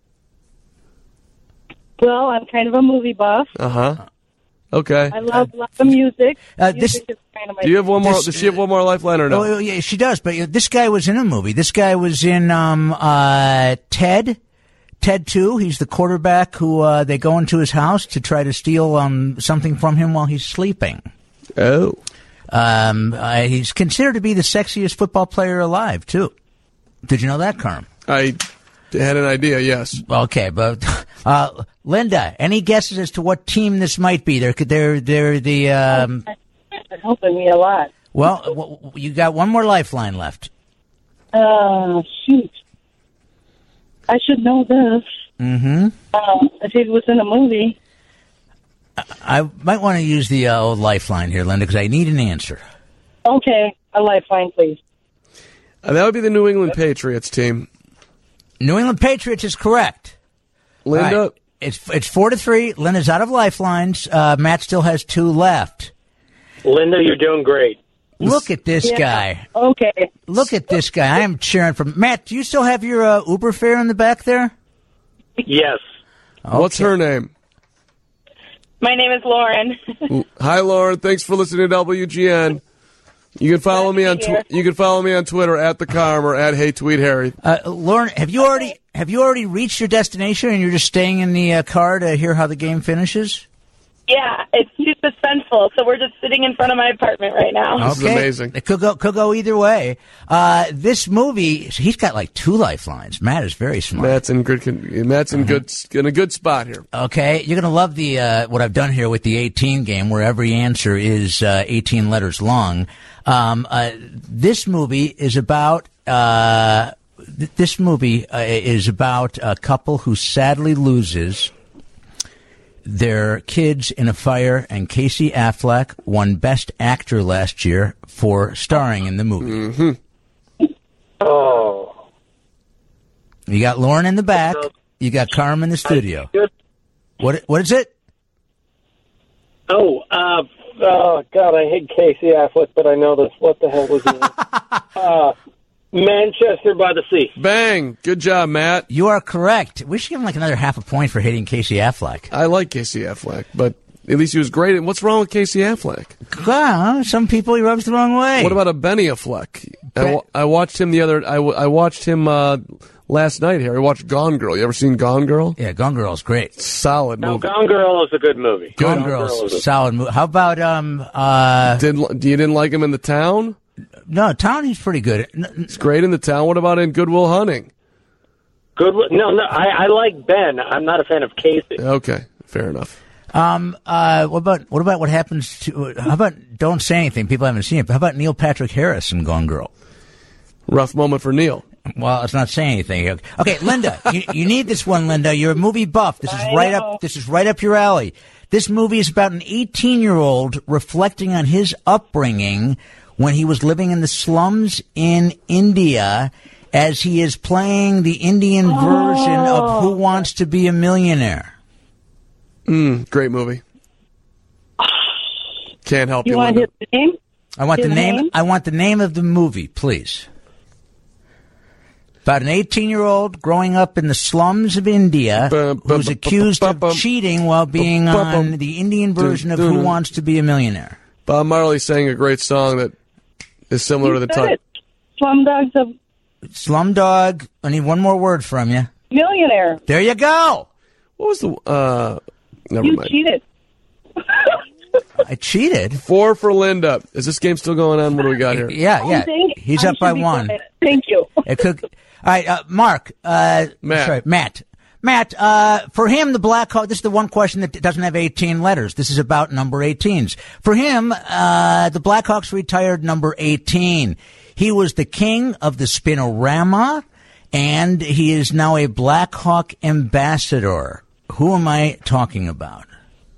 Well, I'm kind of a movie buff. Uh-huh. Okay. I love the music. Music is kind of my Do you have one more? Does she have one more lifeline or no? Oh, yeah, she does. But this guy was in a movie. This guy was in Ted 2. He's the quarterback who they go into his house to try to steal something from him while he's sleeping. Oh. He's considered to be the sexiest football player alive, too. Did you know that, Carm? I had an idea, yes. Okay, but Linda, any guesses as to what team this might be? They're the. It's helping me a lot. Well, you got one more lifeline left. Shoot, I should know this. Mm-hmm. If it was in a movie. I might want to use the old lifeline here, Linda, because I need an answer. Okay, a lifeline, please. That would be the New England Patriots team. New England Patriots is correct. Linda? Right. It's 4-3. Linda's out of lifelines. Matt still has 2 left. Linda, you're doing great. Look at this guy. Okay. Look at this guy. I am cheering for Matt. Do you still have your Uber fare in the back there? Yes. Okay. What's her name? My name is Lauren. Hi, Lauren. Thanks for listening to WGN. You can follow me on you can follow me on Twitter at the Carm or at Hey Tweet Harry. Lauren, have you already reached your destination and you're just staying in the car to hear how the game finishes? Yeah, it's too suspenseful, so we're just sitting in front of my apartment right now. This is amazing. It could go either way. This movie, he's got like 2 lifelines. Matt is very smart. Matt's in a good spot here. Okay, you're gonna love the what I've done here with the 18 game, where every answer is 18 letters long. This movie is about a couple who sadly loses their kids in a fire, and Casey Affleck won Best Actor last year for starring in the movie. Mm-hmm. Oh. You got Lauren in the back. You got Carm in the studio. What is it? Oh, God, I hate Casey Affleck, but I know this. What the hell was it? Manchester by the Sea. Bang. Good job, Matt. You are correct. We should give him like another half a point for hitting Casey Affleck. I like Casey Affleck, but At least he was great. And what's wrong with Casey Affleck? Well, some people he rubs the wrong way. What about a Benny Affleck? I watched him I watched him last night here. I watched Gone Girl. You ever seen Gone Girl? Yeah, Gone Girl's great. Solid movie. No, Gone Girl is a good movie. Gone Girl's a solid movie. How about you didn't like him in The Town? No, Town he's pretty good. It's great in The Town. What about in Good Will Hunting? No, I like Ben. I'm not a fan of Casey. Okay, fair enough. What about what happens to? How about Don't Say Anything? People haven't seen it. But how about Neil Patrick Harris in Gone Girl? Rough moment for Neil. Well, it's not saying anything. Okay, Linda, you need this one, Linda. You're a movie buff. This is right up your alley. This movie is about an 18-year-old reflecting on his upbringing when he was living in the slums in India, as he is playing the Indian version of Who Wants to Be a Millionaire. Great movie. Can't help you. You want Linda. his name? I want the name. I want the name of the movie, please. About an 18-year-old growing up in the slums of India who's accused of cheating while being on the Indian version of Who Wants to Be a Millionaire. Bob Marley sang a great song that is similar to the title. Slumdog. I need one more word from you. Millionaire. There you go. What was the... Never You mind. cheated. I cheated. 4 for Linda. Is this game still going on? What do we got here? Yeah. He's up by 1. Thank you. It could. All right, Mark. Matt. For him, the Blackhawks. This is the one question that doesn't have 18 letters. This is about number 18s. For him, the Blackhawks retired number 18. He was the king of the Spinorama, and he is now a Blackhawk ambassador. Who am I talking about?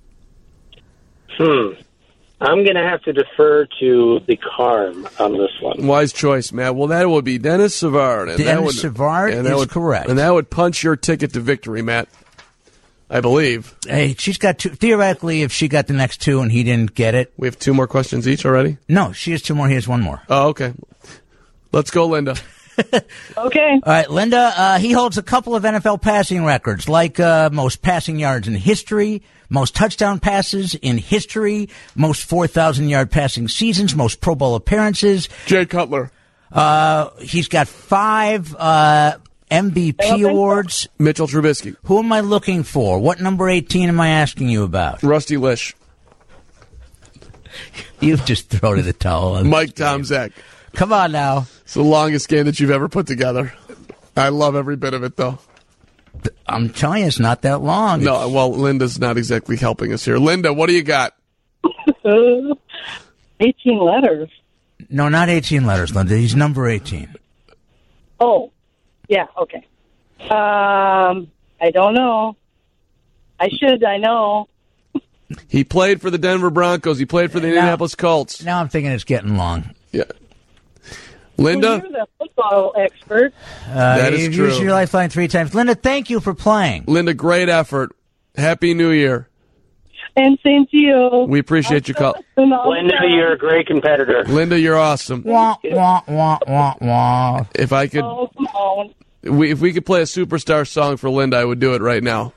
I'm going to have to defer to the Carm on this one. Wise choice, Matt. Well, that would be Dennis Savard. Dennis Savard is correct. And that would punch your ticket to victory, Matt. I believe. Hey, she's got 2. Theoretically, if she got the next 2 and he didn't get it. We have 2 more questions each already? No, she has 2 more. He has 1 more. Oh, okay. Let's go, Linda. Okay. All right, Linda, he holds a couple of NFL passing records, like most passing yards in history, most touchdown passes in history, most 4,000-yard passing seasons, most Pro Bowl appearances. Jay Cutler. He's got 5 MVP awards. Mitchell Trubisky. Who am I looking for? What number 18 am I asking you about? Rusty Lish. You've just thrown in the towel on Mike Tomczak. Come on now. It's the longest game that you've ever put together. I love every bit of it, though. I'm telling you, it's not that long. No, well, Linda's not exactly helping us here. Linda, what do you got? 18 letters. No, not 18 letters, Linda. He's number 18. Oh, yeah, okay. I don't know. I know. He played for the Denver Broncos. He played for the Indianapolis Colts. Now I'm thinking it's getting long. Yeah. Linda? Well, you're the football expert. That is true. Use your lifeline 3 times. Linda, thank you for playing. Linda, great effort. Happy New Year. And same to you. We appreciate your call. Linda, you're a great competitor. Linda, you're awesome. Wah, wah, wah, wah, wah. If I could... Oh, come on. If we could play a superstar song for Linda, I would do it right now.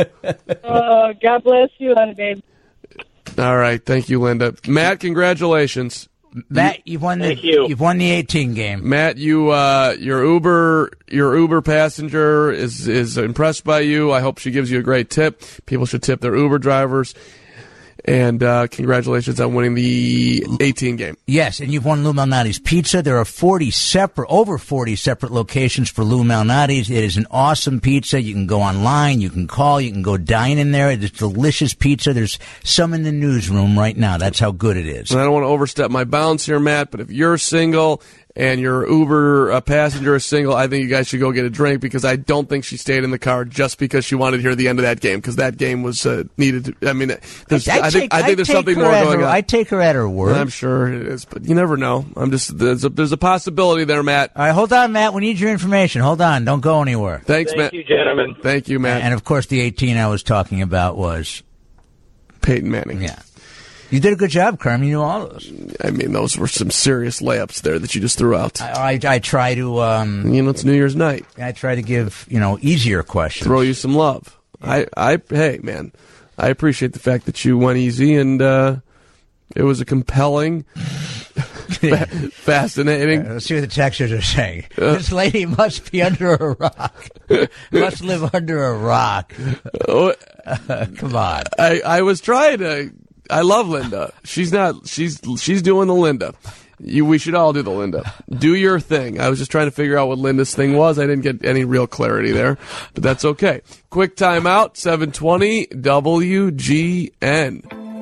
God bless you, honey, babe. All right. Thank you, Linda. Matt, congratulations. Matt, you've won the 18 game. Matt, your Uber passenger is impressed by you. I hope she gives you a great tip. People should tip their Uber drivers. And congratulations on winning the 18 game. Yes, and you've won Lou Malnati's Pizza. There are over 40 separate locations for Lou Malnati's. It is an awesome pizza. You can go online, you can call, you can go dine in there. It's delicious pizza. There's some in the newsroom right now. That's how good it is. And I don't want to overstep my bounds here, Matt, but if you're single and your Uber passenger is single, I think you guys should go get a drink, because I don't think she stayed in the car just because she wanted to hear the end of that game, because that game was needed to, I mean, I think there's something more going on. I take her at her word. I'm sure it is, but you never know. There's a possibility there, Matt. All right, hold on, Matt. We need your information. Hold on. Don't go anywhere. Thanks, Matt. Thank you, gentlemen. Thank you, Matt. And, of course, the 18 I was talking about was Peyton Manning. Yeah. You did a good job, Carm. You knew all of those. I mean, those were some serious layups there that you just threw out. I try to... it's New Year's night. I try to give, easier questions. Throw you some love. Hey, man, I appreciate the fact that you went easy, and it was a compelling, fascinating. Let's see what the texters are saying. This lady must be under a rock. Must live under a rock. Come on. I was trying to. I love Linda. She's not. She's doing the Linda. We should all do the Linda. Do your thing. I was just trying to figure out what Linda's thing was. I didn't get any real clarity there, but that's okay. Quick timeout. 720 WGN.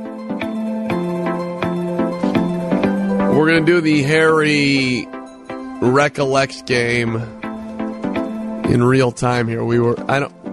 We're gonna do the Harry Recollects game in real time here. We were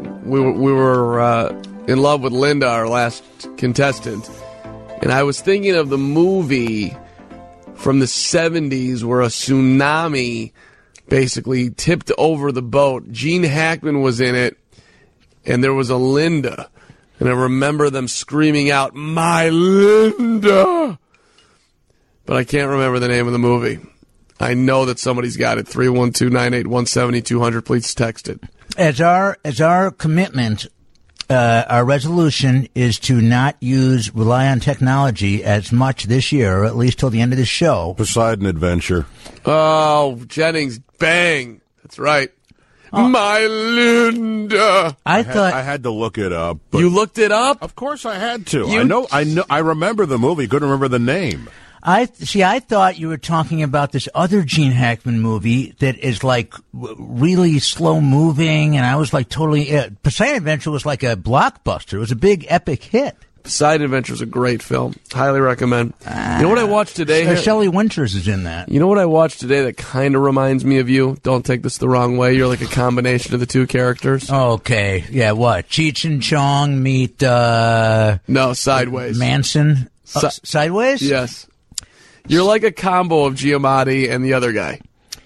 in love with Linda, our last contestant, and I was thinking of the movie from the 70s where a tsunami basically tipped over the boat. Gene Hackman was in it, and there was a Linda, and I remember them screaming out, "My Linda!" But I can't remember the name of the movie. I know that somebody's got it. 312-981-7200. Please text it. As our commitment, our resolution is to not rely on technology as much this year, or at least till the end of the show. Poseidon Adventure. Oh, Jennings, bang. That's right. Oh. My Linda. I had to look it up. You looked it up? Of course I had to. I remember the movie. Couldn't remember the name. I thought you were talking about this other Gene Hackman movie that is like really slow moving, and I was like totally. Poseidon Adventure was like a blockbuster. It was a big epic hit. Poseidon Adventure is a great film. Highly recommend. You know what I watched today? Shelley Winters is in that. You know what I watched today that kind of reminds me of you? Don't take this the wrong way. You're like a combination of the two characters. Okay. Yeah, what? Cheech and Chong meet... No, Sideways. Manson? Sideways? Yes. You're like a combo of Giamatti and the other guy.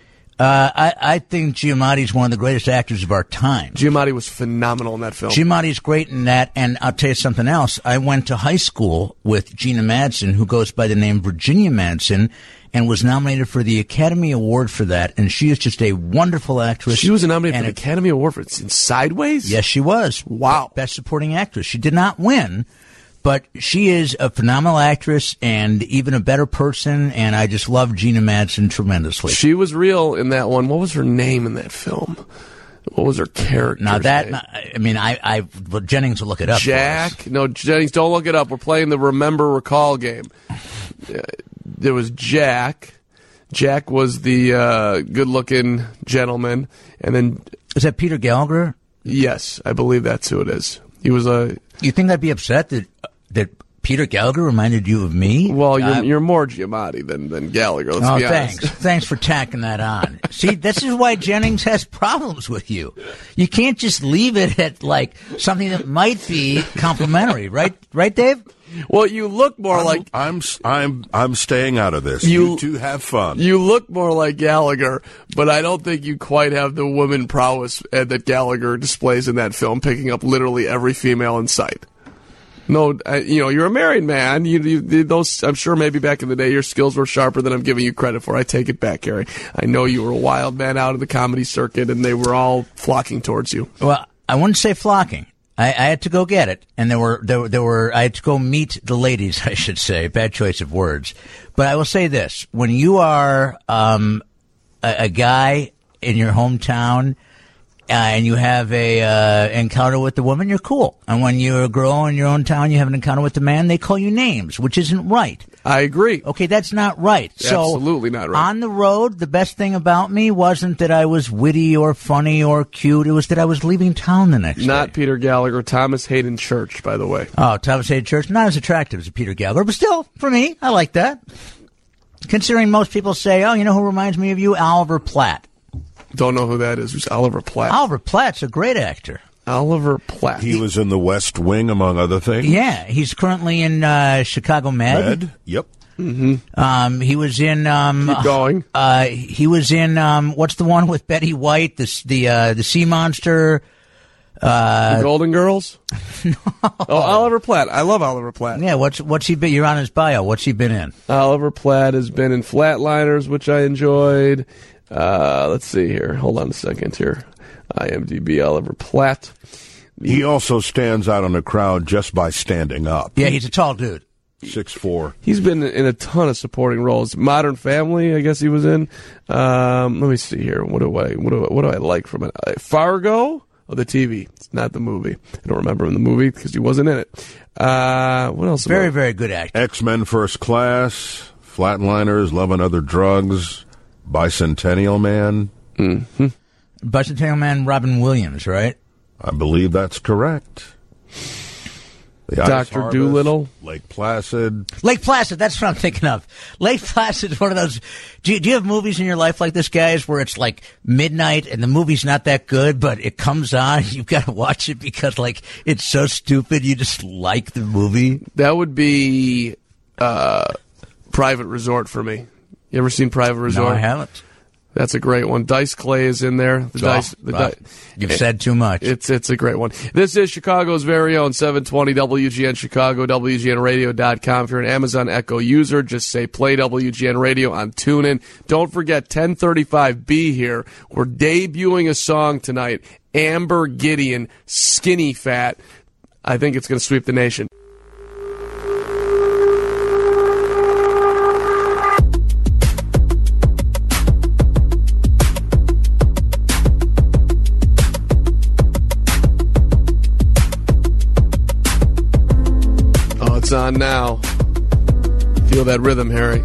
I think Giamatti's one of the greatest actors of our time. Giamatti was phenomenal in that film. Giamatti's great in that, and I'll tell you something else. I went to high school with Gina Madsen, who goes by the name Virginia Madsen, and was nominated for the Academy Award for that, and she is just a wonderful actress. She was nominated for the Academy Award for it in Sideways? Yes, she was. Wow. Best Supporting Actress. She did not win, but she is a phenomenal actress and even a better person, and I just love Gina Madsen tremendously. She was real in that one. What was her name in that film? What was her character? Now that, name? Well, Jennings will look it up. Jack? No, Jennings, don't look it up. We're playing the Remember Recall game. There was Jack. Jack was the good-looking gentleman, and then is that Peter Gallagher? Yes, I believe that's who it is. He was a. You think I'd be upset that Peter Gallagher reminded you of me? Well, you're more Giamatti than Gallagher. Let's be honest. Thanks for tacking that on. See, this is why Jennings has problems with you. You can't just leave it at like something that might be complimentary, right? Right, Dave? Well, you look more like I'm staying out of this. You two have fun. You look more like Gallagher, but I don't think you quite have the woman prowess that Gallagher displays in that film, picking up literally every female in sight. No, you're a married man. Those, I'm sure maybe back in the day your skills were sharper than I'm giving you credit for. I take it back, Harry. I know you were a wild man out of the comedy circuit, and they were all flocking towards you. Well, I wouldn't say flocking. I had to go get it, and there were. I had to go meet the ladies, I should say. Bad choice of words, but I will say this: when you are a guy in your hometown and you have a encounter with the woman, you're cool. And when you're a girl in your own town, you have an encounter with the man, they call you names, which isn't right. I agree. Okay, that's not right. Absolutely not right. On the road, the best thing about me wasn't that I was witty or funny or cute. It was that I was leaving town the next day. Not Peter Gallagher. Thomas Hayden Church, by the way. Oh, Thomas Hayden Church. Not as attractive as Peter Gallagher, but still, for me, I like that. Considering most people say, oh, you know who reminds me of you? Oliver Platt. Don't know who that is. Who's Oliver Platt? Oliver Platt's a great actor. Oliver Platt. He was in The West Wing, among other things. Yeah, he's currently in Chicago Med. Yep. Mm-hmm. He was in. Keep going. He was in. What's the one with Betty White? The sea monster. The Golden Girls. No. Oh, Oliver Platt. I love Oliver Platt. Yeah. What's he been? You're on his bio. What's he been in? Oliver Platt has been in Flatliners, which I enjoyed. Let's see here. Hold on a second here. IMDb, Oliver Platt. He also stands out in a crowd just by standing up. Yeah, he's a tall dude. 6'4". He's been in a ton of supporting roles. Modern Family, I guess he was in. Let me see here. What do I like from it? Fargo? Oh, the TV. It's not the movie. I don't remember him in the movie because he wasn't in it. What else? Very, very good actor. X-Men First Class, Flatliners, Love and Other Drugs, Bicentennial Man. Mm-hmm. Bicentennial Man, Robin Williams, right? I believe that's correct. Dr. Dolittle. Lake Placid. Lake Placid, that's what I'm thinking of. Lake Placid is one of those. Do you have movies in your life like this, guys, where it's like midnight and the movie's not that good, but it comes on, you've got to watch it because, like, it's so stupid, you just like the movie? That would be Private Resort for me. You ever seen Private Resort? No, I haven't. That's a great one. Dice Clay is in there. You've said too much. It's a great one. This is Chicago's very own 720 WGN Chicago, WGNradio.com. If you're an Amazon Echo user, just say play WGN Radio on TuneIn. Don't forget 10:35 be here. We're debuting a song tonight. Amber Gideon, Skinny Fat. I think it's going to sweep the nation. It's on now. Feel that rhythm, Harry.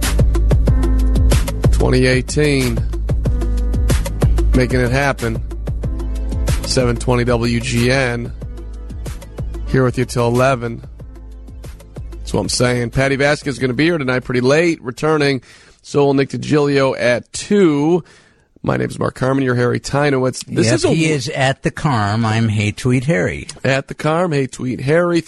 2018. Making it happen. 720 WGN. Here with you till 11. That's what I'm saying. Patty Vasquez is going to be here tonight pretty late. Returning. So will Nick DiGilio at 2. My name is Mark Carmen. You're Harry Tynowitz. He is at the Carm. I'm Hey Tweet Harry. At the Carm, Hey Tweet Harry,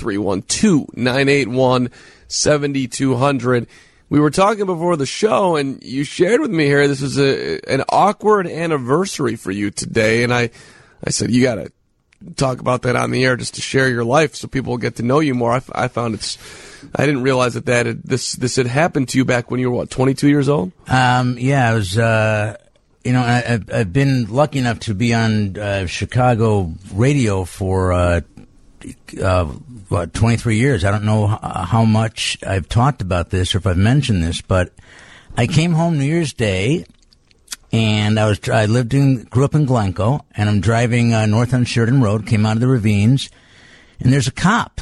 312-981-7200. We were talking before the show, and you shared with me, Harry, this is an awkward anniversary for you today. And I said, you got to talk about that on the air just to share your life so people will get to know you more. I found I didn't realize that this had happened to you back when you were, 22 years old? Yeah, I was... I've been lucky enough to be on Chicago radio for 23 years. I don't know how much I've talked about this or if I've mentioned this, but I came home New Year's Day, and I grew up in Glencoe, and I'm driving north on Sheridan Road, came out of the ravines, and there's a cop.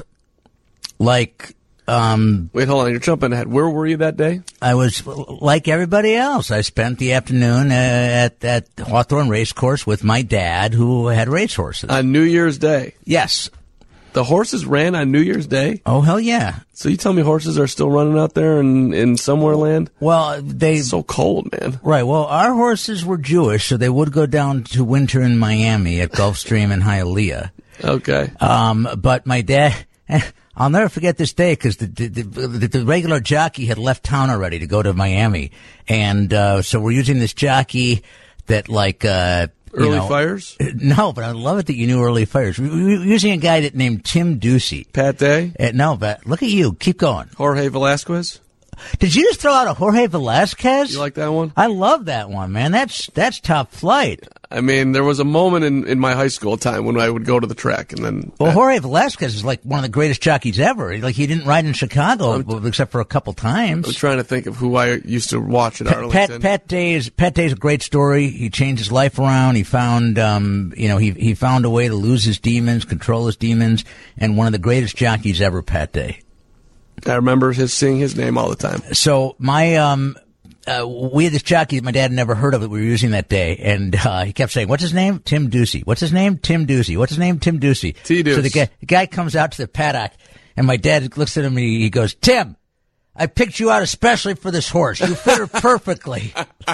Wait, hold on. You're jumping ahead. Where were you that day? I was like everybody else. I spent the afternoon at Hawthorne Racecourse with my dad, who had racehorses. On New Year's Day? Yes. The horses ran on New Year's Day? Oh, hell yeah. So you tell me horses are still running out there in somewhere land? Well, it's so cold, man. Right. Well, our horses were Jewish, so they would go down to winter in Miami at Gulfstream and Hialeah. Okay. But my dad... I'll never forget this day because the regular jockey had left town already to go to Miami. And so we're using this jockey that Early Fires? No, but I love it that you knew Early Fires. We're using a guy named Tim Ducey. Pat Day? No, but look at you. Keep going. Jorge Velasquez? Did you just throw out a Jorge Velasquez? You like that one? I love that one, man. That's top flight. I mean, there was a moment in my high school time when I would go to the track, and then... Well, Jorge Velasquez is like one of the greatest jockeys ever. He didn't ride in Chicago except for a couple times. I'm trying to think of who I used to watch at Arlington. Pat Day's a great story. He changed his life around. He found, he found a way to lose his demons, control his demons, and one of the greatest jockeys ever, Pat Day. I remember seeing his name all the time. So my... we had this jockey that my dad had never heard of that we were using that day, and he kept saying, "What's his name? Tim Ducey. What's his name? Tim Ducey. What's his name? Tim Ducey." T-Deuce. So the guy comes out to the paddock, and my dad looks at him and he goes, "Tim, I picked you out especially for this horse. You fit her perfectly."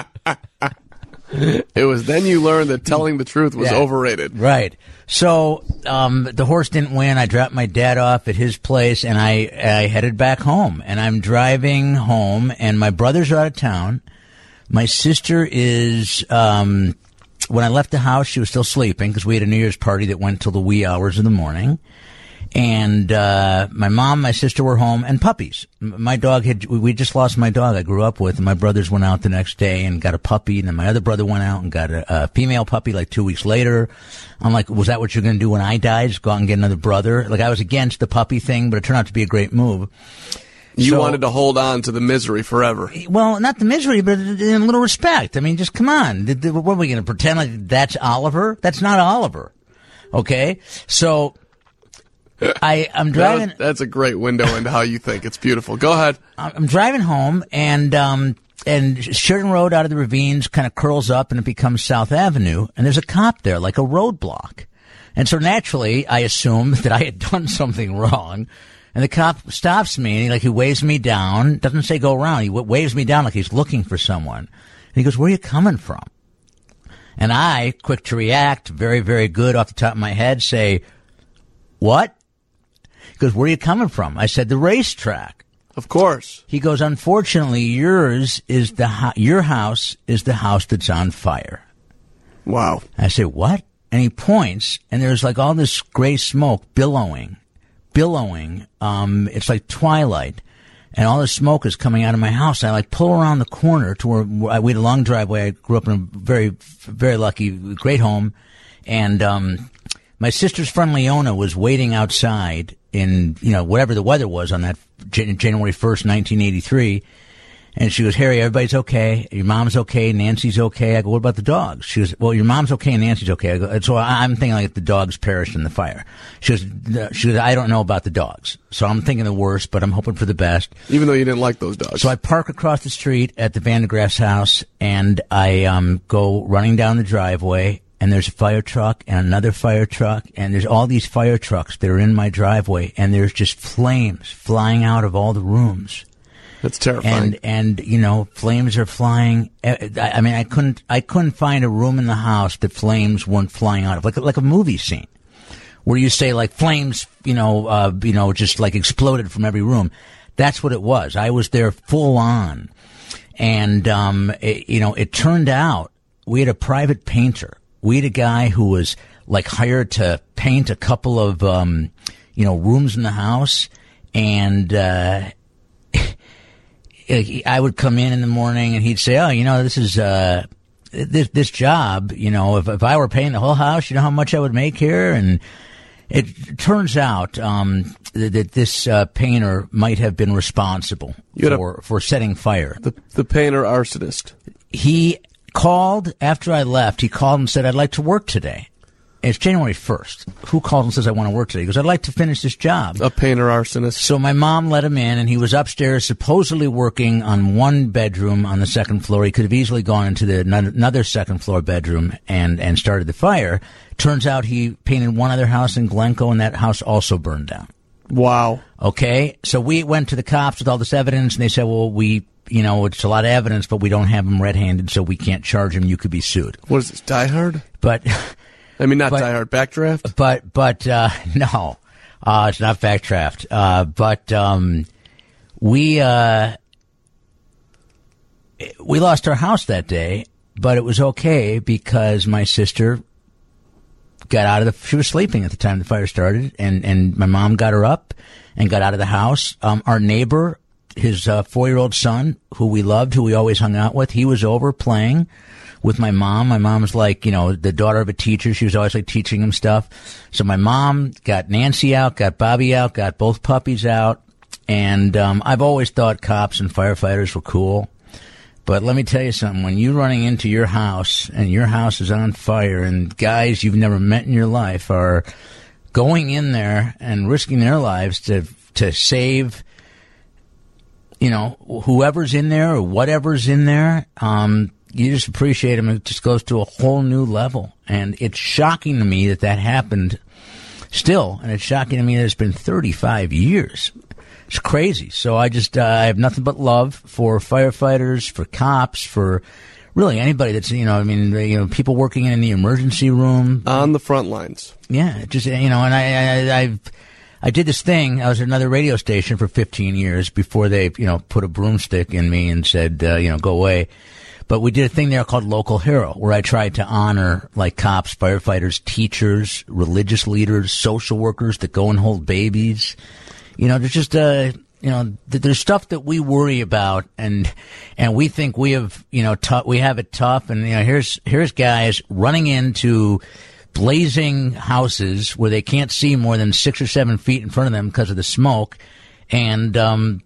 It was then you learned that telling the truth was overrated. Right. So the horse didn't win. I dropped my dad off at his place, and I headed back home. And I'm driving home, and my brothers are out of town. My sister is, when I left the house, she was still sleeping because we had a New Year's party that went till the wee hours of the morning. And my mom, my sister were home, and puppies. My dog we just lost my dog I grew up with, and my brothers went out the next day and got a puppy, and then my other brother went out and got a female puppy like 2 weeks later. I'm like, was that what you're going to do when I died? Just go out and get another brother? Like, I was against the puppy thing, but it turned out to be a great move. You wanted to hold on to the misery forever. Well, not the misery, but in a little respect. I mean, just come on. What are we going to pretend like that's Oliver? That's not Oliver. Okay? So I'm driving. That's a great window into how you think. It's beautiful. Go ahead. I'm driving home, and Sheridan Road out of the ravines kind of curls up, and it becomes South Avenue, and there's a cop there, like a roadblock. And so naturally, I assumed that I had done something wrong. And the cop stops me, and he waves me down. Doesn't say go around. He waves me down like he's looking for someone. And he goes, where are you coming from? And I, quick to react, very, very good off the top of my head, say, what? He goes, where are you coming from? I said, the racetrack. Of course. He goes, unfortunately, your house is the house that's on fire. Wow. I say, what? And he points, and there's like all this gray smoke billowing. It's like twilight, and all the smoke is coming out of my house. I pull around the corner to where we had a long driveway. I grew up in a very, very lucky, great home, and my sister's friend Leona was waiting outside in whatever the weather was on that January 1st, 1983. And she goes, Harry, everybody's okay. Your mom's okay. Nancy's okay. I go, what about the dogs? She goes, well, your mom's okay and Nancy's okay. I go, so I'm thinking like the dogs perished in the fire. She goes, I don't know about the dogs. So I'm thinking the worst, but I'm hoping for the best. Even though you didn't like those dogs. So I park across the street at the Van de Graaf's house, and I go running down the driveway, and there's a fire truck and another fire truck, and there's all these fire trucks that are in my driveway, and there's just flames flying out of all the rooms. That's terrifying. And flames are flying. I mean, I couldn't find a room in the house that flames weren't flying out of, like a movie scene, where you say like flames, just like exploded from every room. That's what it was. I was there full on, and it turned out we had a private painter. We had a guy who was like hired to paint a couple of rooms in the house, and I would come in the morning, and he'd say, "Oh, this is this job. If I were paying the whole house, you know how much I would make here." And it turns out that this painter might have been responsible for setting fire. The painter arsonist. He called after I left. He called and said, "I'd like to work today." It's January 1st. Who calls and says, I want to work today? He goes, I'd like to finish this job. A painter arsonist. So my mom let him in, and he was upstairs supposedly working on one bedroom on the second floor. He could have easily gone into another second floor bedroom and started the fire. Turns out he painted one other house in Glencoe, and that house also burned down. Wow. Okay. So we went to the cops with all this evidence, and they said, well, it's a lot of evidence, but we don't have him red-handed, so we can't charge him. You could be sued. What is this, Die Hard? But... I mean, not Die Hard, Backdraft? But no, it's not Backdraft. We lost our house that day, but it was okay because my sister got out of she was sleeping at the time the fire started, and my mom got her up and got out of the house. Our neighbor, his 4-year-old son, who we loved, who we always hung out with, he was over playing with my mom. My mom's like, the daughter of a teacher. She was always like teaching him stuff. So my mom got Nancy out, got Bobby out, got both puppies out. And I've always thought cops and firefighters were cool. But let me tell you something. When you're running into your house and your house is on fire and guys you've never met in your life are going in there and risking their lives to save, whoever's in there or whatever's in there, you just appreciate him. It just goes to a whole new level. And it's shocking to me that happened still. And it's shocking to me that it's been 35 years. It's crazy. So I I have nothing but love for firefighters, for cops, for really anybody that's, people working in the emergency room. On the front lines. Yeah. Just, and I did this thing. I was at another radio station for 15 years before they, put a broomstick in me and said, go away. But we did a thing there called Local Hero, where I tried to honor like cops, firefighters, teachers, religious leaders, social workers that go and hold babies. You know, there's just there's stuff that we worry about, and we think we have we have it tough, and here's guys running into blazing houses where they can't see more than 6 or 7 feet in front of them because of the smoke, and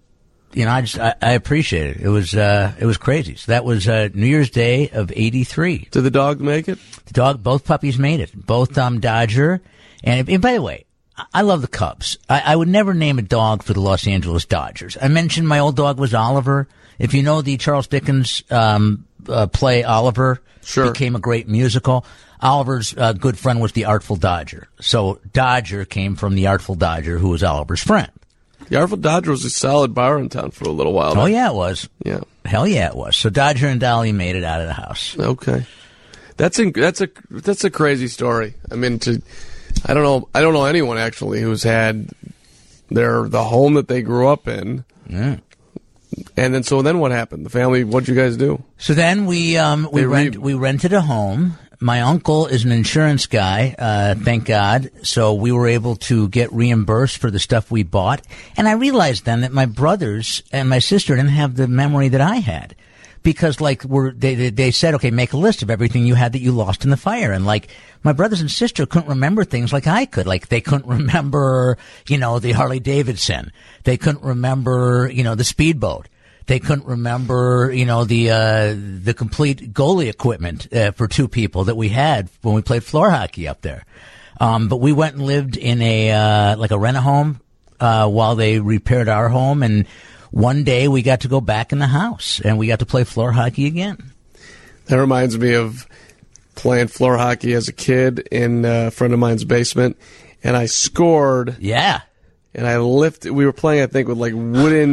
I appreciate it. It was crazy. So that was New Year's Day of '83. Did the dog make it? Both puppies made it. Both Dodger, and by the way, I love the Cubs. I would never name a dog for the Los Angeles Dodgers. I mentioned my old dog was Oliver. If you know the Charles Dickens play Oliver, became a great musical. Oliver's good friend was the Artful Dodger. So Dodger came from the Artful Dodger, who was Oliver's friend. The Artful Dodger was a solid bar in town for a little while. Oh, yeah, it was. Yeah. Hell yeah, it was. So Dodger and Dolly made it out of the house. Okay. That's a crazy story. I mean, I don't know anyone actually who's had the home that they grew up in. Yeah. And then what happened? The family, what'd you guys do? So then we rented a home. My uncle is an insurance guy, thank God. So we were able to get reimbursed for the stuff we bought. And I realized then that my brothers and my sister didn't have the memory that I had. Because they said, okay, make a list of everything you had that you lost in the fire. And like my brothers and sister couldn't remember things like I could. Like they couldn't remember, the Harley Davidson. They couldn't remember, the speedboat. They couldn't remember, the complete goalie equipment for 2 people that we had when we played floor hockey up there. But we went and lived in a rent-a-home while they repaired our home, and one day we got to go back in the house and we got to play floor hockey again. That reminds me of playing floor hockey as a kid in a friend of mine's basement, and I scored. Yeah. And we were playing, I think, with wooden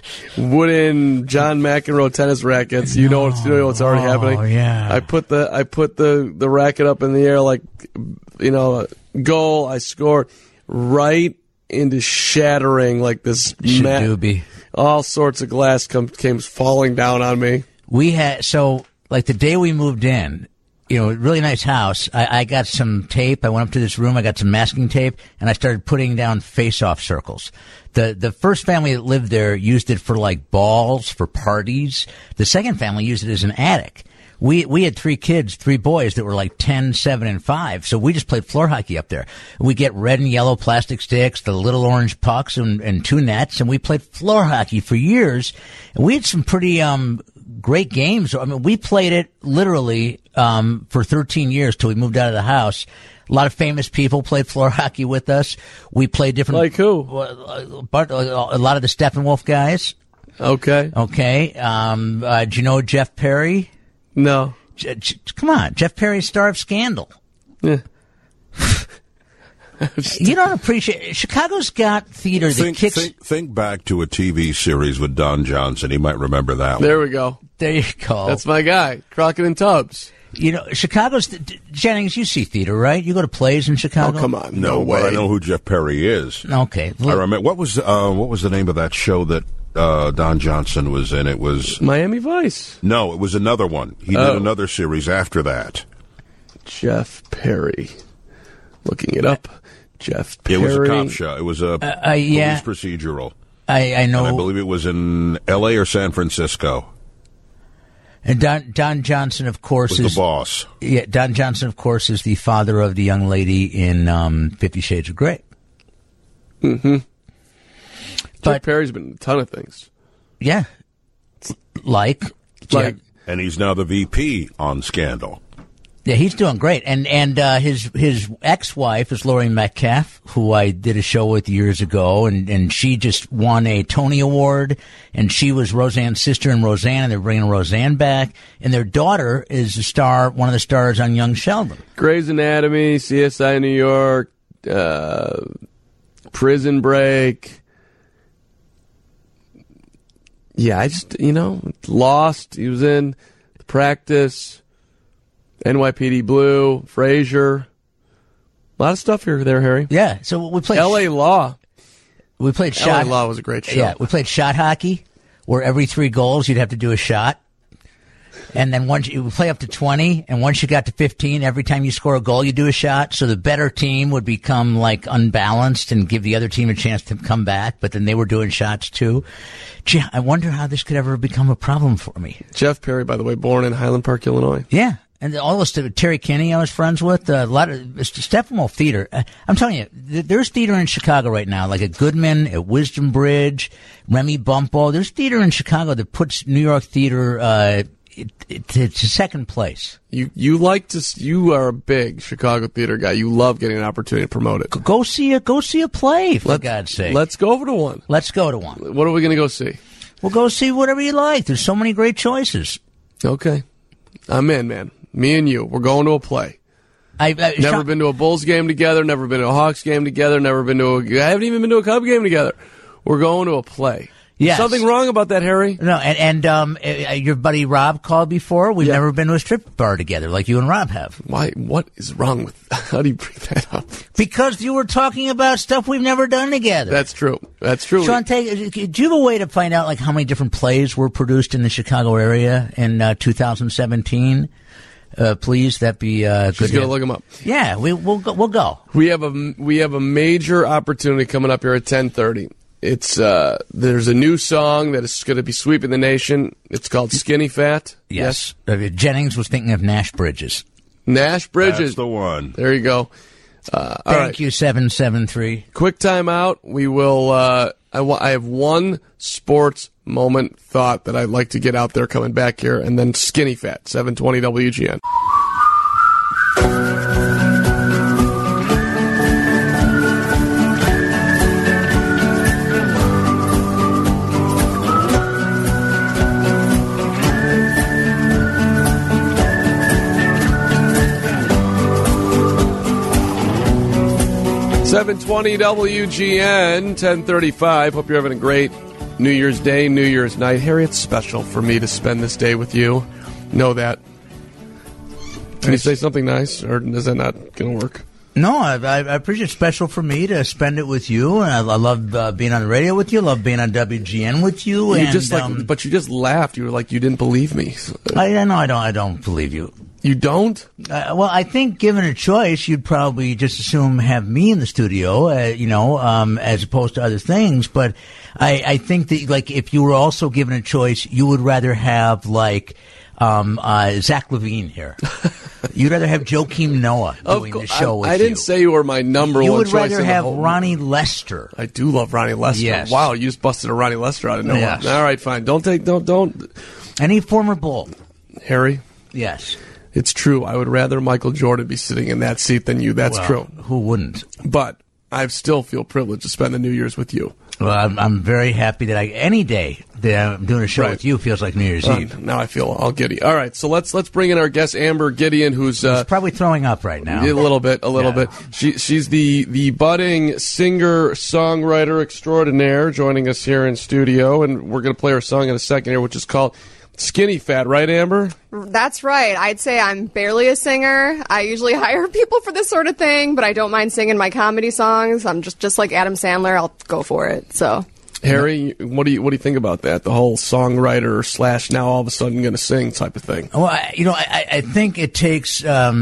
John McEnroe tennis rackets. You know what's already happening. Oh, yeah. I put the racket up in the air, goal. I scored right into shattering this Shadoobie. All sorts of glass came falling down on me. We had, the day we moved in, really nice house. I got some tape. I went up to this room. I got some masking tape, and I started putting down face-off circles. The first family that lived there used it for balls for parties. The second family used it as an attic. We had 3 kids, 3 boys that were 10, 7, and 5. So we just played floor hockey up there. We get red and yellow plastic sticks, the little orange pucks, and 2 nets, and we played floor hockey for years. And we had some pretty great games. I mean, we played it literally for 13 years till we moved out of the house. A lot of famous people played floor hockey with us. We played different. Like who? A lot of the Steppenwolf guys. Okay. Do you know Jeff Perry? No. Come on, Jeff Perry, star of Scandal. Yeah. You don't appreciate Chicago's got theater that kicks. Think back to a TV series with Don Johnson. He might remember that There one. we go. There you go. That's my guy, Crockett and Tubbs. Chicago's Jennings. You see theater, right? You go to plays in Chicago. Oh, come on, No way. But I know who Jeff Perry is. Okay. I remember what was the name of that show that Don Johnson was in? It was Miami Vice. No, it was another one. He did another series after that. Jeff Perry. Looking it up. Jeff Perry. It was a cop show. It was a police procedural. I know. And I believe it was in L.A. or San Francisco. And Don Johnson, of course, was the boss. Yeah, Don Johnson, of course, is the father of the young lady in 50 Shades of Grey. Mm-hmm. Jeff Perry's been in a ton of things. Yeah. Like. And he's now the VP on Scandal. Yeah, he's doing great. And his ex-wife is Laurie Metcalf, who I did a show with years ago, and she just won a Tony Award, and she was Roseanne's sister in Roseanne, and they're bringing Roseanne back, and their daughter is one of the stars on Young Sheldon. Grey's Anatomy, CSI New York, Prison Break. Yeah, I just, Lost, he was in The Practice. NYPD Blue, Frasier. A lot of stuff there, Harry. Yeah, so we played L.A. Law. We played shot. L.A. Law was a great show. Yeah, we played shot hockey, where every 3 goals you'd have to do a shot. And then once you play up to 20, and once you got to 15, every time you score a goal, you do a shot. So the better team would become like unbalanced and give the other team a chance to come back. But then they were doing shots too. Gee, I wonder how this could ever become a problem for me. Jeff Perry, by the way, born in Highland Park, Illinois. Yeah. And all this Terry Kinney I was friends with, a lot of Steppenwolf Theater. I'm telling you, there's theater in Chicago right now, like at Goodman, at Wisdom Bridge, Remy Bumpo. There's theater in Chicago that puts New York theater to second place. You are a big Chicago theater guy. You love getting an opportunity to promote it. Go see a play, for God's sake. Let's go over to one. Let's go to one. What are we going to go see? We'll go see whatever you like. There's so many great choices. Okay. I'm in, man. Me and you. We're going to a play. I've never been to a Bulls game together, never been to a Hawks game together, I haven't even been to a Cub game together. We're going to a play. Yes. Something wrong about that, Harry? No, and your buddy Rob called before. We've never been to a strip bar together like you and Rob have. Why? What is wrong with how do you bring that up? Because you were talking about stuff we've never done together. That's true. Sean, do you have a way to find out like how many different plays were produced in the Chicago area in 2017? Please, that'd be good. She's going to look them up. Yeah, we'll go. We have a major opportunity coming up here at 10:30. It's there's a new song that is going to be sweeping the nation. It's called Skinny Fat. Yes. Jennings was thinking of Nash Bridges. That's the one. There you go. Thank you, 773. Quick time out. We will. I have one sports moment thought that I'd like to get out there coming back here, and then Skinny Fat, 720 WGN. .720 WGN, 10:35. Hope you're having a great New Year's Day, New Year's night. Harry, it's special for me to spend this day with you. Know that. Can you say something nice, or is that not going to work? No, I appreciate it's special for me to spend it with you, and I love being on the radio with you. I love being on WGN with you. But you just laughed. You were like you didn't believe me. I know I don't believe you. You don't? Well, I think given a choice, you'd probably just assume have me in the studio, as opposed to other things. But I think that, like, if you were also given a choice, you would rather have, like, Zach Levine here. You'd rather have Joakim Noah doing the show with you. I didn't say you were my number one choice. You would rather have Ronnie Lester. I do love Ronnie Lester. Yes. Wow, you just busted a Ronnie Lester out of nowhere. Yes. All right, fine. Don't. Any former Bull. Harry? Yes. It's true. I would rather Michael Jordan be sitting in that seat than you. That's true. Who wouldn't? But I still feel privileged to spend the New Year's with you. Well, I'm very happy that any day that I'm doing a show with you feels like New Year's Eve. Now I feel all giddy. All right, so let's bring in our guest Amber Gideon, who's probably throwing up right now. A little bit. She's the budding singer songwriter extraordinaire, joining us here in studio, and we're going to play her song in a second here, which is called Skinny Fat, right, Amber? That's right. I'd say I'm barely a singer. I usually hire people for this sort of thing, but I don't mind singing my comedy songs. I'm just like Adam Sandler. I'll go for it. So, Harry, what do you think about that? The whole songwriter / now all of a sudden going to sing type of thing. Well, I think it takes.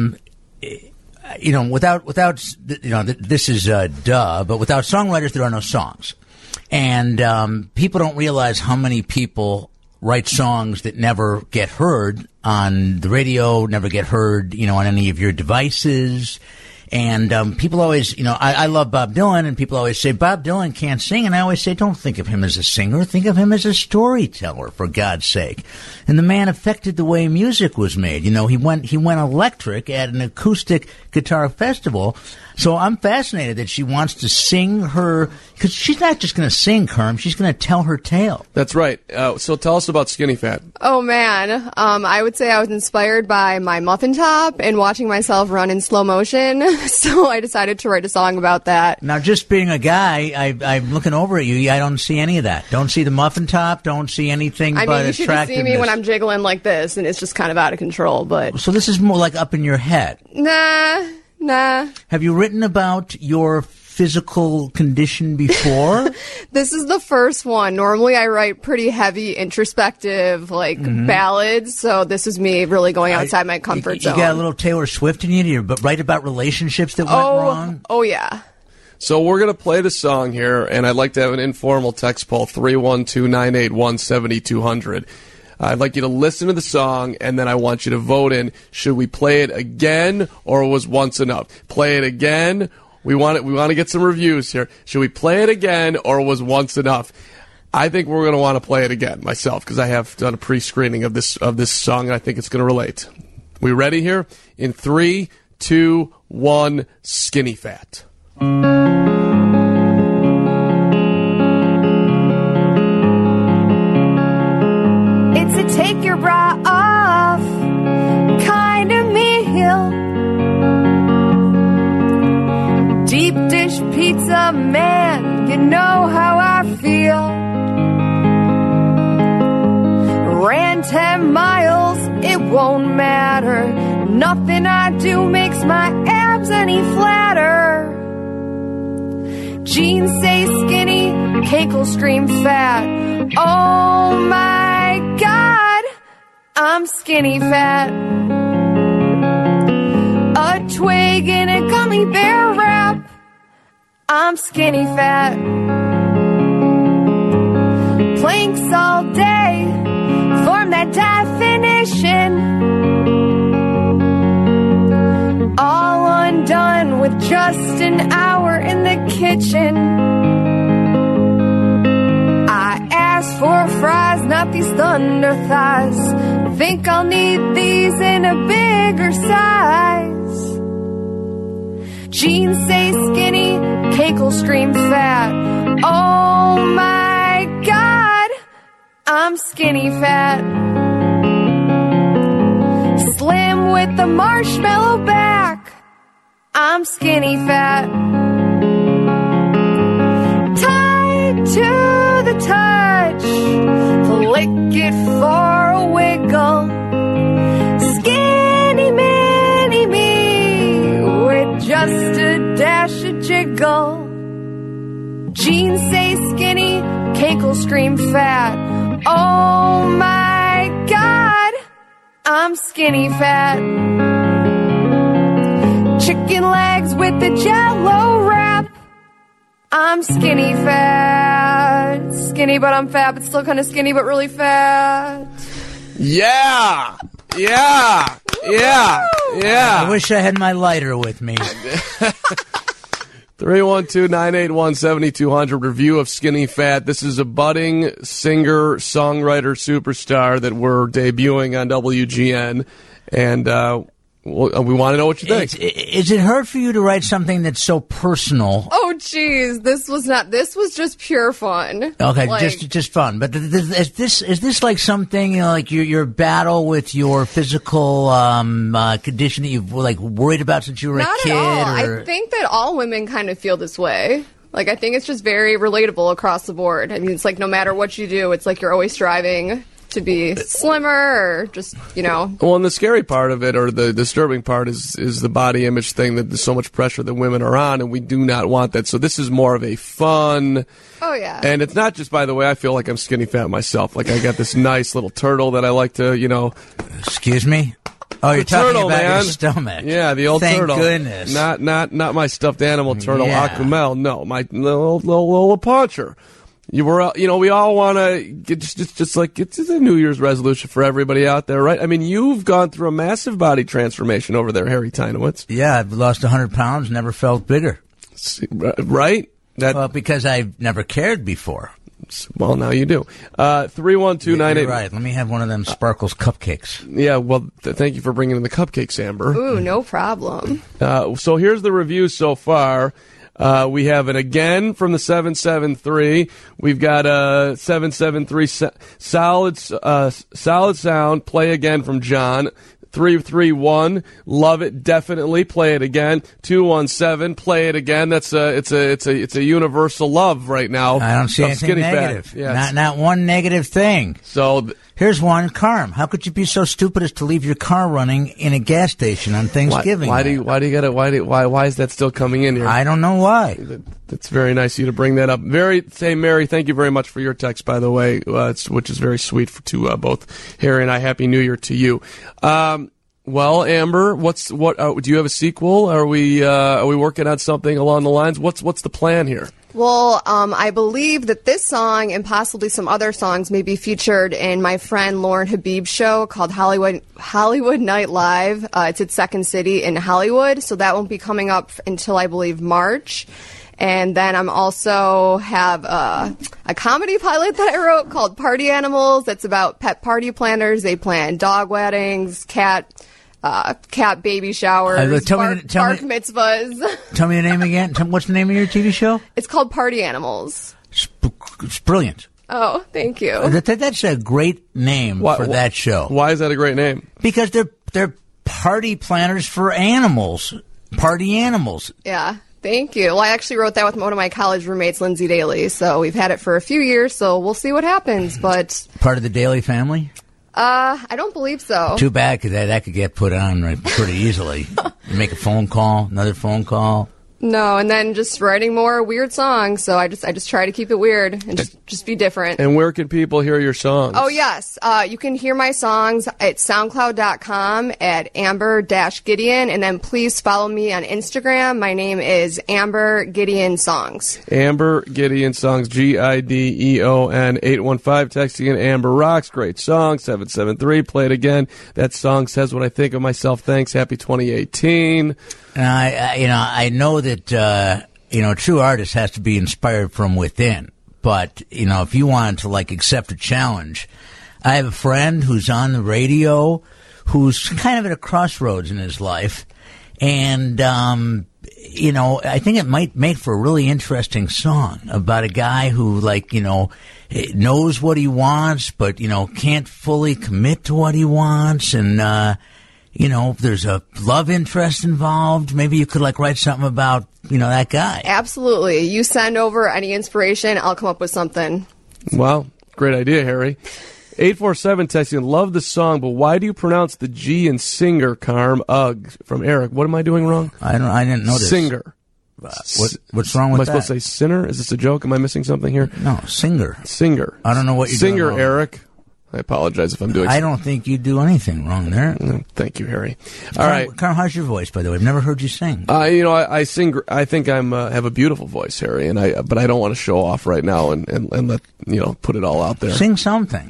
Without this is duh, but without songwriters, there are no songs, and people don't realize how many people write songs that never get heard on the radio, never get heard, on any of your devices. And people always, I love Bob Dylan, and people always say Bob Dylan can't sing, and I always say don't think of him as a singer, think of him as a storyteller, for God's sake. And the man affected the way music was made. He went electric at an acoustic guitar festival. So I'm fascinated that she wants to sing her, because she's not just going to sing, Kerm, she's going to tell her tale. That's right. So tell us about Skinny Fat. Oh, man. I would say I was inspired by my muffin top and watching myself run in slow motion. So I decided to write a song about that. Now, just being a guy, I'm looking over at you. I don't see any of that. Don't see the muffin top. Don't see anything but attractiveness. You should just see me when I'm jiggling like this, and it's just kind of out of control. But so this is more like up in your head. Nah. Have you written about your physical condition before? This is the first one. Normally I write pretty heavy, introspective, ballads, so this is me really going outside my comfort zone. You got a little Taylor Swift in you? Do you write about relationships that went wrong? Oh, yeah. So we're going to play the song here, and I'd like to have an informal text poll, 312-981-7200. I'd like you to listen to the song, and then I want you to vote in, should we play it again, or was once enough? Play it again. We want to get some reviews here. Should we play it again, or was once enough? I think we're going to want to play it again myself, because I have done a pre-screening of this song, and I think it's going to relate. We ready here? In 3, 2, 1, Skinny Fat. It's a take your bra off kind of meal. Deep dish pizza, man, you know how I feel. Ran 10 miles, it won't matter. Nothing I do makes my abs any flatter. Jeans say skinny, cake will scream fat. Oh my God, I'm skinny fat. A twig in a gummy bear wrap. I'm skinny fat. Planks all day form that definition. All undone with just an hour in the kitchen. I asked for fries, not these thunder thighs. Think I'll need these in a bigger size. Jeans say skinny, cake will scream fat. Oh my God, I'm skinny fat. Slim with the marshmallow back. I'm skinny fat. Tied to the touch, flick it for a wiggle. Skinny mini me with just a dash of jiggle. Jeans say skinny, cake will scream fat. Oh my God, I'm skinny fat. Chicken legs with the Jell-O wrap. I'm skinny fat. Skinny, but I'm fat, but still kind of skinny, but really fat. Yeah! Yeah! Yeah! Yeah! I wish I had my lighter with me. 312-981-7200, review of Skinny Fat. This is a budding singer, songwriter, superstar that we're debuting on WGN, and we want to know what you think. Is it hard for you to write something that's so personal? Oh, geez, this was just pure fun. Okay, just fun. But is this like something, like your battle with your physical condition that you've worried about since you were a kid? Not at all. I think that all women kind of feel this way. I think it's just very relatable across the board. I mean, it's like no matter what you do, it's like you're always striving to be slimmer or just, Well, and the scary part of it, or the disturbing part, is the body image thing, that there's so much pressure that women are on, and we do not want that. So this is more of a fun. Oh, yeah. And it's not just, by the way, I feel like I'm skinny fat myself. I got this nice little turtle that I like to, Excuse me? Oh, you're talking turtle, about man. your stomach. Yeah, the old Thank turtle. Goodness. Not my stuffed animal turtle, Yeah. Akumel. No, my little puncher. We all want to get just like it's a New Year's resolution for everybody out there, right? I mean, you've gone through a massive body transformation over there, Harry Tynowitz. Yeah, I've lost 100 pounds, never felt bigger. Right? Well, because I've never cared before. Well, now you do. 312-98. You're right. Let me have one of them Sparkles cupcakes. Yeah, well, thank you for bringing in the cupcakes, Amber. Ooh, no problem. So here's the review so far. We have an again from the 773. We've got a 773 solid sound. Play again from John. 331, love it, definitely, play it again. 217, play it again. It's a universal love right now. I don't see anything negative. Yeah, not one negative thing. So Here's one, Carm. How could you be so stupid as to leave your car running in a gas station on Thanksgiving? Why is that still coming in here? I don't know why. That's very nice of you to bring that up. Mary, thank you very much for your text, by the way, which is very sweet to both Harry and I. Happy New Year to you. Well, Amber, do you have a sequel? Are we working on something along the lines? What's the plan here? Well, I believe that this song and possibly some other songs may be featured in my friend Lauren Habib's show called Hollywood Night Live. It's at Second City in Hollywood, so that won't be coming up until I believe March. And then I'm also have a comedy pilot that I wrote called Party Animals. That's about pet party planners. They plan dog weddings, cat baby showers, bark mitzvahs. Tell me the name again. What's the name of your TV show? It's called Party Animals. It's brilliant. Oh, thank you. That's a great name for that show. Why is that a great name? Because they're party planners for animals. Party animals. Yeah. Thank you. Well, I actually wrote that with one of my college roommates, Lindsay Daly. So we've had it for a few years, so we'll see what happens. But part of the Daly family? I don't believe so. Too bad, because that could get put on pretty easily. You make a phone call, another phone call. No, and then just writing more weird songs. So I just try to keep it weird and just be different. And where can people hear your songs? Oh, yes. You can hear my songs at SoundCloud.com at Amber-Gideon. And then please follow me on Instagram. My name is Amber Gideon Songs. Amber Gideon Songs, Gideon, 815. Texting in Amber Rocks. Great song, 773. Play it again. That song says what I think of myself. Thanks. Happy 2018. And I know that, true artist has to be inspired from within. But, if you wanted to, accept a challenge, I have a friend who's on the radio who's kind of at a crossroads in his life. And, I think it might make for a really interesting song about a guy who, knows what he wants, but, can't fully commit to what he wants. And, there's a love interest involved. Maybe you could write something about, that guy. Absolutely. You send over any inspiration, I'll come up with something. Wow. Great idea, Harry. 847 texting, love the song, but why do you pronounce the G in singer, Carm? Ugh. From Eric. What am I doing wrong? I didn't notice. Singer. What's wrong with that? Am I supposed to say sinner? Is this a joke? Am I missing something here? No, singer. Singer. I don't know what you're doing wrong. Eric. I apologize if I'm doing I don't think you do anything wrong there. Thank you, Harry. All right. Carl, how's your voice, by the way? I've never heard you sing. I sing. I think I'm have a beautiful voice, Harry, but I don't want to show off right now and let put it all out there. Sing something.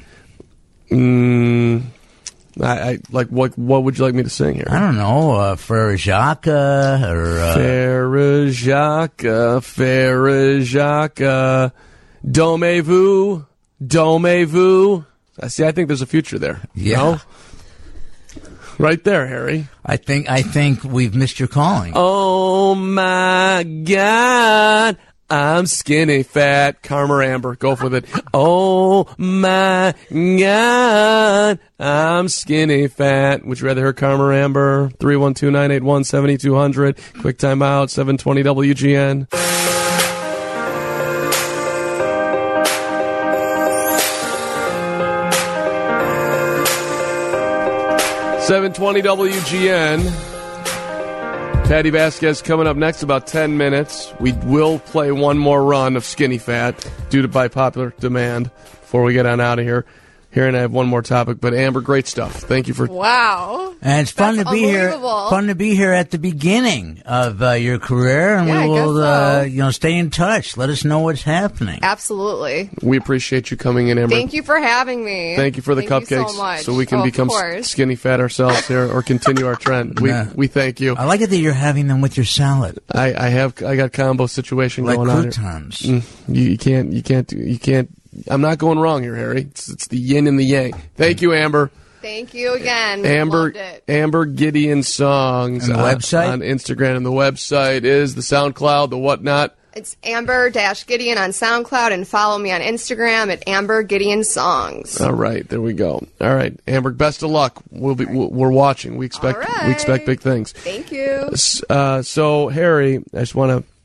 I what would you like me to sing here? I don't know, Frere Jacques or Frere Jacques, Domez-vous. See, I think there's a future there. Yeah. Right there, Harry. I think we've missed your calling. Oh, my God. I'm skinny fat. Carm or Amber, go with it. Oh, my God. I'm skinny fat. Would you rather hear Carm or Amber? 312-981-7200. Quick timeout, 720 WGN. 720 WGN. Patty Vasquez coming up next, about 10 minutes. We will play one more run of Skinny Fat by popular demand before we get on out of here. Here, and I have one more topic, but Amber, great stuff. Thank you for... Wow. And it's fun to be here. Fun to be here at the beginning of your career, and we will, stay in touch. Let us know what's happening. Absolutely. We appreciate you coming in, Amber. Thank you for having me. Thank you for the cupcakes, so much. So we can become skinny fat ourselves here, or continue our trend. We thank you. I like it that you're having them with your salad. I got combo situation going on. Croutons. You can't. I'm not going wrong here, Harry. It's the yin and the yang. Thank you, Amber. Thank you again. Amber Gideon Songs. And the website? On Instagram. And the website is the SoundCloud, the whatnot. It's Amber-Gideon on SoundCloud, and follow me on Instagram at Amber Gideon Songs. All right, there we go. All right, Amber, best of luck. We're watching. We expect big things. Thank you. So, Harry, I just want to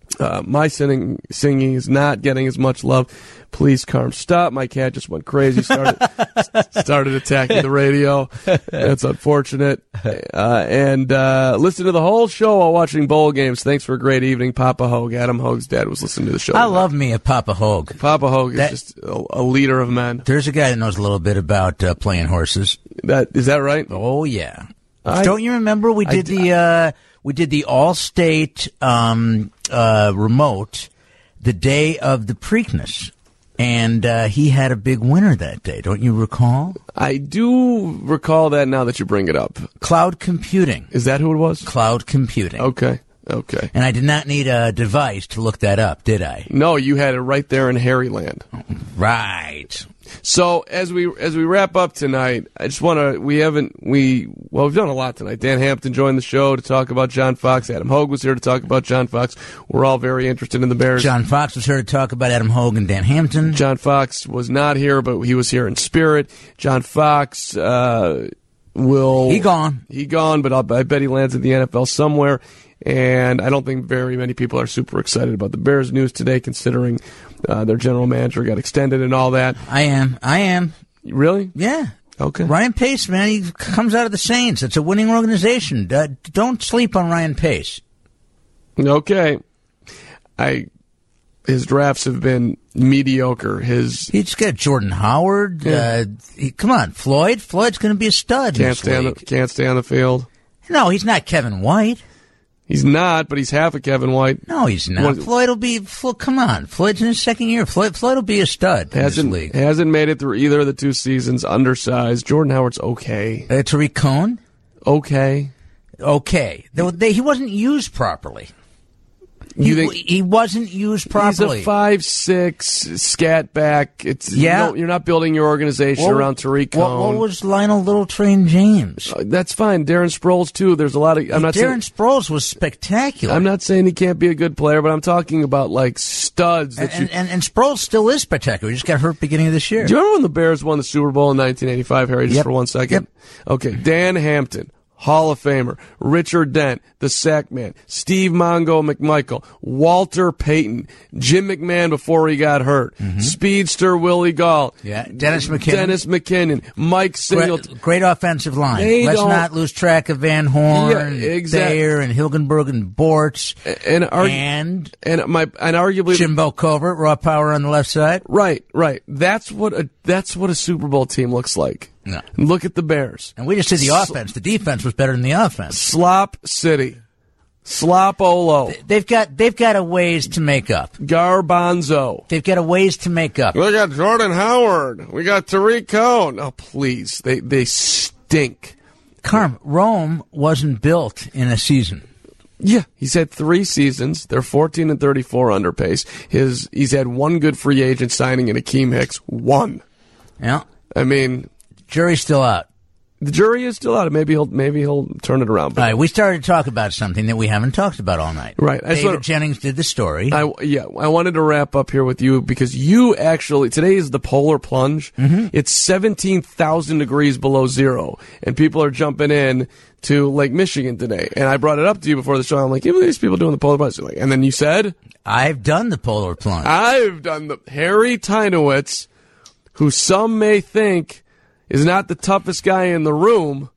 My singing is not getting as much love. Please, Carm, stop. My cat just went crazy. Started attacking the radio. That's unfortunate. And listen to the whole show while watching bowl games. Thanks for a great evening, Papa Hogue. Adam Hogue's dad was listening to the show. I love me a Papa Hogue. Papa Hogue is just a leader of men. There's a guy that knows a little bit about playing horses. Is that right? Oh yeah. Don't you remember we did the All-State remote the day of the Preakness, and he had a big winner that day. Don't you recall? I do recall that now that you bring it up. Cloud computing. Is that who it was? Cloud computing. Okay. And I did not need a device to look that up, did I? No, you had it right there in Harryland. Right. So as we wrap up tonight, I just want to we've done a lot tonight. Dan Hampton joined the show to talk about John Fox. Adam Hogue was here to talk about John Fox. We're all very interested in the Bears. John Fox was here to talk about Adam Hogue and Dan Hampton. John Fox was not here, but he was here in spirit. John Fox He gone, but I bet he lands in the NFL somewhere. And I don't think very many people are super excited about the Bears news today, considering their general manager got extended and all that. I am. Really? Yeah. Okay. Ryan Pace, man, he comes out of the Saints. It's a winning organization. Don't sleep on Ryan Pace. Okay. His drafts have been mediocre. He's got Jordan Howard. Yeah. Come on, Floyd. Floyd's going to be a stud. Can't stay on the field. No, he's not Kevin White. He's not, but he's half of Kevin White. No, he's not. Floyd will be. Come on, Floyd's in his second year. Floyd will be a stud in this league. Hasn't made it through either of the 2 seasons. Undersized. Jordan Howard's okay. Tariq Cohen. Okay. He wasn't used properly. He wasn't used properly. He's a 5'6" scat back. You're not building your organization around Tariq Cohen. What was Lionel Littletrain James? That's fine. Darren Sproles too. There's a lot of. Darren Sproles was spectacular. I'm not saying he can't be a good player, but I'm talking about like studs. And Sproles still is spectacular. He just got hurt beginning of this year. Do you remember when the Bears won the Super Bowl in 1985, Harry? Just for 1 second. Yep. Okay, Dan Hampton, Hall of Famer, Richard Dent, the Sack Man, Steve Mongo McMichael, Walter Payton, Jim McMahon before he got hurt, Speedster Willie Gall, Dennis McKinnon, Mike Singleton. Great offensive line. Let's not lose track of Van Horn, Thayer, and Hilgenberg and Bortz, and arguably Jimbo Covert, raw power on the left side. Right. That's what a Super Bowl team looks like. No. Look at the Bears. And we just did the offense. The defense was better than the offense. Slop City. Slop-olo. They've got a ways to make up. Garbanzo. They've got a ways to make up. We got Jordan Howard. We got Tariq Cohen. Oh, please. They stink. Carm, Rome wasn't built in a season. Yeah, he's had 3 seasons. They're 14-34 under pace. He's had 1 good free agent signing in Akeem Hicks. 1. Yeah. I mean, jury's still out. The jury is still out. Maybe he'll turn it around. All right, we started to talk about something that we haven't talked about all night. Right. David Jennings did the story. I wanted to wrap up here with you because you actually, today is the polar plunge. It's 17,000 degrees below zero, and people are jumping in to Lake Michigan today. And I brought it up to you before the show. I'm like, look at these people doing the polar plunge. And then you said, I've done the polar plunge. I've done the Harry Teinowitz, who some may think is not the toughest guy in the room,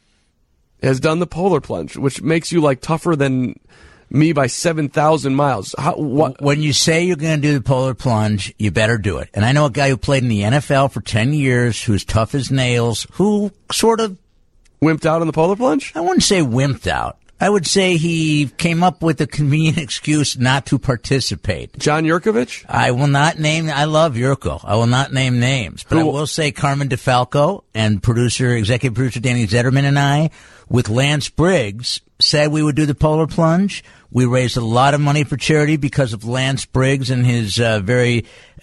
has done the polar plunge, which makes you like tougher than me by 7,000 miles. When you say you're going to do the polar plunge, you better do it. And I know a guy who played in the NFL for 10 years, who's tough as nails, who sort of wimped out on the polar plunge? I wouldn't say wimped out. I would say he came up with a convenient excuse not to participate. John Yurkovich? I will not name. I love Yurko. I will not name names, but I will say Carmen DeFalco and executive producer Danny Zetterman and I, with Lance Briggs, said we would do the polar plunge. We raised a lot of money for charity because of Lance Briggs and his very,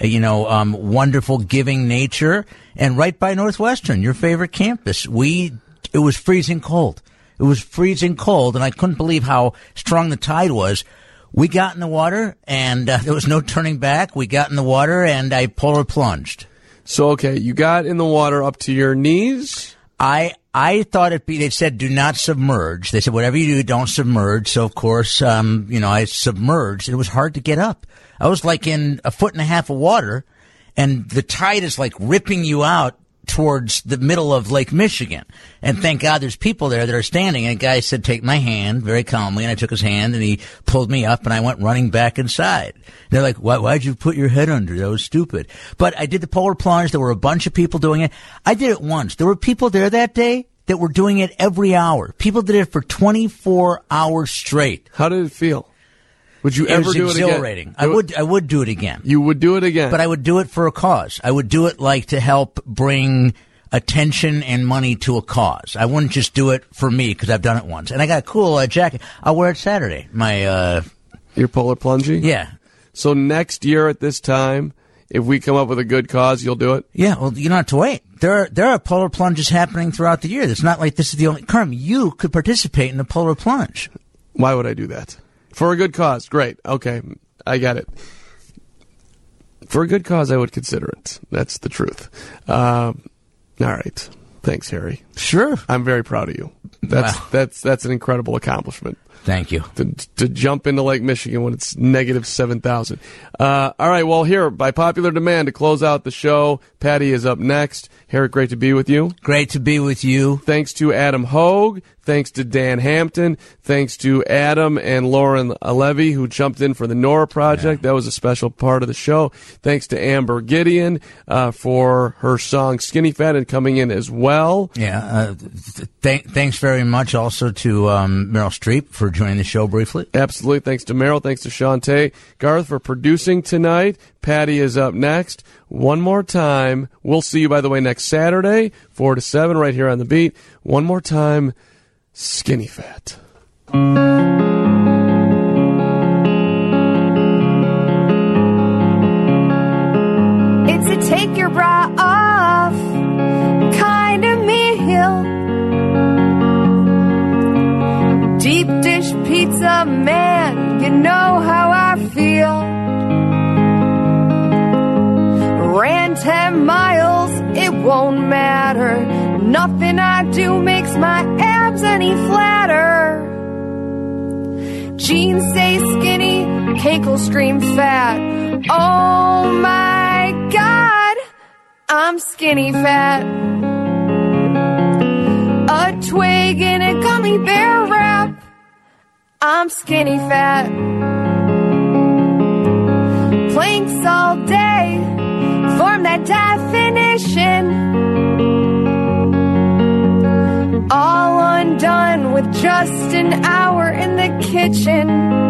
wonderful giving nature. And right by Northwestern, your favorite campus, it was freezing cold. It was freezing cold, and I couldn't believe how strong the tide was. We got in the water, and there was no turning back. We got in the water, and I polar plunged. So, okay, you got in the water up to your knees? I thought they said do not submerge. They said whatever you do, don't submerge. So of course, I submerged. It was hard to get up. I was like in 1.5 feet of water, and the tide is like ripping you out towards the middle of Lake Michigan. And thank God there's people there that are standing. And a guy said, take my hand very calmly. And I took his hand and he pulled me up and I went running back inside. And they're like, why'd you put your head under? That was stupid. But I did the polar plunge. There were a bunch of people doing it. I did it once. There were people there that day that were doing it every hour. People did it for 24 hours straight. How did it feel? Would you ever do it again? It was exhilarating. I would do it again. You would do it again? But I would do it for a cause. I would do it like to help bring attention and money to a cause. I wouldn't just do it for me because I've done it once. And I got a cool jacket. I'll wear it Saturday. Your polar plunging? Yeah. So next year at this time, if we come up with a good cause, you'll do it? Yeah, well, you don't have to wait. There are polar plunges happening throughout the year. It's not like this is the only... Carm, you could participate in the polar plunge. Why would I do that? For a good cause. Great. Okay. I got it. For a good cause, I would consider it. That's the truth. All right. Thanks, Harry. Sure. I'm very proud of you. That's an incredible accomplishment. Thank you. To jump into Lake Michigan when it's negative 7,000. All right, well, here, by popular demand, to close out the show, Patty is up next. Harry, great to be with you. Great to be with you. Thanks to Adam Hogue. Thanks to Dan Hampton. Thanks to Adam and Lauren Levy, who jumped in for the Nora Project. Yeah. That was a special part of the show. Thanks to Amber Gideon for her song Skinny Fat and coming in as well. Yeah. Thanks very much also to Meryl Streep for joining the show briefly. Absolutely. Thanks to Meryl. Thanks to Shantae. Garth for producing tonight. Patty is up next. One more time. We'll see you, by the way, next Saturday, 4 to 7, right here on The Beat. One more time. Skinny Fat. It's a take your bra off kind of meal. Deep dish pizza, man, you know how I feel. Ran 10 miles, it won't matter. Nothing I do makes my abs any flatter. Jeans say skinny, cankle scream fat. Oh my God, I'm skinny fat. A twig in a gummy bear wrap. I'm skinny fat. Planks all day form that definition. All undone with just an hour in the kitchen.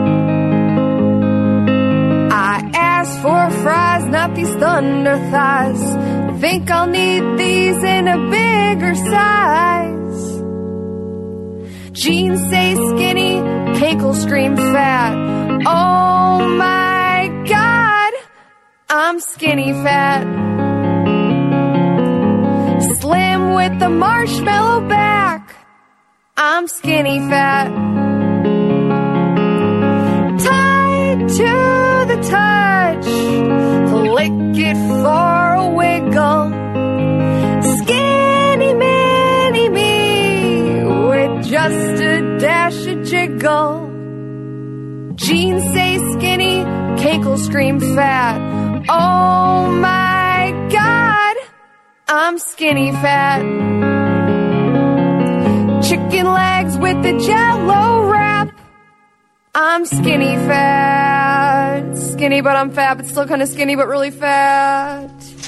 I asked for fries, not these thunder thighs. Think I'll need these in a bigger size. Jeans say skinny, cankle scream fat. Oh my God, I'm skinny fat. Slim with the marshmallow back. I'm skinny fat. Tied to the touch. Lick it for a wiggle. Skinny mini me with just a dash of jiggle. Jeans say skinny, cankle scream fat. Oh my God, I'm skinny fat. Chicken legs with the Jell-O wrap. I'm skinny fat. Skinny but I'm fat, but still kind of skinny but really fat.